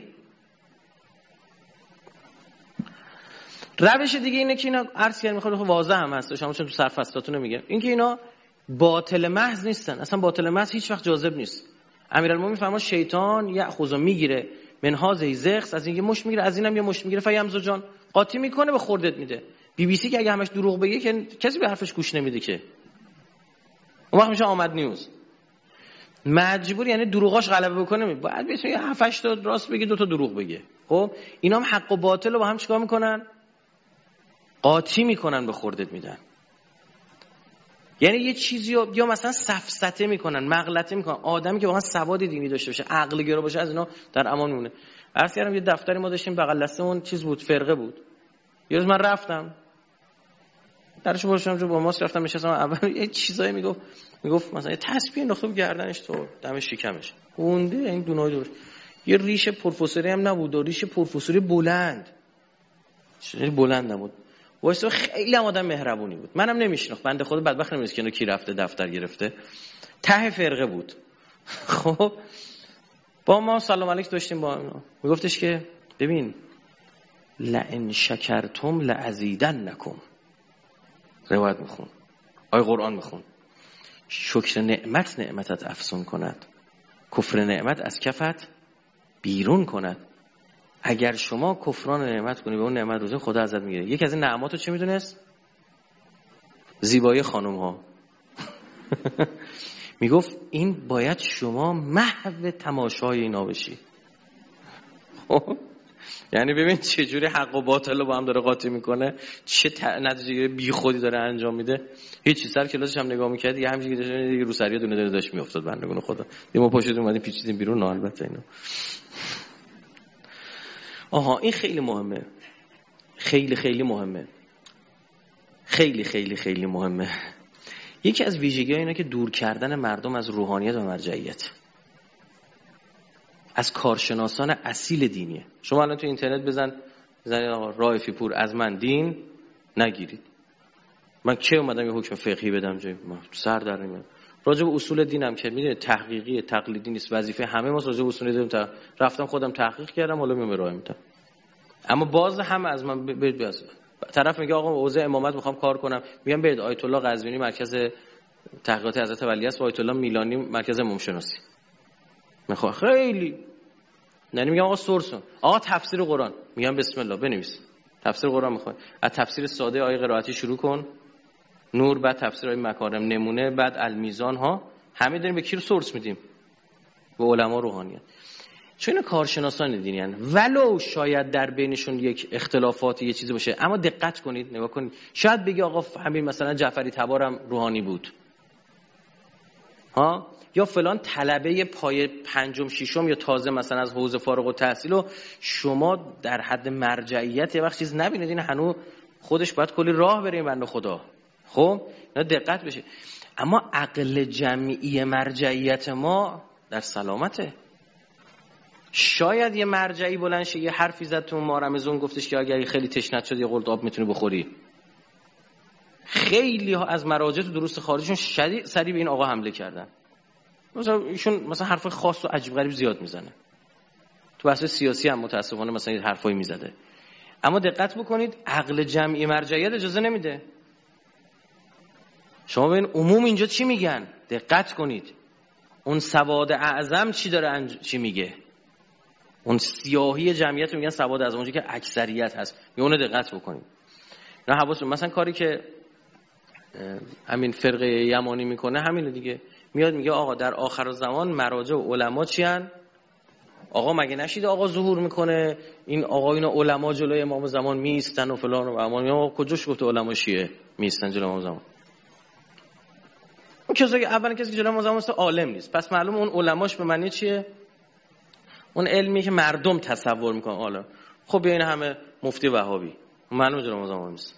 روش دیگه اینه که اینا عرض کردم میخواد واضح هم هست شما چون تو سرفصلاتون میگم این که اینا باطل محض نیستن. اصلا باطل محض هیچ وقت جاذب نیست. امیرالمومنین فرما شیطان یأخذ میگیره من هذه زخس، از این یه مش میگیره از اینم یه مش میگیره فیمزو جان قاطی میکنه به خوردت میده. BBC که اگه همش دروغ بگه که کسی به حرفش گوش نمیده که اون وقت میشه آمد نیوز. مجبور یعنی دروغاش غلبه بکنه باید بتونه 7 تا راست بگه 2 تا دروغ بگه. خب اینا هم حق و باطل رو با هم چیکار میکنن؟ قاطی میکنن به خوردت میدن. یعنی یه چیزی رو یا مثلا سفسطه میکنن، مغلطه میکنن. آدمی که واقعا سواد دینی داشته باشه، عقل گرا باشه، از اینا در امان میمونه. عرض کردم یه دفتری ما داشتیم بغل دستمون چیز بود، فرقه بود. یه روز من رفتم درش باشم جو با ماست رفتم نشستم، اول یه چیزایی میگفت مثلا یه تسبیح انداخته بود گردنش تو دم شکمش گونده این دونای دورش، یه ریش پروفسوری هم نبود، ریش پروفسوری بلند نبود. واسه خیلی هم آدم مهربونی بود. منم نمیشناخت بنده خدا بدبخت نمیدونست که اینو کی رفته دفتر گرفته. ته فرقه بود. خب با ما سلام علیک داشتیم با اینا. میگفتش که ببین لئن شکرتم لازیدنکم. روایت میخون. آیه قرآن میخون. شکر نعمتت افزون کند. کفر نعمت از کفت بیرون کند. اگر شما کفران نعمت کنی به اون نعمت روزه خدا ازت میگیره. یکی از این نعماتو چه میدونست؟ زیبایی خانم ها. میگفت این باید شما محو تماشای اینا بشی. خب یعنی ببین چه جوری حق و باطل رو با هم داره قاطی میکنه، چه نتیجه بی خودی داره انجام میده. هیچ سر کلاسش هم نگاه میکرد یه همینجوری دیگه روسریه دونه داشت میافتاد بندگون خدا. ما پاشیدیم اومدیم پیچیدیم بیرون. نه البته اینا آها این خیلی مهمه. خیلی خیلی مهمه، خیلی خیلی خیلی مهمه. یکی از ویژگی‌ها اینه که دور کردن مردم از روحانیت و مرجعیت، از کارشناسان اصیل دینیه. شما الان تو اینترنت بزنید آقا رائفی پور از من دین نگیرید. من کی اومدم یه حکم فقهی بدم جای ما سر در نمیاد. راجع به اصول دینم که میدونید تحقیقی تقلیدی نیست، وظیفه همه ما راجع به اصول دین رفتم خودم تحقیق کردم، حالا میام ارائه میدم. اما باز هم از من طرف میگه آقا حوزه امامت میخوام کار کنم، میگم برید آیت الله قزوینی مرکز تحقیقات حضرت ولی است و آیت الله میلانی مرکز امام شناسی. میخوام خیلی میگم آقا سورسون، آقا تفسیر قرآن، میگم بسم الله بنویس. تفسیر قرآن میخوای از تفسیر ساده آیه قرائتی شروع کن، نور، بعد تفسیر آیه مکارم نمونه، بعد المیزان ها، همه داریم به کی رو سورس میدیم؟ به علما روحانیت. چون اینا کارشناسان دینی ان، ولو شاید در بینشون یک اختلافاتی یه چیزی باشه، اما دقت کنید نگاه کنید، شاید بگی آقا همین مثلا جعفری تبارم روحانی بود ها، یا فلان طلبه پای پنجم ششم یا تازه مثلا از حوزه فارغ التحصیل و شما در حد مرجعیت یه وقت چیز نبینید، این هنوز خودش باید کلی راه بره این بنده خدا. خب اینا دقت بشه. اما عقل جمعی مرجعیت ما در سلامته. شاید یه مرجعی بلند شه یه حرفی زد تو مارمزون گفتش که اگر خیلی تشنت شد یه قلط آب میتونی بخوری. خیلی ها از مراجع تو دروس خارجیشون سریع به این آقا حمله کردن. مثلا ایشون مثلا حرف خاص و عجیب غریب زیاد میزنه. تو بحث سیاسی هم متاسفانه مثلا حرفایی میزده. اما دقت بکنید عقل جمعی مرجعیت اجازه نمیده. شما ببین عموم اینجا چی میگن؟ دقت کنید. اون سواد اعظم چی داره چی میگه؟ اون سیاهی جمعیت رو میگن سواد اعظم، اونجا که اکثریت هست. اونو دقت بکنید. نه حواستون مثلا کاری که همین فرقه یمانی میکنه همینه دیگه. میاد میگه آقا در آخر زمان مراجع و علما چی ان؟ آقا مگه نشید آقا ظهور میکنه این آقایون علما جلوی امام زمان میستن و فلان و امان. یا کجاش گفته علما شیعه میستن جلوی امام زمان؟ اون کسی که اول کسی که جلوی امام زمان است عالم نیست. پس معلومه اون علماش به معنی چیه؟ اون علمی که مردم تصور میکنن حالا. خب ببین همه مفتی وهابی معلومه جلوی امام زمان نیست.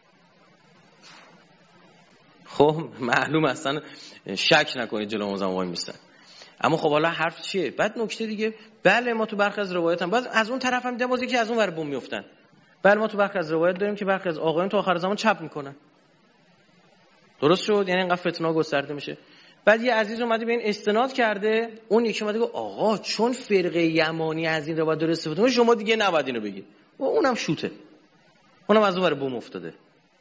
خب معلوم اصلا شک نکنید جلوی امام زمان وای میستن. اما خب حالا حرف چیه؟ بعد نکته دیگه، بله ما تو برخی از روایات هم بعد از اون طرف هم دیدم که از اون ور بم میافتن. بله ما تو برخی از روایات داریم که برخی از آقایان تو آخر زمان چپ میکنن. درست شد؟ یعنی اینقدر فتنه گسترده میشه. بعد یه عزیز اومده به این استناد کرده، اون یکی اومده گفت آقا چون فرقه یمانی از این روایت داره استفاده میکنه شما دیگه نباید اینو بگید. و اونم شوته. اونم از اون ور بم افتاده.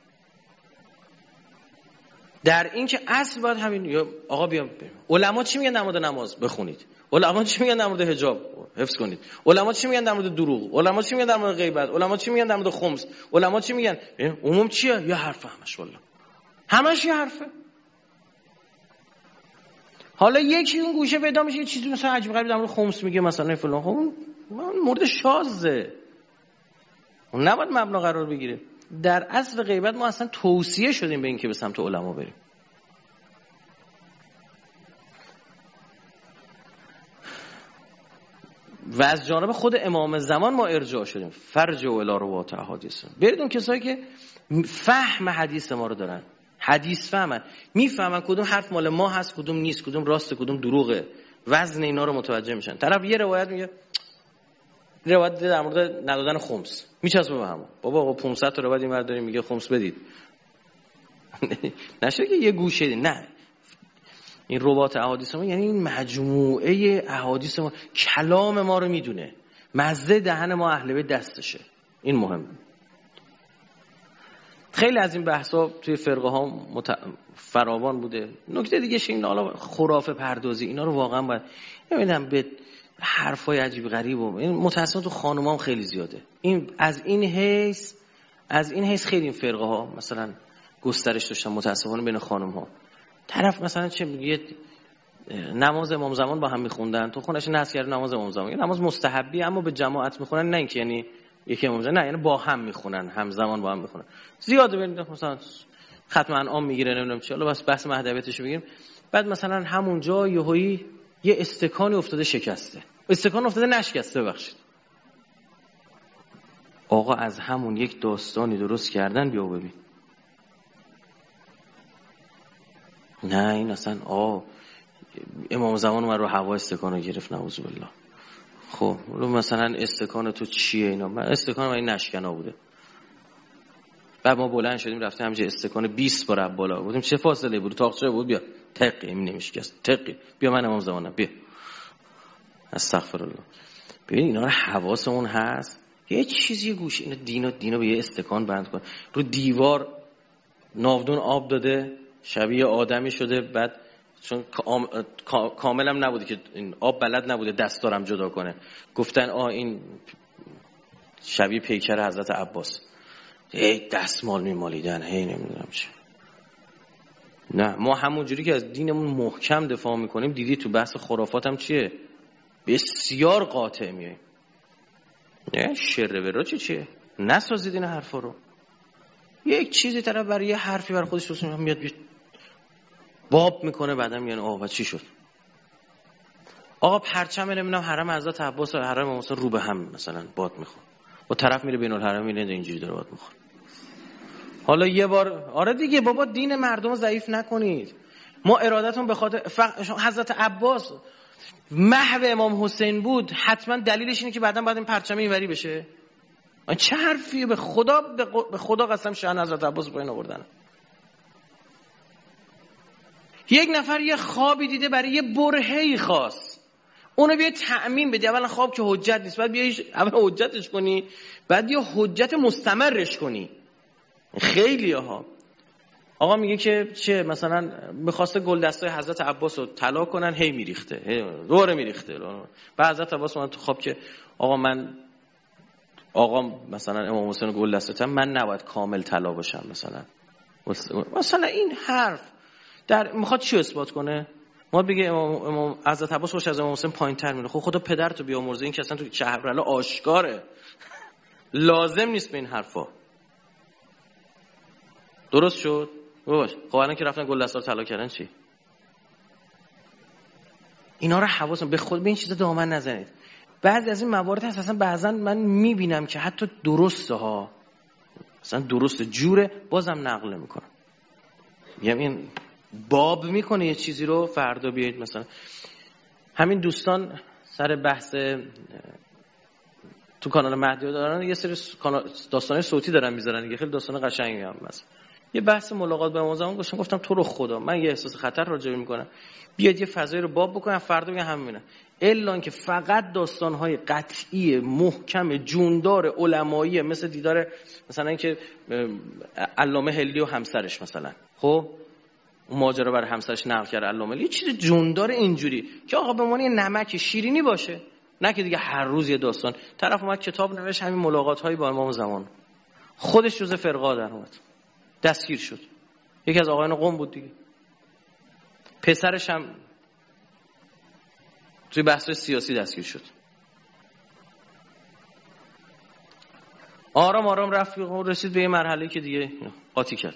در این که اصل باید همین آقا بیام علما چی میگن در مورد نماز بخونید، علما چی میگن در مورد حجاب حفظ کنید، علما چی میگن در مورد دروغ، علما چی میگن در مورد غیبت، علما چی میگن در مورد خمس، علما چی میگن. عموم چیه؟ یه حرفه همش، والله همش یه حرفه. حالا یکی اون گوشه پیدا میشه یه چیزی مثلا عجیب غریب در مورد خمس میگه مثلا فلان، خب اون مورد شاذه، اون نباید مبنا قرار بگیره. در اصل غیبت ما اصلا توصیه شدیم به این که به سمت علما بریم. و از جانب خود امام زمان ما ارجاع شدیم، فرجع الی روات احادیث. برید اون کسایی که فهم حدیث ما رو دارن، حدیث فهمن، میفهمن کدوم حرف مال ما هست کدوم نیست، کدوم راسته کدوم دروغه، وزن اینا رو متوجه میشن. طرف یه روایت میگه، روایت در مورد ندادن خمس میچسبه به همون، بابا 500 تا روایت اینور داریم میگه خمس بدید. نشه که یه گوشه نه، این روات احادیث ما یعنی این مجموعه احادیث ما، کلام ما رو میدونه، مزه دهن ما اهل بیت دستشه. این مهمه. خیلی از این بحثا توی فرقه ها فراوان بوده. نکته دیگه این حالا خرافه پردازی اینا رو واقعا باید نمیدونم به حرفای عجیب غریب و این متأسفانه تو خانوما هم خیلی زیاده. این از این حیث خیلی این فرقه ها مثلا گسترش داشتن متأسفانه بین خانم ها. طرف مثلا چه میگه نماز امام زمان با هم میخوندن، تو خونش نصب کرد نماز امام زمان، نماز مستحبی اما به جماعت میخونن، نه اینکه یعنی یکی امام زمان، نه یعنی با هم میخونن، همزمان با هم میخونن. زیاده ببینید مثلا ختم انعام میگیره نمیدونم چی، حالا بس بحث مهدویتش بگیم. بعد مثلا همونجا یهویی یه استکانی افتاده شکسته، استکان افتاده نشکسته، ببخشید آقا از همون یک داستانی درست کردن، بیا ببین. نه این اصلا امام زمان اومد رو هوا استکانو گرفت، نعوذ بالله. خب مثلا استکان تو چیه اینا؟ من استکان من نشکنا بوده. بعد ما بلند شدیم رفتیم همینجا استکان 20 بار بالا بودیم. چه فاصله بود؟ تاقچه بود. بیا تقی نمیشکست. تقی بیا من امام زمانم. بیا استغفرالله. ببین اینا رو حواسمون هست. یه چیزی گوش اینا دینو به یه استکان بند کن. رو دیوار ناودون آب داده، شبیه آدمی شده. بعد چون کاملم نبوده که این آب بلد نبوده دستارم جدا کنه، گفتن این شبیه پیکر حضرت عباس. دستمال میمالیدن، نمیدونم چه. نه ما همونجوری که از دینمون محکم دفاع میکنیم، دیدی تو بحث خرافات هم چیه؟ بسیار قاطع میاییم. نه شر برا چیه؟ نسازید این حرفا رو. یک چیزی طرف برای یه حرفی برای خودش درست میاد باب میکنه، بعدم میگن چی شد؟ آقا پرچم نمیدونم حرم حضرت عباس و حرم امام حسین رو به هم مثلا باد میخوره، با طرف میره بین الحرم اینه اینجوری داره باد میخوره. حالا یه بار دیگه بابا دین مردم رو ضعیف نکنید. ما ارادتون به خاطر حضرت عباس محو امام حسین بود، حتما دلیلش اینه که بعداً باید این پرچم اینوری بشه. چه حرفیه؟ به خدا قسم شأن حضرت عباس پایین آوردن. یک نفر یه خوابی دیده برای یه برهه‌ای خاص، اونو بیای تأمین بدی. اولا خواب که حجت نیست، بعد بیای اول حجتش کنی، بعد یه حجت مستمرش کنی. خیلی ها آقا میگه که چه مثلا می‌خواسته گل دستای حضرت عباس رو طلا کنن، هی میریخته، دوره میریخته. بعد حضرت عباس اومد تو خواب که آقا مثلا امام حسین گل دستاتم، من نباید کامل طلا باشم مثلا این حرف میخواد چی اثبات کنه؟ ما بگه امام حضرت عباس خوش از امام حسین پایین‌تر میره. خب خدا پدرتو بیامرزه، این که اصلا تو شهر آشکاره، لازم نیست به این حرفا. درست شد؟ باش. خب الان که رفتن گل دستا طلا کردن چی؟ اینا رو حواسم به خود به این چیزا دامن نزنید. بعضی از این موارد هست اصلا بعضا من میبینم که حتی درسته ها، اصلا درست جوره، بازم نقل میکنم. میگم این باب میکنه یه چیزی رو، فردا بیایید مثلا همین دوستان سر بحث تو کانال مهدی دارن یه سری داستانای صوتی دارن میذارن دیگه، خیلی داستان قشنگی هم مثلا یه بحث ملاقات با امام گفتم تو رو خدا من یه احساس خطر راجع میکنم، بیاد یه فضایی رو باب بکنم، فردا بگم همینه. الا اینکه فقط داستان‌های قطعی محکم جوندار علمایی مثل دیدار مثلا اینکه علامه هلی و همسرش مثلا، خب اون ماجرا برای همسرش نقل کرد علامه هلی، یه چیز جوندار اینجوری که آقا به معنی نمک شیرینی باشه، نه که دیگه هر روز یه داستان. طرف اومد کتاب نوشت همین ملاقات‌های با امام زمان، خودش جزء فرقه در اومد، دستگیر شد. یکی از آقایان قم بود دیگه، پسرش هم توی بحث سیاسی دستگیر شد. آرام آرام رفت رسید به یه مرحله که دیگه قاطی کرد.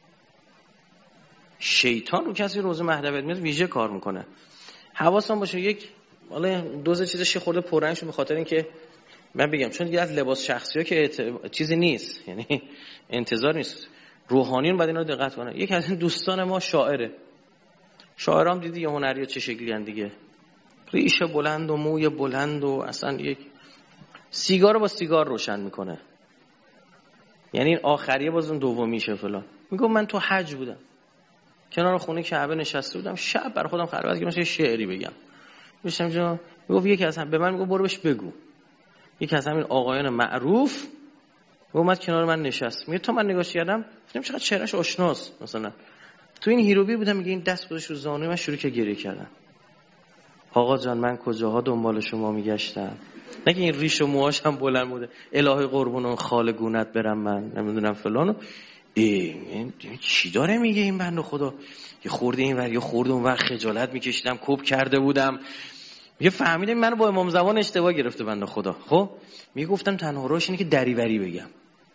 شیطان رو کسی روز مهدویت میاد ویژه کار میکنه. حواسم باشه. یک حالا دوز چیزش خورده پررنگ شد به خاطر اینکه من بگم چون دیگه از لباس شخصی ها که چیزی نیست، یعنی انتظار نیست، روحانیون باید اینا رو دقت کنن. یک از این دوستان ما شاعره، شاعرام دیدی یه هنری چه شکلی ان دیگه، ریشه بلند و موی بلند و اصلا یک سیگار رو با سیگار روشن میکنه، یعنی این آخریه باز اون دومیشه فلان. میگم من تو حج بودم کنار خونه کعبه نشسته بودم، شب برای خودم خلوت کردم شعری بگم. میشم جا میگم یکی از هم به من میگم برو بهش بگو، یکی از همین آقایان معروف اومد کنار من نشست، میگه تا من نگاش کردم گفتم چقدر چهرهش آشناست، مثلا تو این هیروبی بودم، میگه این دست گذاشت رو زانوی من، شروع کرد گریه کردن. آقا جان من کجاها دنبال شما میگشتم، نگه این ریش و موهاش هم بلند بوده، الهی قربون اون خال گونت برم من نمیدونم فلانو. این چی داره میگه این بنده خدا؟ یه خورده این ور یه خورده اون ور خجالت میکشیدم، کوب کرده بودم. میگه فهمیدم منو با امام زمان اشتباه گرفته بنده خدا. خب میگفتم تنها راهش اینه که دریوری بگم.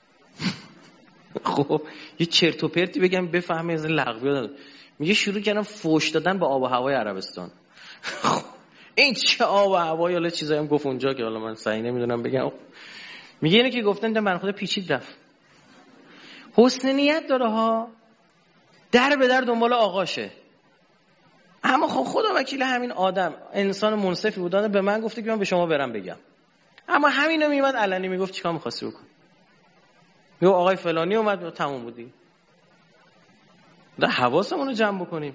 خب یه چرت و پرتی بگم بفهمه از لغوی. میگه شروع کردم فوش دادن به آب و هوای عربستان. این چه آب و هوایی، حالا چیزایی هم گفت اونجا که حالا من صحیح نمیدونم بگم. میگه اینو که گفتن من خدا پیچید رفت. حسن نیت داره ها، در به در دنبال آقاشه، اما خب خدا وکیل همین آدم انسان منصفی بود، به من گفته که من به شما برم بگم، اما همینو میومد علنی میگفت چیکار می‌خواستی بکن، میگه آقای فلانی اومد تموم بودی. در حواسمون رو جمع بکنیم.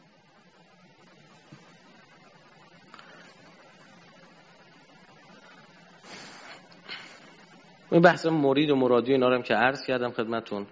این بحث مرید و مرادی اینا رو هم که عرض کردم خدمتتون.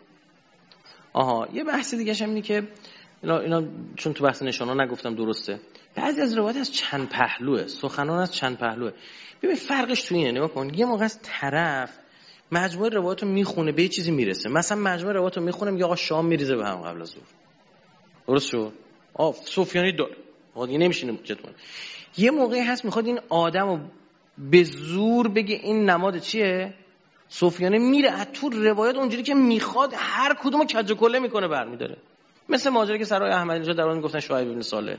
یه بحث دیگه هم اینه که اینا چون تو بحث نشانا نگفتم درسته، بعضی از روایت از چند پهلوه، سخنان از چند پهلوه. ببین فرقش تو اینه، نگاه کن، یه موقع از طرف مجموعه روایتو میخونه به یه چیزی میرسه، مثلا مجموعه روایتو میخونه میگه آقا شام میریزه به هم قبل از ظهر، درست شد، سفیانی داره، دیگه نمیشینه چطور. یه موقعی هست میخواد این آدمو به زور بگه این نماد چیه، سفیانی میره از تو روایت اونجوری که میخواد هر کدومو کج و کله میکنه برمیداره. مثل ماجرایی که سرای احمدی نژاد در اون میگفتن شعیب بن صالح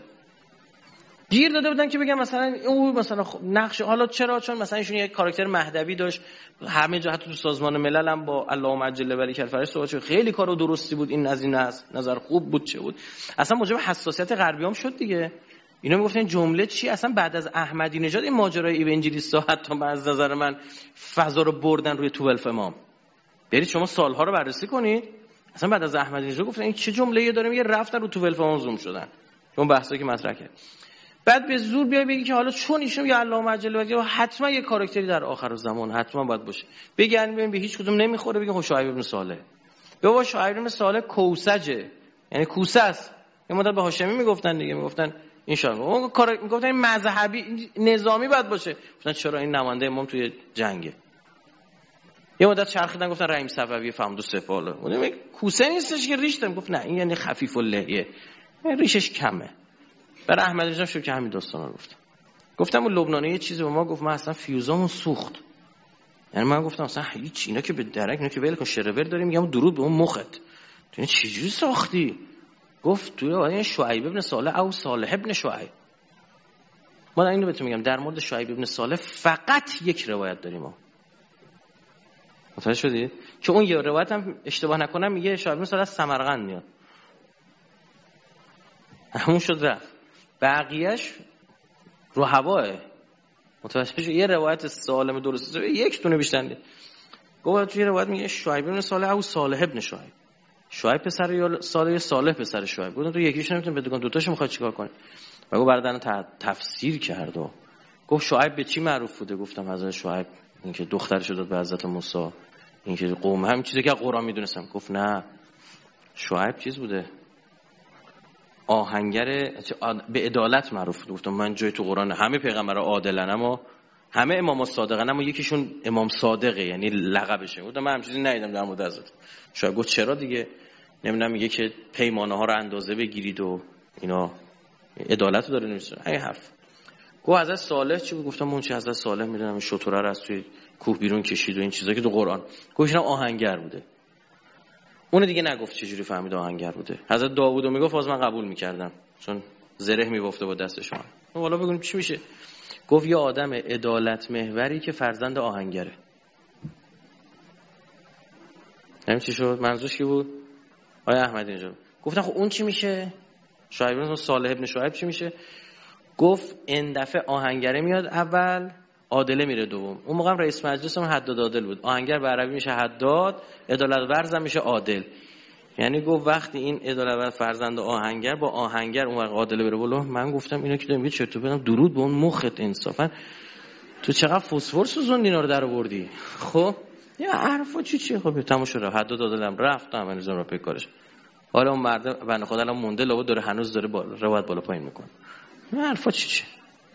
گیر داده بودن که بگم مثلا او مثلا نقش، حالا چرا؟ چون مثلا ایشون یک کاراکتر مهدوی داشت، همه جا حتی تو سازمان ملل هم با اللهم عجل ولی کلفرش صحبت، خیلی کارو درستی بود، این از این نظر خوب بود، چه بود اصلا موجب حساسیت غربیام شد دیگه. اینا میگفتن جمله چی اصلا بعد از احمدی نژاد این ماجرای ایونجلیستا حتی از نظر من فضا رو بردن روی 12 امام. برید شما سالها رو بررسی کنید، اصلا بعد از احمدی نژاد گفتن این چه جمله‌ای داره میگه، رفتن رو 12 امام زوم شدن، اون بحثایی که مطرح کرد. بعد به زور بیای بگی که حالا چون ایشون یا اللهم عجل وجهه حتما یه کاراکتری در آخر زمان حتما باید باشه، بگن ببین به هیچ کدوم نمیخوره، بگن شعیب بن صالح. بابا شعیب بن صالح کوسجه، یعنی کوسه است. یه مدت به هاشمی میگفتن دیگه، میگفتن این شاگرد کار میگفتن این مذهبی نظامی باید باشه، گفتن چرا این نماینده امام توی جنگه. یه مدت چرخیدن گفتن رحیم صفوی فهمد و سفاله، اون کوسه نیستش که ریش دارم، گفت نه این یعنی خفیف اللحیه، ریشش کمه. برای احمدی نژاد شد که همین داستانا رو گفتم اون لبنانی یه چیزی به ما گفت، من اصلا فیوزامون سوخت، یعنی من گفتم اصلا هیچ، اینا که به درک، اینا که ول کن شرور داریم، میگم درود به اون مخت، تو چجوری ساختی؟ گفت توی آیه شعیب ابن صالح او صالح ابن شعیب. من اینو بهتون میگم در مورد شعیب ابن صالح فقط یک روایت داریم ما. متوجه شدید که اون یه روایت هم اشتباه نکنم میگه شعیب ابن صالح از سمرقند میاد، همون شد رفت، بقیهش رو هواه. متوجه شد یه روایت سالم درست یک دونه بیشتر نیست. گفت توی روایت میگه شعیب ابن صالح او صالح ابن شعیب، شعیب پسر یا صالح پسر شعیب. گفتم تو یکیش نمیتونی بدون دوتاشو میخواد چیکار کنی؟ بگو بردن تفسیر کرد و گفت شعیب به چی معروف بوده؟ گفتم حضرت شعیب اینکه دخترش داد به حضرت موسی، اینکه قوم همین چیزی که از قرآن میدونستم. گفت نه شعیب چیز بوده، آهنگر به عدالت معروف بود. گفتم من جای تو قرآن همه پیغمبرا عادلن اما همه امام صادقن اما یکیشون امام صادقه یعنی لقبشه. گفتم من هم چیزی ندیدم در مورد حضرت. شاید گفت چرا دیگه نمیدونم، میگه که پیمانه ها رو اندازه بگیرید و اینا عدالت رو داره نمیشه این حرف. گفت حضرت صالح چی بود؟ گفتم اون چی حضرت صالح میدونم شتره رو از توی کوه بیرون کشید و این چیزا که تو قرآن. گفت اینا آهنگر بوده. اون دیگه نگفت چجوری فهمید آهنگر بوده. حضرت داوودو میگفت باز من قبول میکردم چون زره میوفته با دستش. حالا بگیم چی میشه؟ گفت یه آدم عدالت محوری که فرزند آهنگره. همین چی شد؟ منظورش کی بود؟ آیا احمدی نژاد. گفتن خب اون چی میشه؟ شعیب بن صالح ابن شعیب چی میشه؟ گفت این دفعه آهنگره میاد اول، عادله میره دوم. اون موقع رئیس مجلس هم حداد عادل بود. آهنگر به عربی میشه حداد، عدالت ورز هم میشه عادل. یعنی گفت وقتی این عدالت ورز فرزند آهنگر با آهنگر اون وقت عادله بره بالا. من گفتم اینا که دارم میگه چرت و پرت، درود به اون مخت انصافا تو چقدر فسفر سوزوندی اینا رو در آوردی. خب یا حرفا چی خب تموم شد، حداد عادل هم رفت، همین نظام رو پیکارش. حالا اون مرد بنده خدا الان مونده لابد داره هنوز داره روایت بالا پایین میکنه. حرفا چی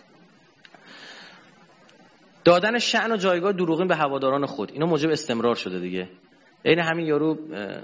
دادن شأن و جایگاه دروغین به هواداران خود، اینا موجب استمرار شده دیگه. این همین یارو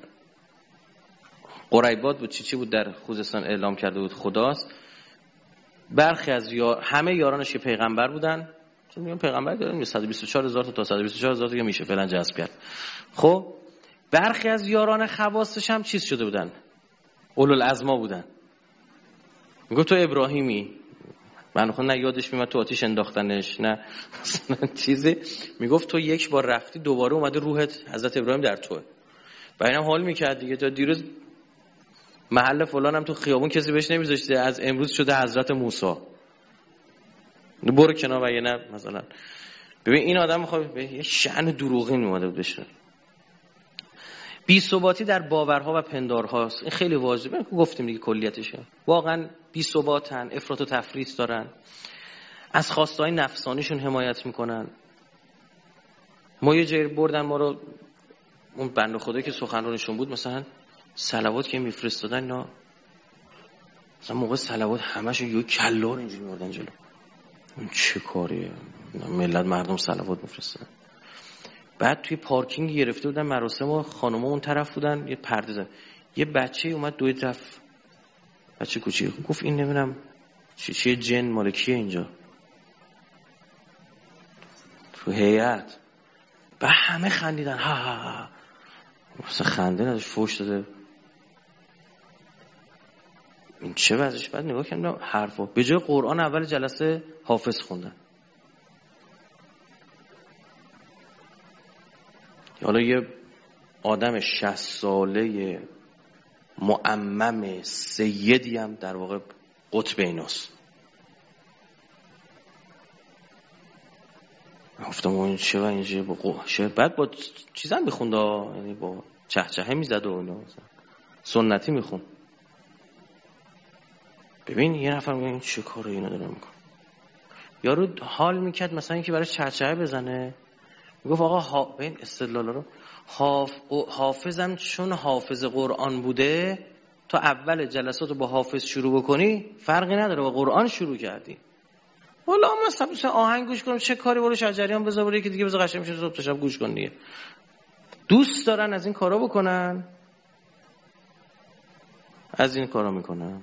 قریبات بود چی بود در خوزستان اعلام کرده بود خداست. برخی از همه یارانش که پیغمبر بودن، چون میگم پیغمبر دارن 124,000 تا 124,000 تا میشه فعلا جذب کرد. خب برخی از یاران خواصش هم چیز شده بودن، اولوالعزما بودن. میگه تو ابراهیمی من خود نه یادش میاد تو آتیش انداختنش نه مثلا چیزی. میگفت تو یک بار رفتی دوباره اومده روحت حضرت ابراهیم در توه. و اینم حال میکرد دیگه. تا دیروز محل فلان هم تو خیابون کسی بهش نمیذاشته، از امروز شده حضرت موسی. برو کنار. و یه نه مثلا ببین این آدم میخواد به یه شأن دروغین اومده بود بشه. بی‌ثباتی در باورها و پندارهاست. این خیلی واجبه. گفتیم دیگه کلیتشه. واقعا بی‌ثباتن، افراط و تفریط دارن، از خواستهای نفسانیشون حمایت میکنن. ما یه جایی بردن ما رو، اون بنده خدایی که سخنرانشون بود، مثلا صلوات که میفرستادن اینا، مثلا موقع صلوات همشون یه کلار اینجوری می‌آوردن جلو. این چه کاریه؟ ملت مردم صلوات میفرستادن. بعد توی پارکینگ گرفته بودن مراسم و خانوما اون طرف بودن، یه پرده زد، یه بچه اومد دوید رفت، بچه کوچیک، گفت این نمیدونم چیه جن مال کیه اینجا تو هیئت. بعد همه خندیدن، ها ها ها. مثلا خنده نداشت، فوش داده. این چه وضعش؟ بعد نگاه کردم حرفا به جای قرآن اول جلسه حافظ خوندن. حالا یه آدم 60 ساله معمم سیدی هم در واقع قطب ایناست. گفتم این چه و اینجا با بعد با چیزا میخوند، یعنی با چهچهه میزد و اینا، سنتی میخوند. ببین یه نفر میگه این چه کاره اینا داره میکنه. یارو حال میکرد مثلا اینکه برای چهچهه بزنه، میگفت آقا ببین استدلالا رو، حافظم چون حافظ قرآن بوده، تا اول جلسات رو با حافظ شروع بکنی فرقی نداره، با قرآن شروع کردی. والا مثلا آهنگ گوش کنم چه کاری، برو شجریان بذار، برو یکی دیگه بذار، قشنگ میشه صبح تا شب گوش کن دیگه. دوست دارن از این کارا بکنن، از این کارا میکنن.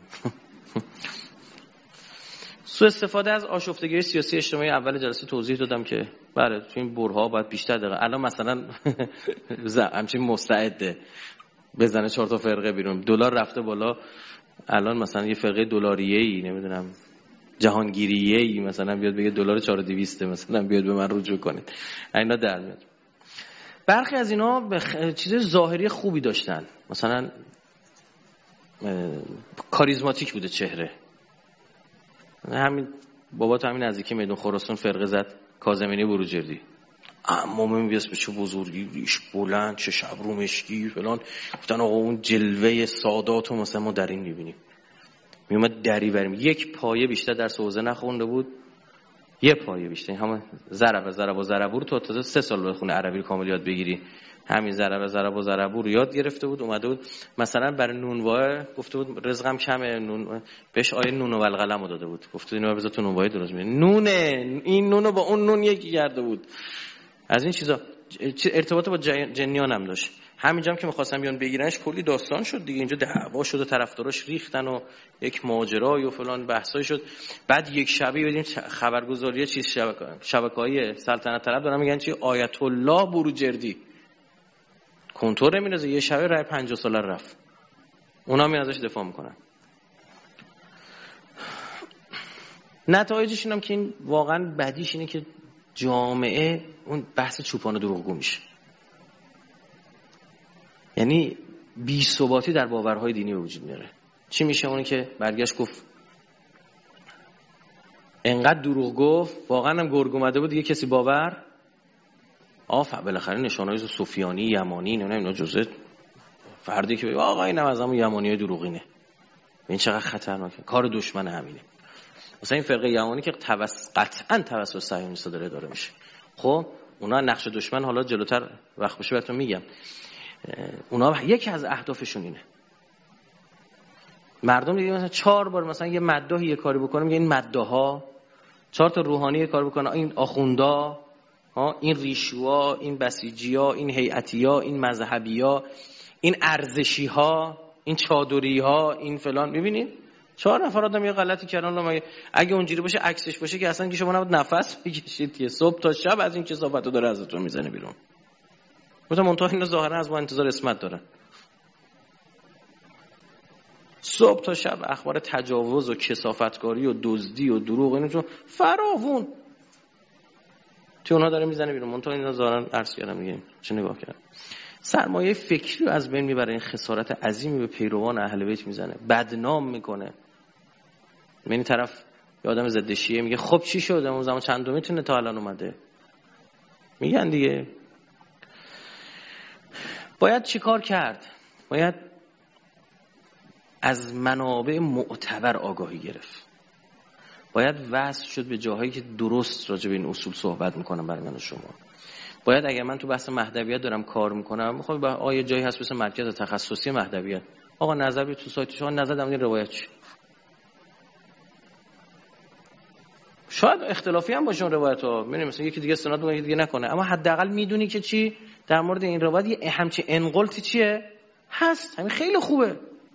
سوء استفاده از آشفتگی سیاسی اجتماعی. اول جلسه توضیح دادم که بله تو این برها باید بیشتر دقیقه. الان مثلا همچین مستعده بزنه 4 تا فرقه بیرون، دلار رفته بالا، الان مثلا یه فرقه دلاریه‌ای نمیدونم جهانگیریه‌ای مثلا بیاد بگه دلار 4200 مثلا بیاد به من رجوع کنید، اینا در میاد. برخی از اینا چیز ظاهری خوبی داشتن، مثلا کاریزماتیک بوده چهره. همین بابا تو همین نزدیکی میدون خراسان فرقه زد، کاظمینی بروجردی، اما من بیاس به چه بزرگی، ریش بلند، چه شبرو مشکی فلان. گفتن آقا اون جلوه ساداتو مثلا ما در این میبینیم. میومد دری بریم، یک پایه بیشتر در حوزه نخونده بود، یه پایه بیشتر، همه ضرب رو تا 3 سال بخونه عربی کامل یاد بگیری. همین ضرب رو یاد گرفته بود، اومده بود مثلا برای نونوای گفته بود رزقم کمه، نون بهش آیه نون و القلم داده بود، گفته اینو بذار تو نونوای درست می نونه، این نونو با اون نون یکی کرده بود. از این چیزا ارتباط با جنیان هم داشت. همینجام که می‌خواستم بیان بگیرنش کلی داستان شد دیگه، اینجا دعوا شد و طرفداراش ریختن و یک ماجرای و فلان بحثای شد. بعد یک شبی بدیم خبرگزاری چیز شبکه‌های سلطنت طلب دارن میگن چی، آیت الله بروجردی کنتور نمی‌ندازه، یه شبه رای 50 ساله رفت، اونا میان ازش دفاع میکنن. نتایجش اینم که این واقعا بدیش اینه که جامعه اون بحث چوپان و دروغگو میشه. یعنی بی‌ثباتی در باورهای دینی وجود میاره. چی میشه؟ اونی که برگشت گفت انقدر دروغ گفت واقعا هم گرگ اومده بود دیگه کسی باور بالاخره نشانه‌های سفیانی یمانی اینا جزء فردی که آقا اینم از همون یمانیای دروغینه. این چقدر خطرناکه، کار دشمن همینه. مثلا این فرقه یمانی که قطعاً توسط صهیونیست‌ها داره اداره میشه. خب اونا نقش دشمن حالا جلوتر وقت بشه بهتون میگم. اونا یکی از اهدافشون اینه. مردم دیگه مثلا 4 بار مثلا یه مداحی یه کاری بکنه، میگه این مداها 4 تا روحانی یه کار بکنه، این آخوندا، این ریشوها، این بسیجی‌ها، این هیئتی‌ها، این مذهبی‌ها، این ارزشی‌ها، این چادری‌ها، این فلان. ببینید 4 نفر آدم یه غلطی کردن. اگه اونجوری باشه عکسش باشه که اصلا که شما نباید نفس بکشید که صبح تا شب از این کثافتو داره ازتون میزنه بیرون. گفتم منتها اینا ظاهرا از ما انتظار اسمت دارن. صبح تا شب اخبار تجاوز و کثافتکاری و دزدی و دروغ اینو فراوون تو اونها داره میزنه بیرون. منتها اینا ظاهرا عرض کردم دیگه چه نگاه کردم سرمایه فکری رو از بین میبره. این خسارت عظیمی به پیروان اهل بیت میزنه، بدنام میکنه. این طرف یه آدم ضد شیعه میگه خب چی شد اون زمان چندمیتونه تا الان اومده؟ میگن دیگه باید چیکار کرد؟ باید از منابع معتبر آگاهی گرفت. باید وصل شد به جاهایی که درست راجع به این اصول صحبت میکنم برای من و شما. باید اگر من تو بحث مهدویت دارم کار میکنم، خب آیه جایی هست مثل مرکز تخصصی مهدویت، آقا نظر بید تو سایت شما، نظر در مورد روایت چی؟ شاید اختلافی هم باشه اون روایت‌ها، می‌بینیم مثلا یکی دیگه استناد می‌کنه یکی دیگه نکنه، اما حداقل میدونی که چی در مورد این روایت یه همچین انقلتی چیه هست. همین خیلی خوبه.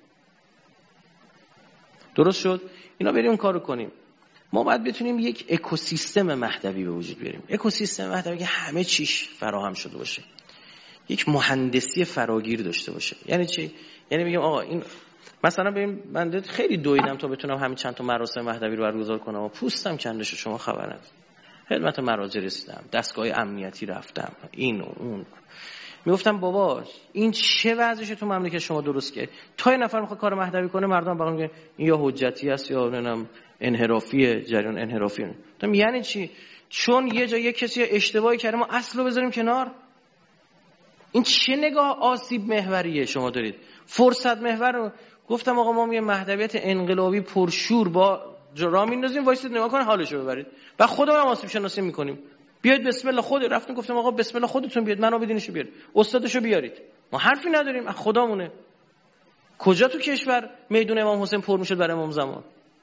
درست شد. اینا بریم اون کارو کنیم. ما باید بتونیم یک اکوسیستم مهدوی به وجود بیاریم. اکوسیستم مهدوی که همه چیش فراهم شده باشه، یک مهندسی فراگیر داشته باشه. یعنی چی؟ یعنی میگم آقا این مثلا ببین من خیلی دویدم تا بتونم همین چند تا مراسم مهدوی رو برگزار کنم و پوستم کندش شما خبر ندارید. خدمت مراجع رسیدم، دستگاه امنیتی رفتم، این و اون. میگفتم بابا این چه وضعشه تو مملکت شما درست کرد؟ تا یه نفر میخواد کار مهدوی کنه مردم بقول میگه این یا حجتی است یا نمیدونم انحرافیه، جریان انحرافیه. گفتم یعنی چی؟ چون یه جا یه کسی اشتباهی کرده ما اصل رو بذاریم کنار؟ این چه نگاه آسیب محوریه شما دارید؟ فرصت محور رو گفتم آقا ما یه مهدویت انقلابی پرشور با راه میندازیم، وایسید نگاه کن حالشو ببرید. بعد خودمون هم آسیب شناسی میکنیم. بیاید بسم الله خود رفتیم گفتم آقا بسم الله خودتون بیاد، منو بدینشو بیارید، استادشو بیارید. ما حرفی نداریم، از خدامونه. کجا تو کشور میدون امام حسین پر میشد برای امام زمان؟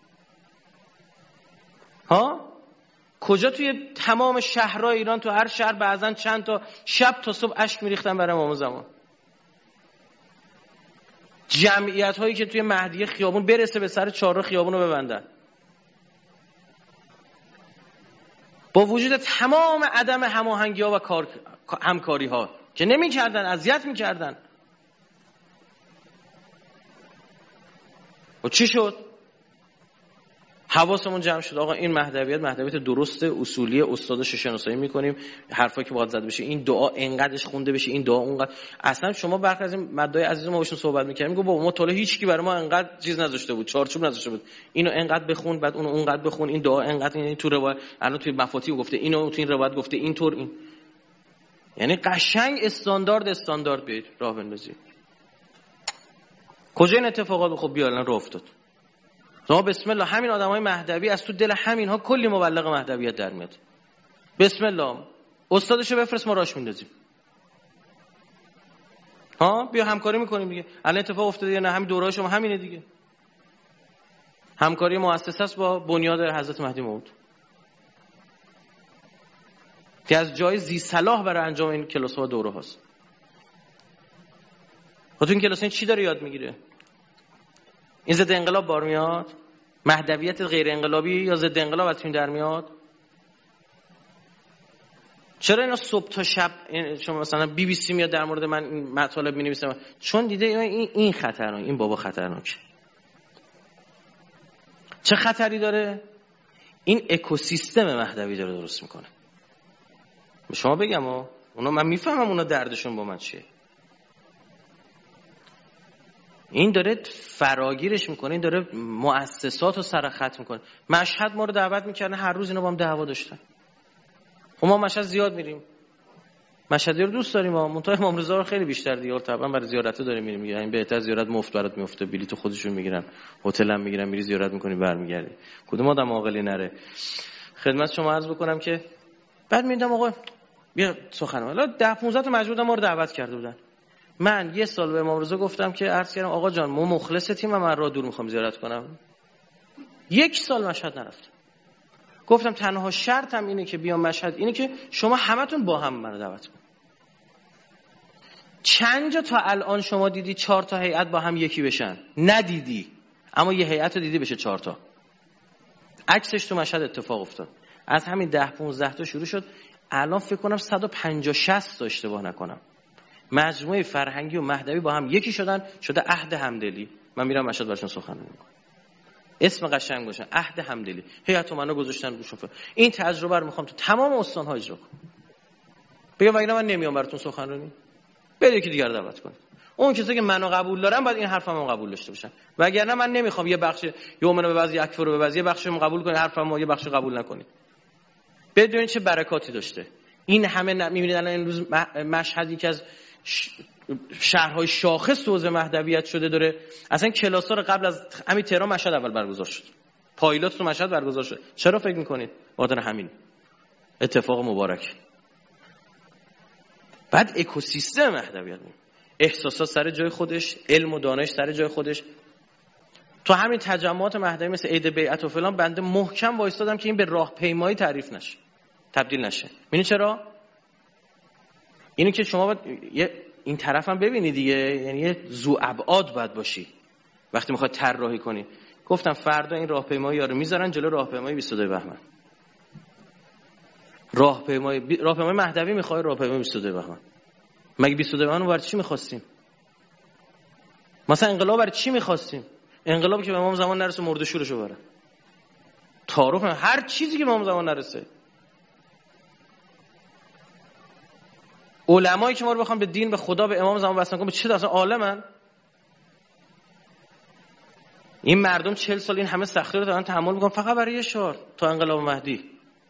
ها؟ کجا توی تمام شهرهای ایران تو هر شهر بعضن چند تا شب تا صبح اشک میریختن برای امام زمان؟ جمعیت هایی که توی مهدیه خیابون برسه به سر چهارراه خیابون رو ببندن، با وجود تمام عدم هماهنگی ها و همکاری ها که نمی کردن، اذیت می کردن. و چی شد؟ حواسمون جمع شد آقا این مهدویت درسته، اصولی، استادش شناسایی میکنیم، حرفایی که باید زده بشه، این دعا انقدرش خونده بشه، این دعا اونقدر. اصلا شما برخی از این مدعای عزیز ما باشون صحبت میکنیم میگه بابا ما تا حالا هیچ کی برای ما انقدر چیز نذاشته بود، چارچوب نذاشته بود، اینو انقدر بخون بعد اونو اونقدر بخون، این دعا انقدر، این تو روایت الان توی مفاتیح گفته اینو، تو این روایت گفته اینطور، این یعنی قشنگ استاندارد بیاید راه بندازید. کجا این اتفاقات خب بیا الان راه افتاد. ما بسم الله همین آدمای مهدوی از تو دل همینها کلی مبلغ مهدویت در میاد. بسم الله استادشو بفرست ما راش میندازیم. ها بیا همکاری میکنیم دیگه. الان اتفاق افتاده یا نه؟ همین دوره‌های شما همینه دیگه. همکاری مؤسسه است با بنیاد حضرت مهدی موعود که از جای ذی صلاح برای انجام این کلاس‌ها و دوره هاست. خب تو این کلاس چی داره یاد میگیره؟ این ضد انقلاب بار میاد؟ مهدویت غیر انقلابی یا ضد انقلاب از این در میاد؟ چرا اینا صبح تا شب شما مثلا BBC میاد در مورد من این مطالب می‌نویسه؟ چون دیده این خطرناک، این بابا خطرناکه. چه خطری داره؟ این اکوسیستم مهدوی داره درست میکنه. به شما بگم اونا من میفهمم اونا دردشون با من چیه. این داره فراگیرش میکنه، این داره مؤسسات رو سرخط میکنه. مشهد ما رو دعوت میکردن، هر روز اینا با هم دعوا داشتن. و ما مشهد زیاد میریم، مشهدی رو دوست داریم، منتها امام رضا رو خیلی بیشتر دیگه طبعا برای زیارت داریم میریم. یعنی بهتر زیارت مفت برات میفته، بلیط خودشون میگیرن، هتل هم میگیرن، میری زیارت میکنی برمیگردی. کدوم آدم عاقلی نره. خدمت شما عرض بکنم که بعد میدم آقا بیا سخن حالا 10 15 تا مجموعه ما رو دعوت کرده بودن. من یه سال به امام رضا گفتم که عرض کردم آقا جان ما مخلص تیم، من راه دور میخوام زیارت کنم. 1 سال مشهد نرفتم. گفتم تنها شرطم اینه که بیام مشهد اینه که شما همتون با هم منو دعوت کنید. چند جا تا الان شما دیدی 4 تا هیئت با هم یکی بشن؟ ندیدی. اما یه هیئت رو دیدی بشه 4 تا. عکسش تو مشهد اتفاق افتاد. از همین 10 15 تا شروع شد. الان فکر کنم 150 60 تا اشتباه نکنم. مجموعه فرهنگی و مهدوی با هم یکی شدن، شده عهد همدلی. من میرم مشهد براشون سخنرانی میکنم. اسم قشنگ گذاشتن عهد همدلی، هیئت منو گذاشتن روشون. این تجربه رو میخوام تو تمام استان‌ها اجرا کنم. بگم وگرنه من نمیام براتون سخنرانی، برید یکی دیگر دعوت کنید. اون کسی که منو قبول دارن باید این حرفمو قبول داشته باشن، وگرنه من نمیخوام یه بخش یومنو به بعضی یکفر رو به بعضی یه بخشمو قبول کنید، حرفمو یه بخش قبول نکنید. بدونید چه برکاتی داشته. این همه میبینید الان امروز مشهد یکی از شهرهای شاخص حوزه مهدویت شده داره. اصلا کلاس‌ها رو قبل از همین تهران مشهد اول برگزار شد، پایلوت تو مشهد برگزار شد. چرا فکر میکنید؟ بخاطر همین اتفاق مبارک. بعد اکوسیستم مهدویت، احساسات سر جای خودش، علم و دانش سر جای خودش. تو همین تجمعات مهدوی مثل عید بیعت و فلان بنده محکم وایستادم که این به راهپیمایی تعریف نشه، تبدیل نشه. می‌بینی چرا؟ اینو که شما این طرف هم ببینید دیگه، یعنی یه ذو ابعاد باید باشی وقتی میخواد طراحی کنی. گفتم فردا این راهپیمایی رو میذارن جلو راهپیمایی 22 بهمن. راهپیمایی مهدوی میخواد، راهپیمایی 22 بهمن. مگه 22 بهمن رو برای چی می‌خواستیم؟ مثلا انقلاب برای چی می‌خواستیم؟ انقلابی که به امام زمان نرسه مرده شورشو بره. تعارف هر چیزی که به امام زمان نرسه. علمایی که ما رو بخوام به دین، به خدا، به امام زمان وصل کنن، به چه اصلا عالمن؟ این مردم 40 سال این همه سختی رو دارن تحمل میکنن فقط برای یه شعار تا انقلاب مهدی.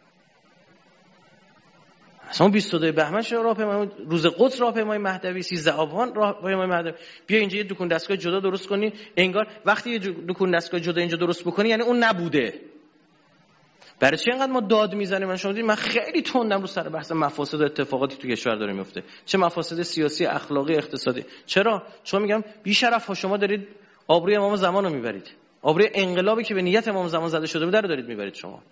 اصلا 22 بهمن چه راهپیمایی، روز قدس راهپیمایی مهدوی، 13 آبان راهپیمایی مهدوی. بیا اینجا یه دکون دستگاه جدا درست کنی، انگار وقتی یه دکون دستگاه جدا اینجا درست بکنی یعنی اون نبوده. برای چی اینقدر ما داد میزنیم؟ من خیلی تندم رو سر بحث مفاسد و اتفاقاتی تو کشور داره میفته، چه مفاسد سیاسی، اخلاقی، اقتصادی. چرا؟ چون میگم بی شرف ها شما دارید آبروی امام زمان رو میبرید، آبروی انقلابی که به نیت امام زمان زده شده بود رو دارید میبرید. شما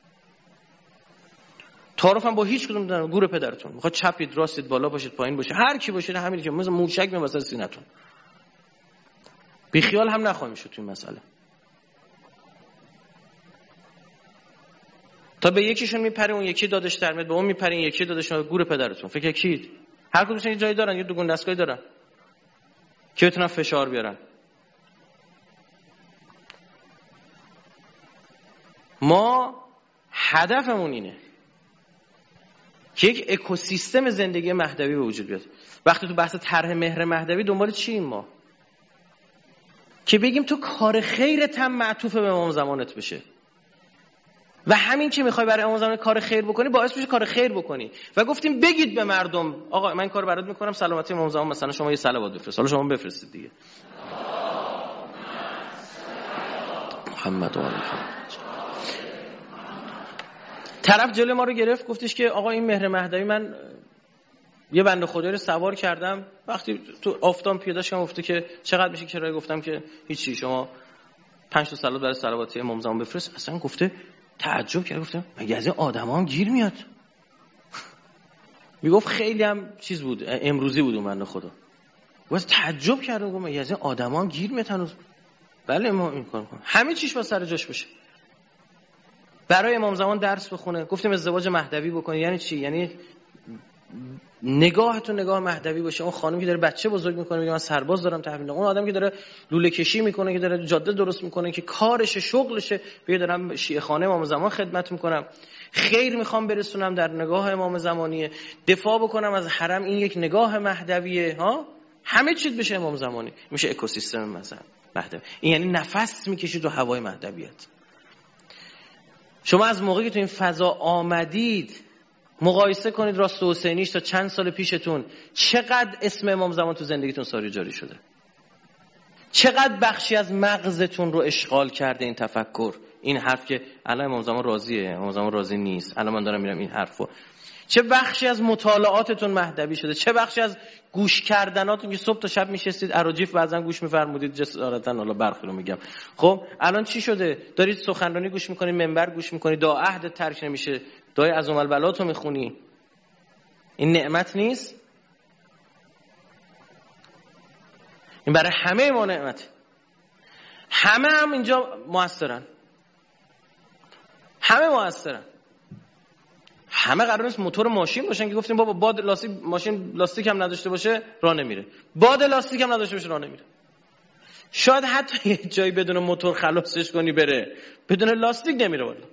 تعارفم با هیچ کدوم ندارم. گور پدرتون میخواد چپید راستید بالا باشید پایین باشید هر کی باشید همین که مثل موشک میواسه سینه‌تون. بی خیال هم نخواهیم شد تو این مسئله. تا به یکیشون میپره اون یکی دادش در میاد، به اون میپره این یکی دادش، گور پدرتون. فکر کید هر کدومشون یه جایی دارن، یه دوگون دستگاهی دارن که بتونن فشار بیارن. ما هدفمون اینه که یک اکوسیستم زندگی مهدوی به وجود بیاد. وقتی تو بحث طرح مهر مهدوی دنبال چییم ما؟ که بگیم تو کار خیرت هم معطوف به امام زمانت بشه و همین که میخوای برای امام زمان کار خیر بکنی باعث بشه کار خیر بکنی. و گفتیم بگید به مردم آقا من این کارو برات میکنم سلامتی امام زمان، مثلا شما یه صلوات بفرست. حالا شما بفرستید دیگه. محمد و آل محمد. طرف جلوی ما رو گرفت گفتش که آقا این مهر مهدوی من یه بنده خدایی رو سوار کردم، وقتی تو آفتاب پیاده‌اش کردم گفته که چقدر میشه کرایه؟ گفتم که هیچی، شما 5 تا صلوات برای صلواتی امام زمان بفرست. اصلا گفته تعجب کرد، گفتم مگه از این آدما هم گیر میاد؟ میگفت خیلی هم چیز بود، امروزی بود اون بنده خدا. گفت تعجب کردم، گفتم مگه از این آدما هم گیر میاد هنوز؟ بله ما این کار می‌کنیم، همه چیش با سر جاش بشه. برای امام زمان درس بخونه. گفتیم ازدواج مهدوی بکنی. یعنی چی؟ یعنی نگاهتون نگاه مهدوی باشه. اون خانم که داره بچه بزرگ میکنه میگه من سرباز دارم تحویل میدم، اون آدم که داره لوله کشی میکنه، که داره جاده درست میکنه، که کارشه شغلشه، بیا دارم شیعه خانه امام زمان خدمت میکنم، خیر میخوام برسونم در نگاه امام زمانی، دفاع بکنم از حرم، این یک نگاه مهدویه. ها همه چیز بشه امام زمانی، میشه اکوسیستم مهدوی. این یعنی نفس میکشید تو هوای مهدویت. شما از موقعی که تو این فضا آمدید مقایسه کنید راست و حسینیش تا چند سال پیشتون چقدر اسم امام زمان تو زندگیتون ساری جاری شده، چقدر بخشی از مغزتون رو اشغال کرده این تفکر، این حرف که الان امام زمان راضیه، امام زمان راضی نیست، الان من دارم میرم این حرفو. چه بخشی از مطالعاتتون مهدوی شده، چه بخشی از گوش کردناتون که صبح تا شب میشستید اراجیف بعضن گوش میفرمودید. جسارتا حالا برخی رو میگم. خب الان چی شده؟ دارید سخنرانی گوش میکنید، منبر گوش میکنید، دعا عهد ترک نمیشه، دعای عظم البلات رو میخونی. این نعمت نیست؟ این برای همه ما نعمت. همه هم اینجا موثرن، همه موثرن. همه قرار نیست موتور ماشین باشن که گفتیم بابا باد لاستیک ماشین لاستیک هم نداشته باشه راه نمیره، باد لاستیک هم نداشته باشه راه نمیره. شاید حتی یه جایی بدون موتور خلاصش کنی بره، بدون لاستیک نمیره والا.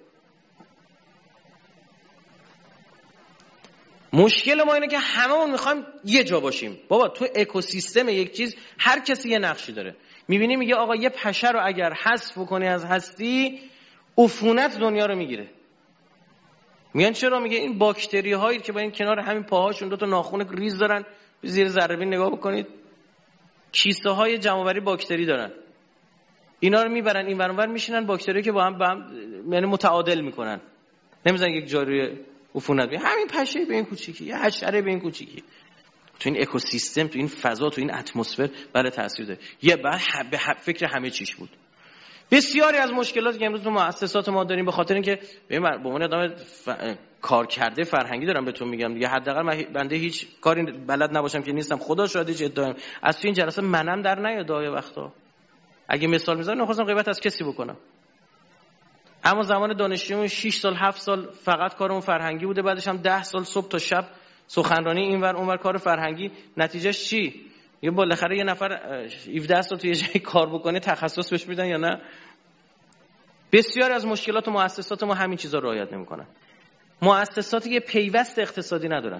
مشکل ما اینه که هممون میخوایم یه جا باشیم. بابا تو اکوسیستم یک چیز هر کسی یه نقشی داره. میبینی میگه آقا یه پشه رو اگر حذف کنی از هستی، عفونت دنیا رو میگیره. میگن چرا؟ میگه این باکتری هایی که با این کنار همین پاهاشون دو تا ناخن ریز دارن، زیر ذره بین نگاه بکنید، کیسه های جمع‌آوری باکتری دارن، اینا رو میبرن این ور اون ور میشینن، باکتری که با هم یعنی متعادل میکنن، نمیذارن یک جاری عفونت بیاد. همین پشه به این کوچیکی، یه حشره به این کوچیکی، تو این اکوسیستم، تو این فضا، تو این اتمسفر بله تاثیر داره. یه بعد به فکر همه چیش بود. بسیاری از مشکلاتی که امروز تو مؤسسات ما داریم به خاطر اینکه به عنوان آدم کار کرده فرهنگی دارم بهتون میگم دیگه، حداقل بنده هیچ کاری بلد نباشم که نیستم، خدا شاهد هیچ ادعایم از تو این جلسه منم در نیاد وقتا. اگه مثال میزنم نخواستم غیبت از کسی بکنم، اما زمان دانشجویی 6 سال 7 سال فقط کارمون فرهنگی بوده، بعدش هم 10 سال صبح تا شب سخنرانی اینور اونور کار فرهنگی. نتیجهش چی؟ یه بالاخره یه نفر 17 سال توی یه جایی کار بکنه تخصص بهش میدن یا نه؟ بسیار از مشکلات و مؤسسات ما همین چیزا رو رعایت نمی‌کنن. مؤسساتی که پیوست اقتصادی ندارن.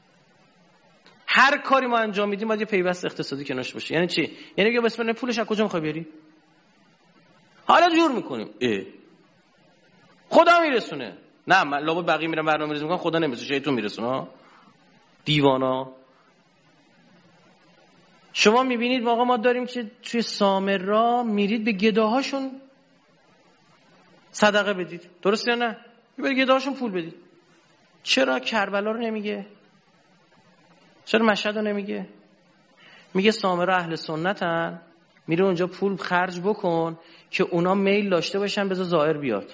هر کاری ما انجام میدیم باید یه پیوست اقتصادی کنارش باشه. یعنی چی؟ یعنی میگه بسم الله پولش از کجا می‌خوای بیاری؟ حالا جور می‌کنیم. خدا میرسونه. نه من لابد بقیه میرن برنامه‌ریزی می‌کنن، خدا نمیرسونه، شیطون میرسونه. دیوانا. شما میبینید واقعا ما داریم که توی سامرا میرید به گداهاشون صدقه بدید، درست یا نه؟ به گداهاشون پول بدید. چرا کربلا رو نمیگه؟ چرا مشهد رو نمیگه؟ میگه سامرا اهل سنتن، میره اونجا پول خرج بکن که اونا میل داشته باشن بذار زائر بیاد.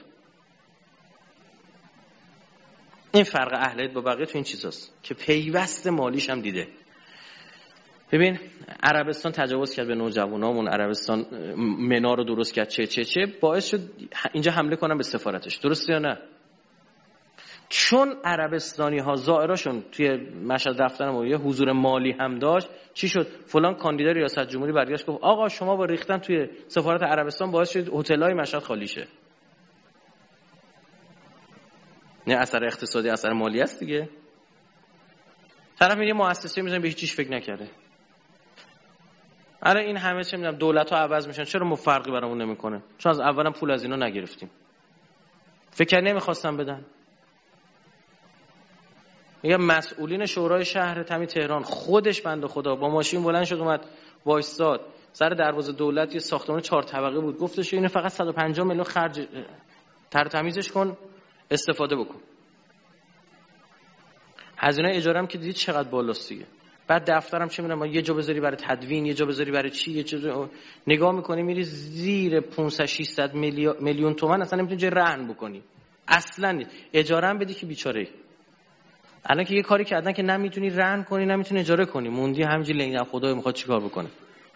این فرق اهلیت با بقیه تو این چیزاست که پیوست مالیش هم دیده. ببین عربستان تجاوز کرد به نوجوانامون، عربستان منا رو درست کرد، چه باعث شد اینجا حمله کنن به سفارتش، درسته یا نه؟ چون عربستانی ها زائراشون توی مشهد رفتن و یه حضور مالی هم داشت، چی شد؟ فلان کاندیدا ریاست جمهوری برگشت گفت آقا شما با ریختن توی سفارت عربستان باعث شد هتل‌های مشهد خالی شه. نه اثر اقتصادی، اثر مالی است دیگه. طرف میگه مؤسسه میذاریم به هیچ چیز فکر نکرده. الان این همه چه میدونم دولت‌ها عوض میشن، چرا ما فرقی برامون نمیکنه؟ چون از اولم پول از اینا نگرفتیم. فکر نمیخواستم بدن. میگم مسئولین شورای شهر تمی تهران خودش بنده خدا با ماشین بلند شد اومد وایساد سر دروازه دولت، یه ساختمان 4 طبقه بود، گفتش اینو فقط 150 میلیون خرج تمیزش کن استفاده بکن. هزینه اجاره هم که دیدید چقدر بالاست دیگه. بعد دفترم چه میدونم یه جا بذاری برای تدوین، یه جا بذاری برای چی، یه جا نگاه میکنی میری زیر 500 600 میلیون تومان اصلا نمیتونی جای رهن بکنی. اصلا اجاره هم بدی که بیچاره. الان که یه کاری کردن که نمیتونی رهن کنی، نمیتونی اجاره کنی، موندی همینجوری لنگ خدای میخواد چیکار بکنه.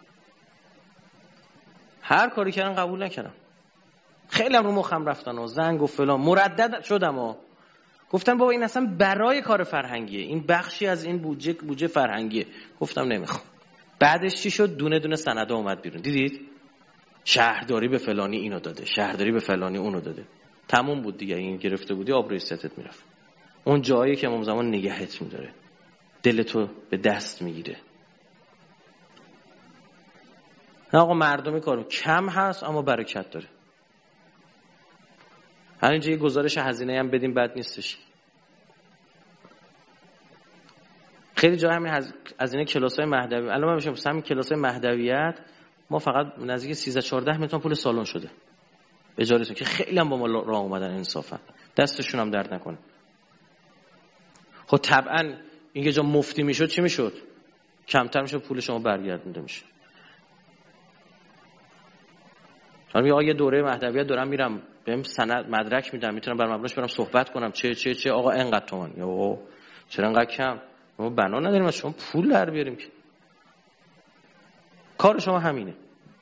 هر کاری کردن قبول نکردم. خیلی هم رو مخم رفتن و زنگ و فلان، مردد شدم و گفتم بابا این اصلا برای کار فرهنگیه، این بخشی از این بودجه فرهنگیه. گفتم نمیخوام. بعدش چی شد؟ دونه دونه سندا اومد بیرون، دیدید؟ شهرداری به فلانی اینو داده، شهرداری به فلانی اونو داده. تموم بود دیگه، این گرفته بودی آبروی ستت میرفت. اون جایی که امام زمان نگهت میداره، دلتو به دست میگیره. نه آقا مردمی کارو کم هست اما برکت داره. همینجا یه گزارش هزینه هم بدیم بد نیستش. خیلی جا همین هزینه کلاسای مهدوی، الان من میشم همین کلاسای مهدویت ما فقط نزدیک 13 14 میلیون پول سالن شده اجارهتون، که خیلی هم با ما راه اومدن انصافا، دستشون هم درد نکنه. خب طبعا این که جا مفتی میشد چی میشد؟ کمتر میشد پول شما برگردونده میشه. من میگم آقا یه دوره مهدویت دارم میرم بهم سند مدرک میدم، میتونم بر مبناش برم صحبت کنم چه آقا اینقدر تومان یا چرا اینقدر کم؟ ما بنا نداریم از شما پول در بیاریم که. کار شما همینه.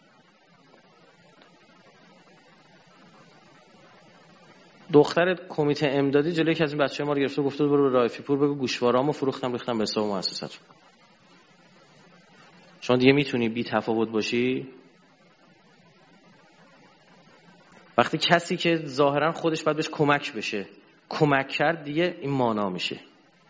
دختر کمیته امدادی جلوی یکی از این بچه‌ها ما رو گرفت و گفت برو به رایفی پور بگو گوشوارامو فروختم ریختم به حساب مؤسسه‌تون. شما دیگه میتونی بی تفاوت باشی؟ وقتی کسی که ظاهرا خودش باید بهش کمک بشه کمک کرد، دیگه این مانا میشه.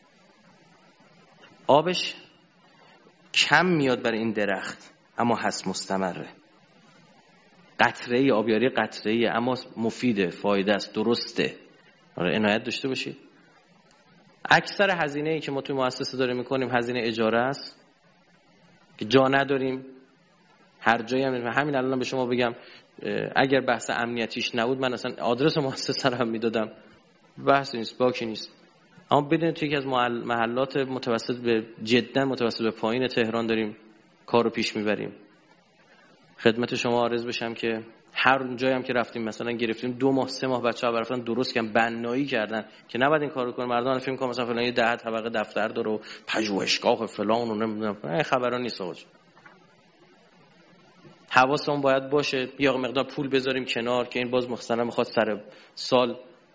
آبش کم میاد برای این درخت اما هست، مستمره. قطره‌ای، آبیاری قطره‌ای اما مفیده، فایده است، درسته. آره عنایت داشته باشید. اکثر هزینه‌ای که ما توی مؤسسه داریم میکنیم هزینه اجاره است که جا نداریم. هر جایی همین الان به شما بگم اگر بحث امنیتیش نبود من اصلا آدرس مؤسسه رو هم میدادم، بحث نیست، باکی نیست. اما بدونید توی یکی از محلات جدا متوسط به پایین تهران داریم کارو پیش میبریم. خدمت شما عرض بشم که هر جایی هم که رفتیم مثلا گرفتیم 2 ماه 3 ماه بچه‌ها برفتن درست کردن، بنایی کردن که نباید این کارو کنن. مردم فکر می‌کنن مثلا فلان یه 10 طبقه دفتر داره و پژوهشگاه فلان و نمیدونم، این خبرا نیست آقا. حواسمون باید باشه یا مقدار پول بذاریم کنار که این باز مثلا میخواد سر سال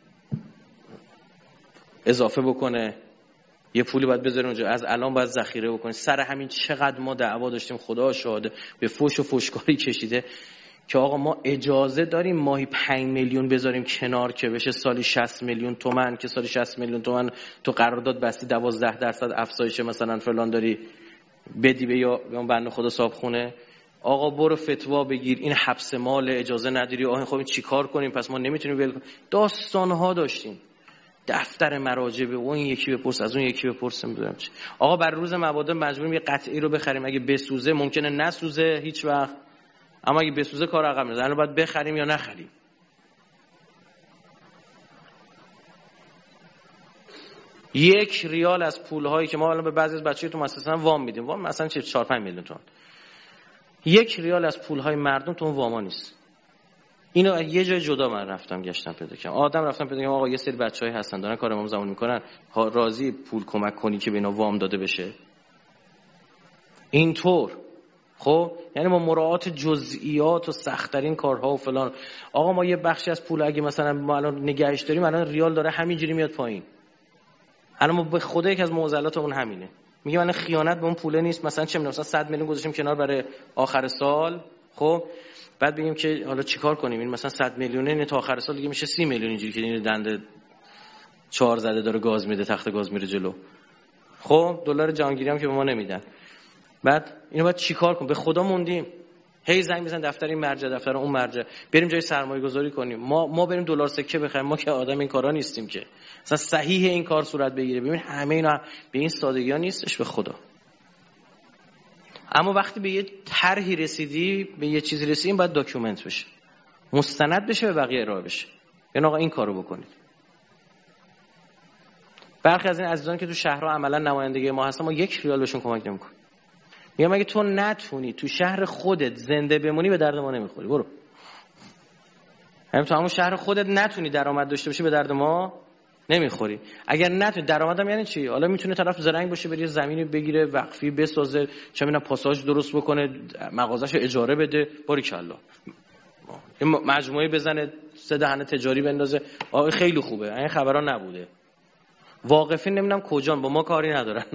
اضافه بکنه، یه پولی باید بذاریم اونجا، از الان باید ذخیره بکنیم. سر همین چقدر ما دعوا داشتیم، خدا شاهده، به فوش و فوشکاری کشیده که آقا ما اجازه داریم ماهی 5 میلیون بذاریم کنار که بشه سالی 60 میلیون تومان، که سالی 60 میلیون تومان تو قرارداد بستی 12% افزایش مثلا فلان داری بدی به یا اون بنده خدا صاحبخونه. آقا برو فتوا بگیر، این حبس مال، اجازه نداری. آقا خب این چیکار کنیم؟ پس ما نمیتونیم داستان‌ها داشتیم، دفتر مراجع به اون یکی بپرس، از اون یکی بپرس، میدونم چی. آقا بر روز مبادا مجبوریم یه قطعی رو بخریم، اگه بسوزه ممکنه نسوزه هیچ وقت، اما اگه بسوزه کار عقب میره. الان باید بخریم یا نخریم. یک ریال از پولهایی که ما الان به بعضی از بچه‌ها تو مؤسسه وام میدیم، وام مثلا چه 4-5 میلیون تومان، 1 ریال از پولهای مردم تو اون واما نیست. اینو یه جای جدا من رفتم گشتم پیدا کردم، رفتم پیدا کردم آقا یه سری بچه‌ای هستن دارن کار امام زمان میکنن، راضی پول کمک کنی که به اینا وام داده بشه. اینطور خب یعنی ما مراعات جزئیات و سخت‌ترین کارها و فلان. آقا ما یه بخشی از پول اگه مثلا ما الان نگهش داریم، الان ریال داره همینجوری میاد پایین. الان ما به خدا یک از معضلاتمون همینه، میگه من خیانت به اون پوله نیست، مثلا چه میدونم مثلا 100 میلیون گذاشتیم کنار برای آخر سال، خب بعد بگیم که حالا چیکار کنیم، این مثلا 100 میلیونه این تا آخر سال دیگه میشه 30 میلیون، اینجوری که این دنده 4 زده داره گاز میده، تخت گاز میره جلو. خب دلار جهانگیری هم که به ما نمیدن. بعد اینو باید چیکار کنیم؟ به خدا موندیم، هی زنگ میزنن دفتر این مرجع، دفتر اون مرجع، بریم جای سرمایه گذاری کنیم. ما بریم دلار سکه بخریم، ما که آدم این کارا نیستیم که مثلا صحیح این کار صورت بگیره. ببین همه اینا به این سادگی ها نیستش به خدا. اما وقتی به یه طرحی رسیدی، به یه چیزی رسیدیم، باید داکیومنت بشه، مستند بشه، به بقیه ارائه بشه. یعنی آقا این کارو بکنید. برخی از این عزیزان که تو شهرها عملا نمایندگی ما هستن، ما 1 ریال بهشون کمک نمی‌کنیم. میگم اگه تو نتونی تو شهر خودت زنده بمونی، به درد ما نمیخوری، برو. همین تو همون شهر خودت نتونی درآمد داشته باشی، به درد ما نمیخوری. اگر نتونی درآمدم یعنی چی؟ حالا میتونه طرف زرنگ باشه، بره زمینی بگیره، وقفی بسازه، چه میدونم پاساژ درست بکنه، مغازه‌شو اجاره بده، باریکالله. این مجموعه بزنه، 3 دهنه تجاری بندازه، آقا خیلی خوبه. این خبرا نبوده. واقفین نمیدونم کجان، با ما کاری ندارن.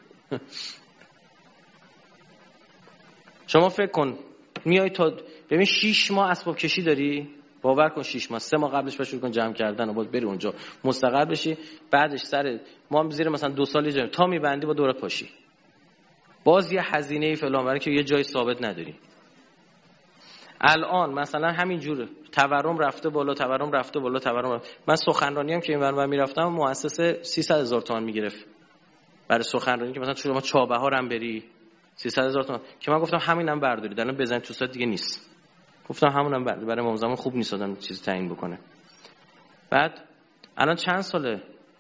شما فکر کن میای تا ببین 6 ماه اسباب کشی داری، باور کن 6 ماه، 3 ماه قبلش شروع کن جمع کردن و باز بری اونجا مستقر بشی، بعدش سر ما هم زیر مثلا 2 سال جمع تا میبندی با دورت پاشی، باز یه هزینه فلان، برای که یه جای ثابت نداری. الان مثلا همین جوره، تورم رفته بالا، من سخنرانی هم که اینور میرفتم مؤسسه 300,000 تومان میگرفت برای سخنرانی، که مثلا شما چابهار هم بری 300,000 تومان، که من گفتم همینم بردارید الان بزنید تو سایت دیگه نیست. گفتم همونم بردارید، برای امام زمان خوب نیست آدم چیزی تعیین بکنه. بعد الان چند ساله؟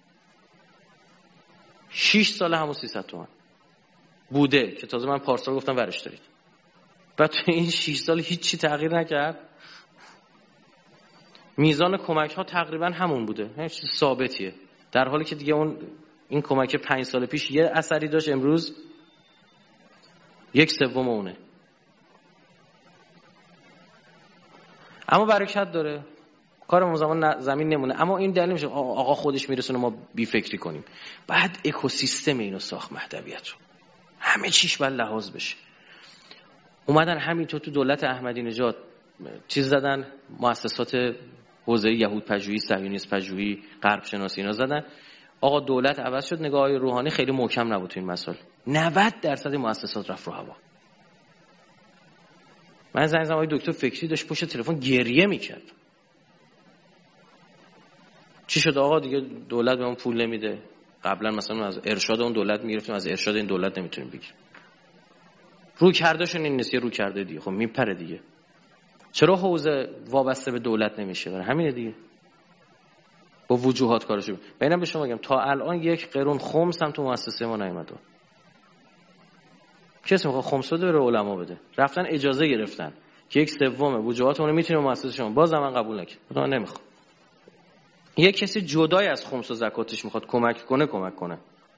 6 ساله همون 300 تومان بوده که تازه من پارسال گفتم ورش دارید. بعد تو این 6 سال هیچی تغییر نکرد. میزان کمک ها تقریبا همون بوده، همین چیز ثابتیه، در حالی که دیگه این کمک 5 سال پیش یه اثری داشت، امروز 1/3 اونه. اما برکت داره، کارمون زمین نمونه. اما این دلیل نمیشه آقا خودش میرسونه ما بی فکری کنیم. بعد اکوسیستم اینو ساخت، مهدویت رو همه چیش باید لحاظ بشه. اومدن همینطور تو دولت احمدی نژاد چیز زدن، مؤسسات حوزه یهود پژوهی، صهیونیست پژوهی، غرب شناسی اینا زدن. آقا دولت عوض شد، نگاه های روحانی خیلی محکم نبود تو این مسائل. 90% مؤسسات رفت رو هوا. من زنگ زدم دکتر فکری داشت پشت تلفن گریه میکرد. چی شد آقا؟ دیگه دولت بهمون پول نمیده. قبلا مثلا از ارشاد اون دولت میگرفتیم، از ارشاد این دولت نمیتونیم بگیریم. رو کردهشون این نیست، رو کرده دیگه. خب میپره دیگه. چرا حوزه وابسته به دولت نمیشه؟ برای همینه دیگه. با وجوهات کارشو. ببینم به شما بگم تا الان 1 قرون خمس هم تو مؤسسه ما نیومده. کسی میخواد خمس بده بره علما بده. رفتن اجازه گرفتن که 1/3 وجوهات اون رو میتونه مؤسسه شما. بازم من قبول نکردم. خدا نمیخواد. یه کسی جدای از خمس و زکاتش میخواد کمک کنه.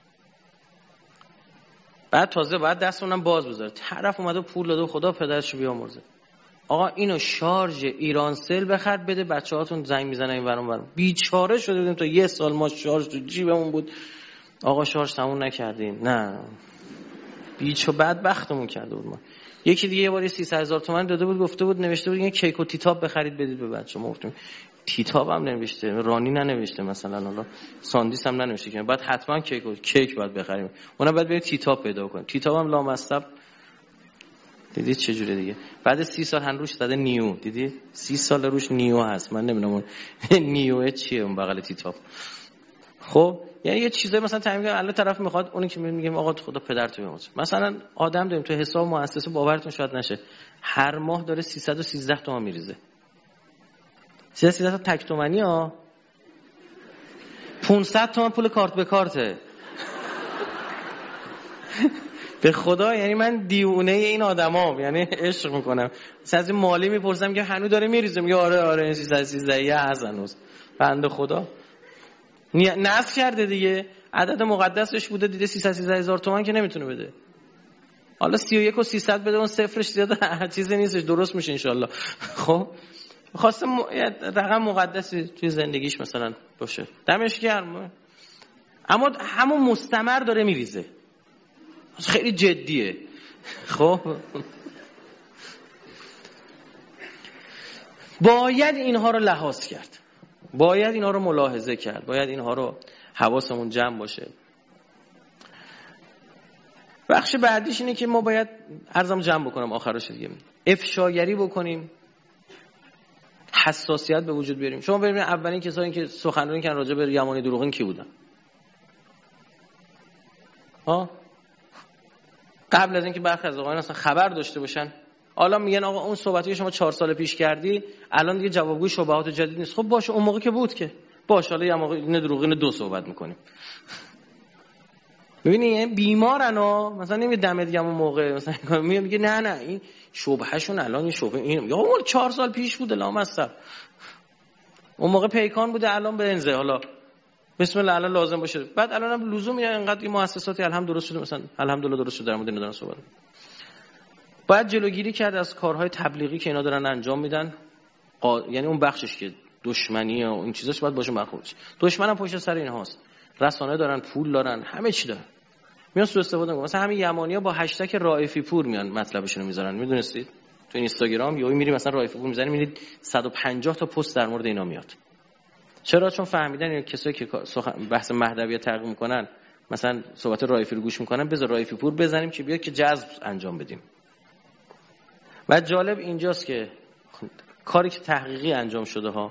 بعد تازه بعد دستونم باز بذاره. طرف اومده پول داده، خدا پدرشو بیامرزه. آقا اینو شارژ ایرانسل بخر بده، بچه‌هاتون زنگ میزنن این ور اون ور. بیچاره شده بودیم تا 1 سال ما شارژ تو جیبمون بود. آقا شارژ تموم نکردیم. نه. بدبختمون کرده بود ما. یکی دیگه یه بار 300,000 تومان داده بود، گفته بود نوشته بود این کیک و تیتاب بخرید بدید به بچه‌ها. ما گفتیم تیتاب هم ننوشته، رانی ننوشته، مثلا حالا ساندیس هم ننوشته که بعد حتما کیک باید بخریم. اونم بعد بریم تیتاب پیدا کنیم. تیتاب هم لامصب دیدید چه جوره دیگه. بعد 30 سال هنوز زده نیو. دیدید 30 سال روش نیو هست. من نمیدونم اون نیو چیه اون بغل تیتاب. خب یعنی یه چیزایی مثلا تعیین کنه الان طرف میخواد اونی که میگیم آقا خدا پدرتو بیامرزه. مثلا آدم داریم تو حساب مؤسسه، باورتون شاید نشه، هر ماه داره 313 تومان میریزه. 313 تا تک تومانی ها. 500 تومان پول کارت به کارته. به خدا یعنی من دیوونه این آدمام، یعنی عشق میکنم. از این مالی میپرسم که هنوز داره میریزه، میگه آره 313 یه هست هنوز. بنده خدا نصب کرده دیگه، عدد مقدسش بوده، دیده 313,000 تومان که نمیتونه بده. حالا 31 و 300 بده، اون صفرش زیاد چیزی نیستش، درست میشه انشالله. خب خواسته رقم مقدسی توی زندگیش مثلا باشه، دمش گرم. اما همون مستمر داره میریزه، خیلی جدیه. خب باید اینها رو لحاظ کرد، باید اینها رو ملاحظه کرد، باید اینها رو حواسمون جمع باشه. بخش بعدیش اینه که ما باید عرضم جمع بکنم آخرش دیگه، افشاگری بکنیم، حساسیت به وجود بیاریم. شما ببینید اولین کسایی که سخنرانی کردن راجع به یمانی دروغین کی بودن؟ قبل از اینکه برخی از آقایان اصلا خبر داشته باشن، حالا میگن آقا اون صحبتی که شما 4 سال پیش کردی الان دیگه جوابگوی شبهات جدید نیست. خب باشه اون موقع که بود که باشه، حالا یه موقع این دروغین 2 صحبت میکنیم. ببینید بیمارن ها، مثلا نمیگه دم دیگه اون موقع مثلا میگه نه این شبههشون الان این شبهه این یا اون 4 سال پیش بوده لامصب، اون موقع پیکان بوده الان بنزه، حالا بسم الله الان لازم باشه. بعد الان هم لزوم یا اینقدر این مؤسساتی الحمدلله درست شده، مثلا الحمدلله درست شده، در مورد اینا صحبت. باید جلوگیری کرد از کارهای تبلیغی که اینا دارن انجام میدن. یعنی اون بخشش که دشمنی و این چیزاش باید باشه مخروج. دشمن هم پشت سر اینهاست، رسانه دارن، پول دارن، همه چی دارن، میان سوء استفاده میکنن. مثلا همین یمانی‌ها با هشتگ رائفی پور میان مطلبشون رو میذارن، میدونستید؟ تو اینستاگرام یا میری مثلا رائفی پور میزنی میبینید 150 تا پست در مورد اینا میاد. چرا؟ چون فهمیدن این کسایی که بحث مهدویت تقدیم میکنن، مثلا صحبت رائفی رو گوش میکنن، بذار رائفی پور بزنیم که بیاد که جذب انجام بدیم. و جالب اینجاست که کاری که تحقیقی انجام شده ها،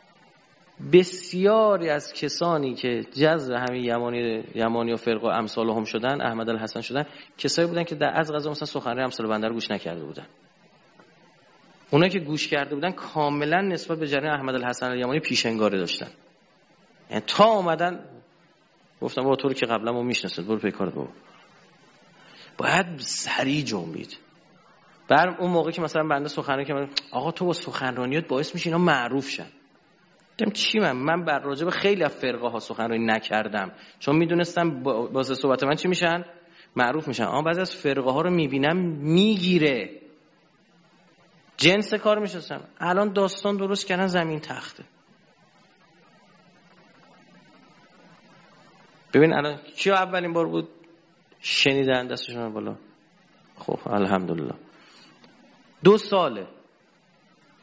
بسیاری از کسانی که جذب همین یمانی و فرقه و امثال هم شدن، احمد الحسن شدن، کسایی بودن که در از قضا مثلا سخنرانی امثال بنده رو گوش نکرده بودن. اونایی که گوش کرده بودن کاملا نسبت به جریان احمد الحسن الیمانی پیشنگاره داشتن. یعنی تا اومدن گفتم با تو رو که قبلا ما میشناسید برو پیکارت بابا. باید سریع جنبید. بعد اون موقع که مثلا بنده سخنرانی که آقا تو با سخنرانیات باعث میشه اینا معروف شن. گفتم چی؟ من بر راجع به خیلی از فرقه ها سخنرانی نکردم چون میدونستم واسه صحبت من چی میشن؟ معروف میشن. اما بعضی از فرقه ها رو میبینم میگیره. جنس کار میشستم. الان داستان درست کردن زمین تخته. ببین الان کیو اولین بار بود شنیدن دستشون بالا؟ خب الحمدلله 2 ساله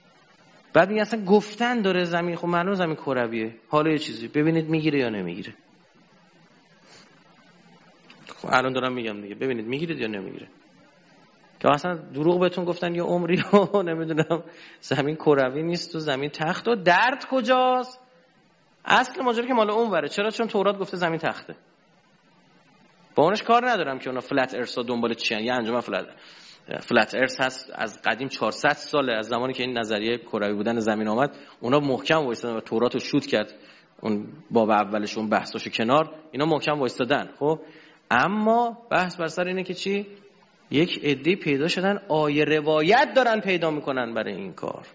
بعد میگه اصلا گفتن داره زمین، خب معلومه زمین کرویه. حالا یه چیزی ببینید میگیره یا نمیگیره. خب الان دارم میگم دیگه، ببینید میگیره یا نمیگیره. که اصلا دروغ بهتون گفتن یه عمری رو نمیدونم زمین کروی نیست و زمین تخت. و درد کجاست؟ اصل ماجرا که مال اون وره. چرا؟ چون تورات گفته زمین تخته. با اونش کار ندارم که اونا فلت ارث دنبال چیان. یه انجمن فلت ارث هست از قدیم 400 ساله، از زمانی که این نظریه کروی بودن زمین آمد اونا محکم وایسادن و تورات رو شوت کرد. اون باب اولش اون بحثاشو کنار، اینا محکم وایسادن. خب اما بحث بر سر اینه که چی؟ یک عده پیدا شدن آیه روایت دارن پیدا میکنن برای این کار.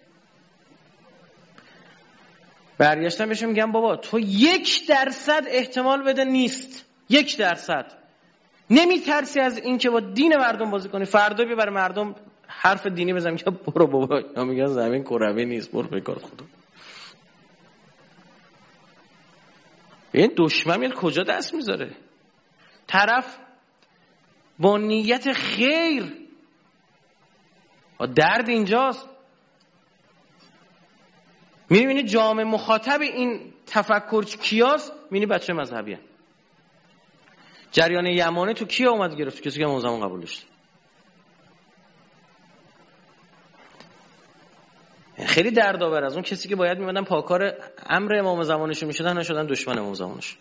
برگشتن بهش میگم بابا تو 1% احتمال بده نیست، 1% نمیترسی از این که با دین مردم بازی کنی؟ فردا بیا برای مردم حرف دینی بزنم که برو بابا اینا میگن زمین کروی نیست، برو به کار خودت. این دشمن کجا دست میذاره؟ طرف با نیت خیر، و درد اینجاست. میبینی جامعه مخاطب این تفکر کیاست؟ میبینی بچه مذهبی هست. جریان یمانی تو کی اومد گرفت؟ کسی که اون زمان قبول داشت. خیلی دردآور. از اون کسی که باید میمدن پاکار امر امام زمانشون میشدن نشدن دشمن امام زمانش.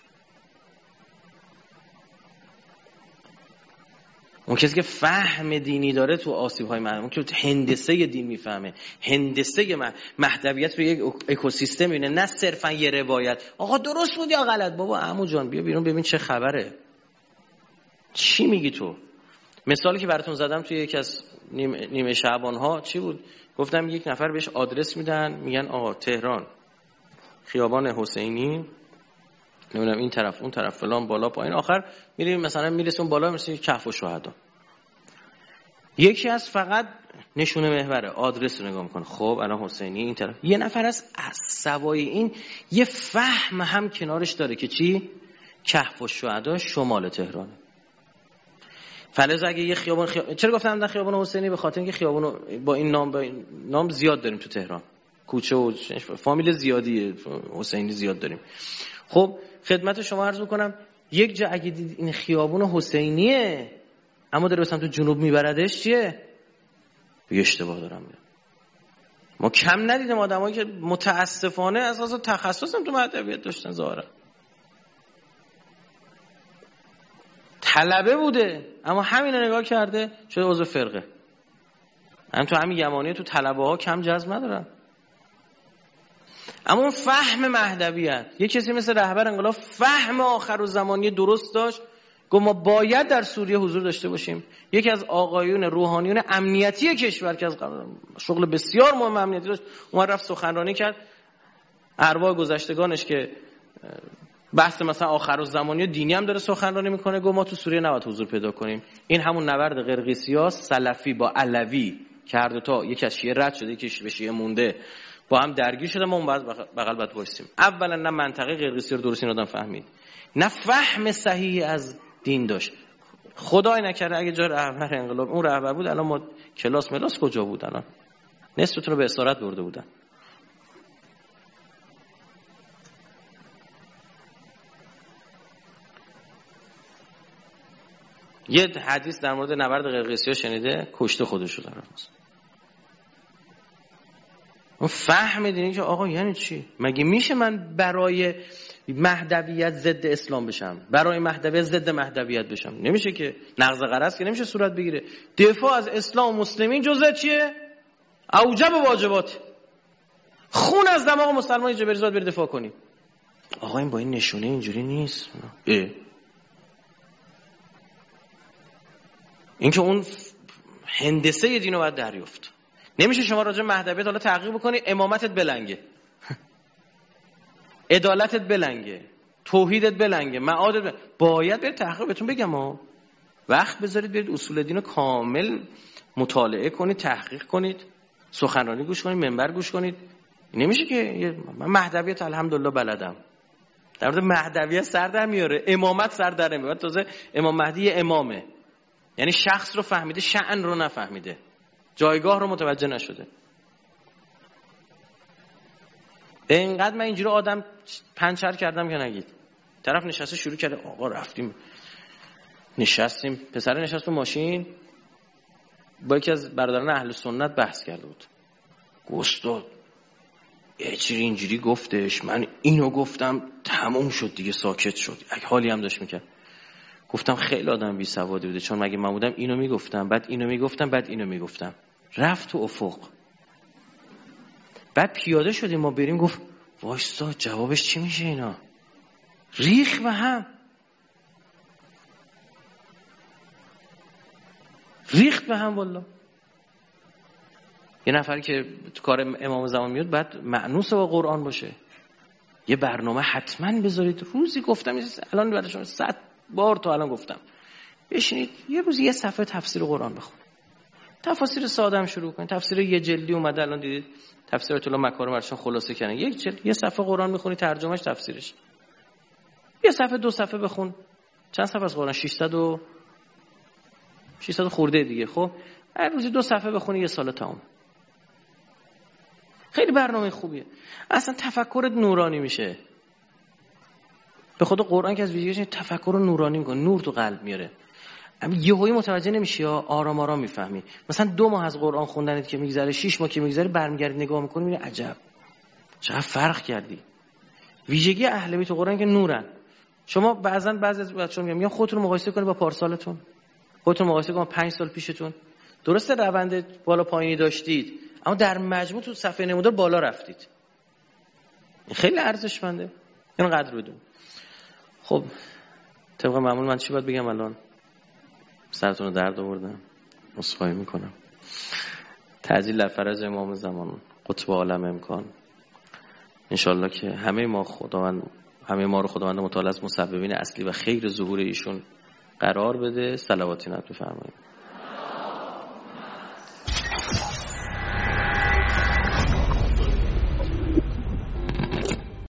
اون کسی که فهم دینی داره تو آسیب‌های مردم، اون که هندسه دین میفهمه، هندسه مهدویت رو یک اکوسیستم می‌بینه، نه صرفا یه روایت. آقا درست بود یا غلط؟ بابا عمو جان بیا بیرون ببین چه خبره. چی میگی تو؟ مثالی که براتون زدم توی یکی از نیمه شعبان ها چی بود؟ گفتم یک نفر بهش آدرس میدن، میگن آقا تهران خیابان حسینی، نمیدونم این طرف اون طرف فلان بالا پایین، آخر میریم مثلا میرسیم بالا میرسیم کهف الشهدا. یکی از فقط نشونه محوره، آدرس رو نگاه میکنه، خب الان حسینی این طرف. یه نفر از سوای این یه فهم هم کنارش داره که چی؟ کهف الشهدا شمال تهرانه. فلز اگه یه چرا گفتم در خیابان حسینی؟ به خاطر اینکه خیابون با این نام زیاد داریم تو تهران، کوچه و فامیل زیادی حسینی زیاد داریم. خب خدمت شما عرض میکنم یک جا اگه دید این خیابون حسینیه اما داره به سمت جنوب میبردش، چیه؟ یه اشتباه دارم میگم. ما کم ندیدیم آدمایی که متاسفانه اساس تخصصم تو مهدویت داشتن، ظاهرا طلبه بوده اما همین رو نگاه کرده شده عضو فرقه. هم تو همین یمانی تو طلبه ها کم جذب ندارن. اما اون فهم مهدویت، یه کسی مثل رهبر انقلاب فهم آخرالزمانی درست داشت، گفت ما باید در سوریه حضور داشته باشیم. یکی از آقایون روحانیون امنیتی کشور که از شغل بسیار مهم امنیتی داشت اومد رفت سخنرانی کرد، ارواح گذشتگانش که بحث مثلا آخرالزمانی و دینی هم داره سخنرانی میکنه، گفت ما تو سوریه نباید حضور پیدا کنیم. این همون نبرد قرقیسی‌ها، سلفی با علوی که هر دو تا یکی از شیعه رد شده یکی به شیعه مونده، با هم درگیر شده، ما اون بعد بغل باید وایسیم. اولا نه منطقه قرقیسی رو درست این آدم فهمید، نه فهم صحیح از دین داشت. خدای نکرده اگه جای رهبر انقلاب اون رهبر بود الان ما کلاس ملاس کجا بود؟ الان نصفتون رو به اسارت برده بودن. یه حدیث در مورد نبرد قرقیسی‌ها شنیده؟ کشته خودش رو طرف. اون فهم دینی که آقا یعنی چی؟ مگه میشه من برای مهدویت ضد اسلام بشم، برای مهدویت ضد مهدویت بشم؟ نمیشه که. نقض قرض که نمیشه صورت بگیره. دفاع از اسلام و مسلمین جزء چیه؟ اوجب واجبات. خون از دماغ مسلمان اینجا بریزاد بری دفاع کنی. آقا این با این نشونه اینجوری نیست. این که اون هندسه دینو باید دریافت. نمیشه شما راجع به مهدویت حالا تحقیق بکنی امامتت بلنگه، عدالتت بلنگه، توحیدت بلنگه، معادت بلنگه. باید برید تحقیق. بهتون بگم وقت بذارید برید اصول دین رو کامل مطالعه کنید، تحقیق کنید، سخنرانی گوش کنید، منبر گوش کنید. نمیشه که من مهدویت الحمدلله بلدم، در مورد مهدویت سر در میاره، امامت سر در نمیاره. تازه امام مهدی امامه، یعنی شخص رو فهمیده، شأن رو نفهمیده، جایگاه رو متوجه نشده. اینقدر من اینجوری آدم پنچر کردم که نگید. طرف نشسته شروع کرده آقا رفتیم نشستیم، پسر نشست تو ماشین با یکی از برادران اهل سنت بحث کرده بود. استاد یه چیزی اینجوری گفتش، من اینو گفتم تموم شد دیگه، ساکت شد. یک حالی هم داشت میکرد. گفتم خیلی آدم بی سوادی بوده، چون مگه من بودم اینو میگفتم بعد اینو میگفتم بعد اینو میگفتم. رفت تو افق. بعد پیاده شدیم ما بریم، گفت وایسا جوابش چی میشه اینا؟ ریخ به هم، ریخت به هم والله. یه نفری که تو کار امام زمان میاد بعد مأنوس با قرآن باشه. یه برنامه حتما بذارید. روزی گفتم الان برای شما 100 بار تا الان گفتم بشینید یه روز یه صفحه تفسیر قرآن بخونید. تفاسیر ساده هم شروع کنید. تفسیر یه جلدی اومده الان دیدید، تفسیر آیت الله مکارم براشون خلاصه کردن. یک جلد یه صفحه قرآن میخونی، ترجمهش تفسیرش. یه صفحه دو صفحه بخون. چند صفحه از قرآن؟ 600 خورده دیگه. خب هر روزی 2 صفحه بخونی، یه سال تمام. خیلی برنامه خوبیه. اصلا تفکرت نورانی میشه. به خود قرآن که از ویژگیش تفکر رو نورانی میکنه، نور تو قلب میاره. اما یهویی متوجه نمیشی یا آرام آرام میفهمی. مثلا 2 ماه از قرآن خوندنت که میگذره، 6 ماه که میگذره، برمیگردی نگاه میکنی میبینی عجب چقدر فرق کردی. ویژگی اهل بیت قرآن که نورن. شما بعضی از بچه‌ها میگن خودتون رو مقایسه کنید با پارسالتون، خودتون مقایسه کنید با 5 سال پیشتون. درسته روند بالا پایینی داشتید، اما در مجموع تو صفحه نمودار بالا رفتید. خیلی ارزشمنده، اینو قدر بدون. خب طبق معمول من چی باید بگم الان؟ سرتون رو درد آوردم، عذرخواهی میکنم. تعجیل در فرج امام زمان قطب عالم امکان. انشالله که همه ما رو خداوند متعال از مسببین اصلی و خیر ظهور ایشون قرار بده. صلواتی نعت بفرمایید.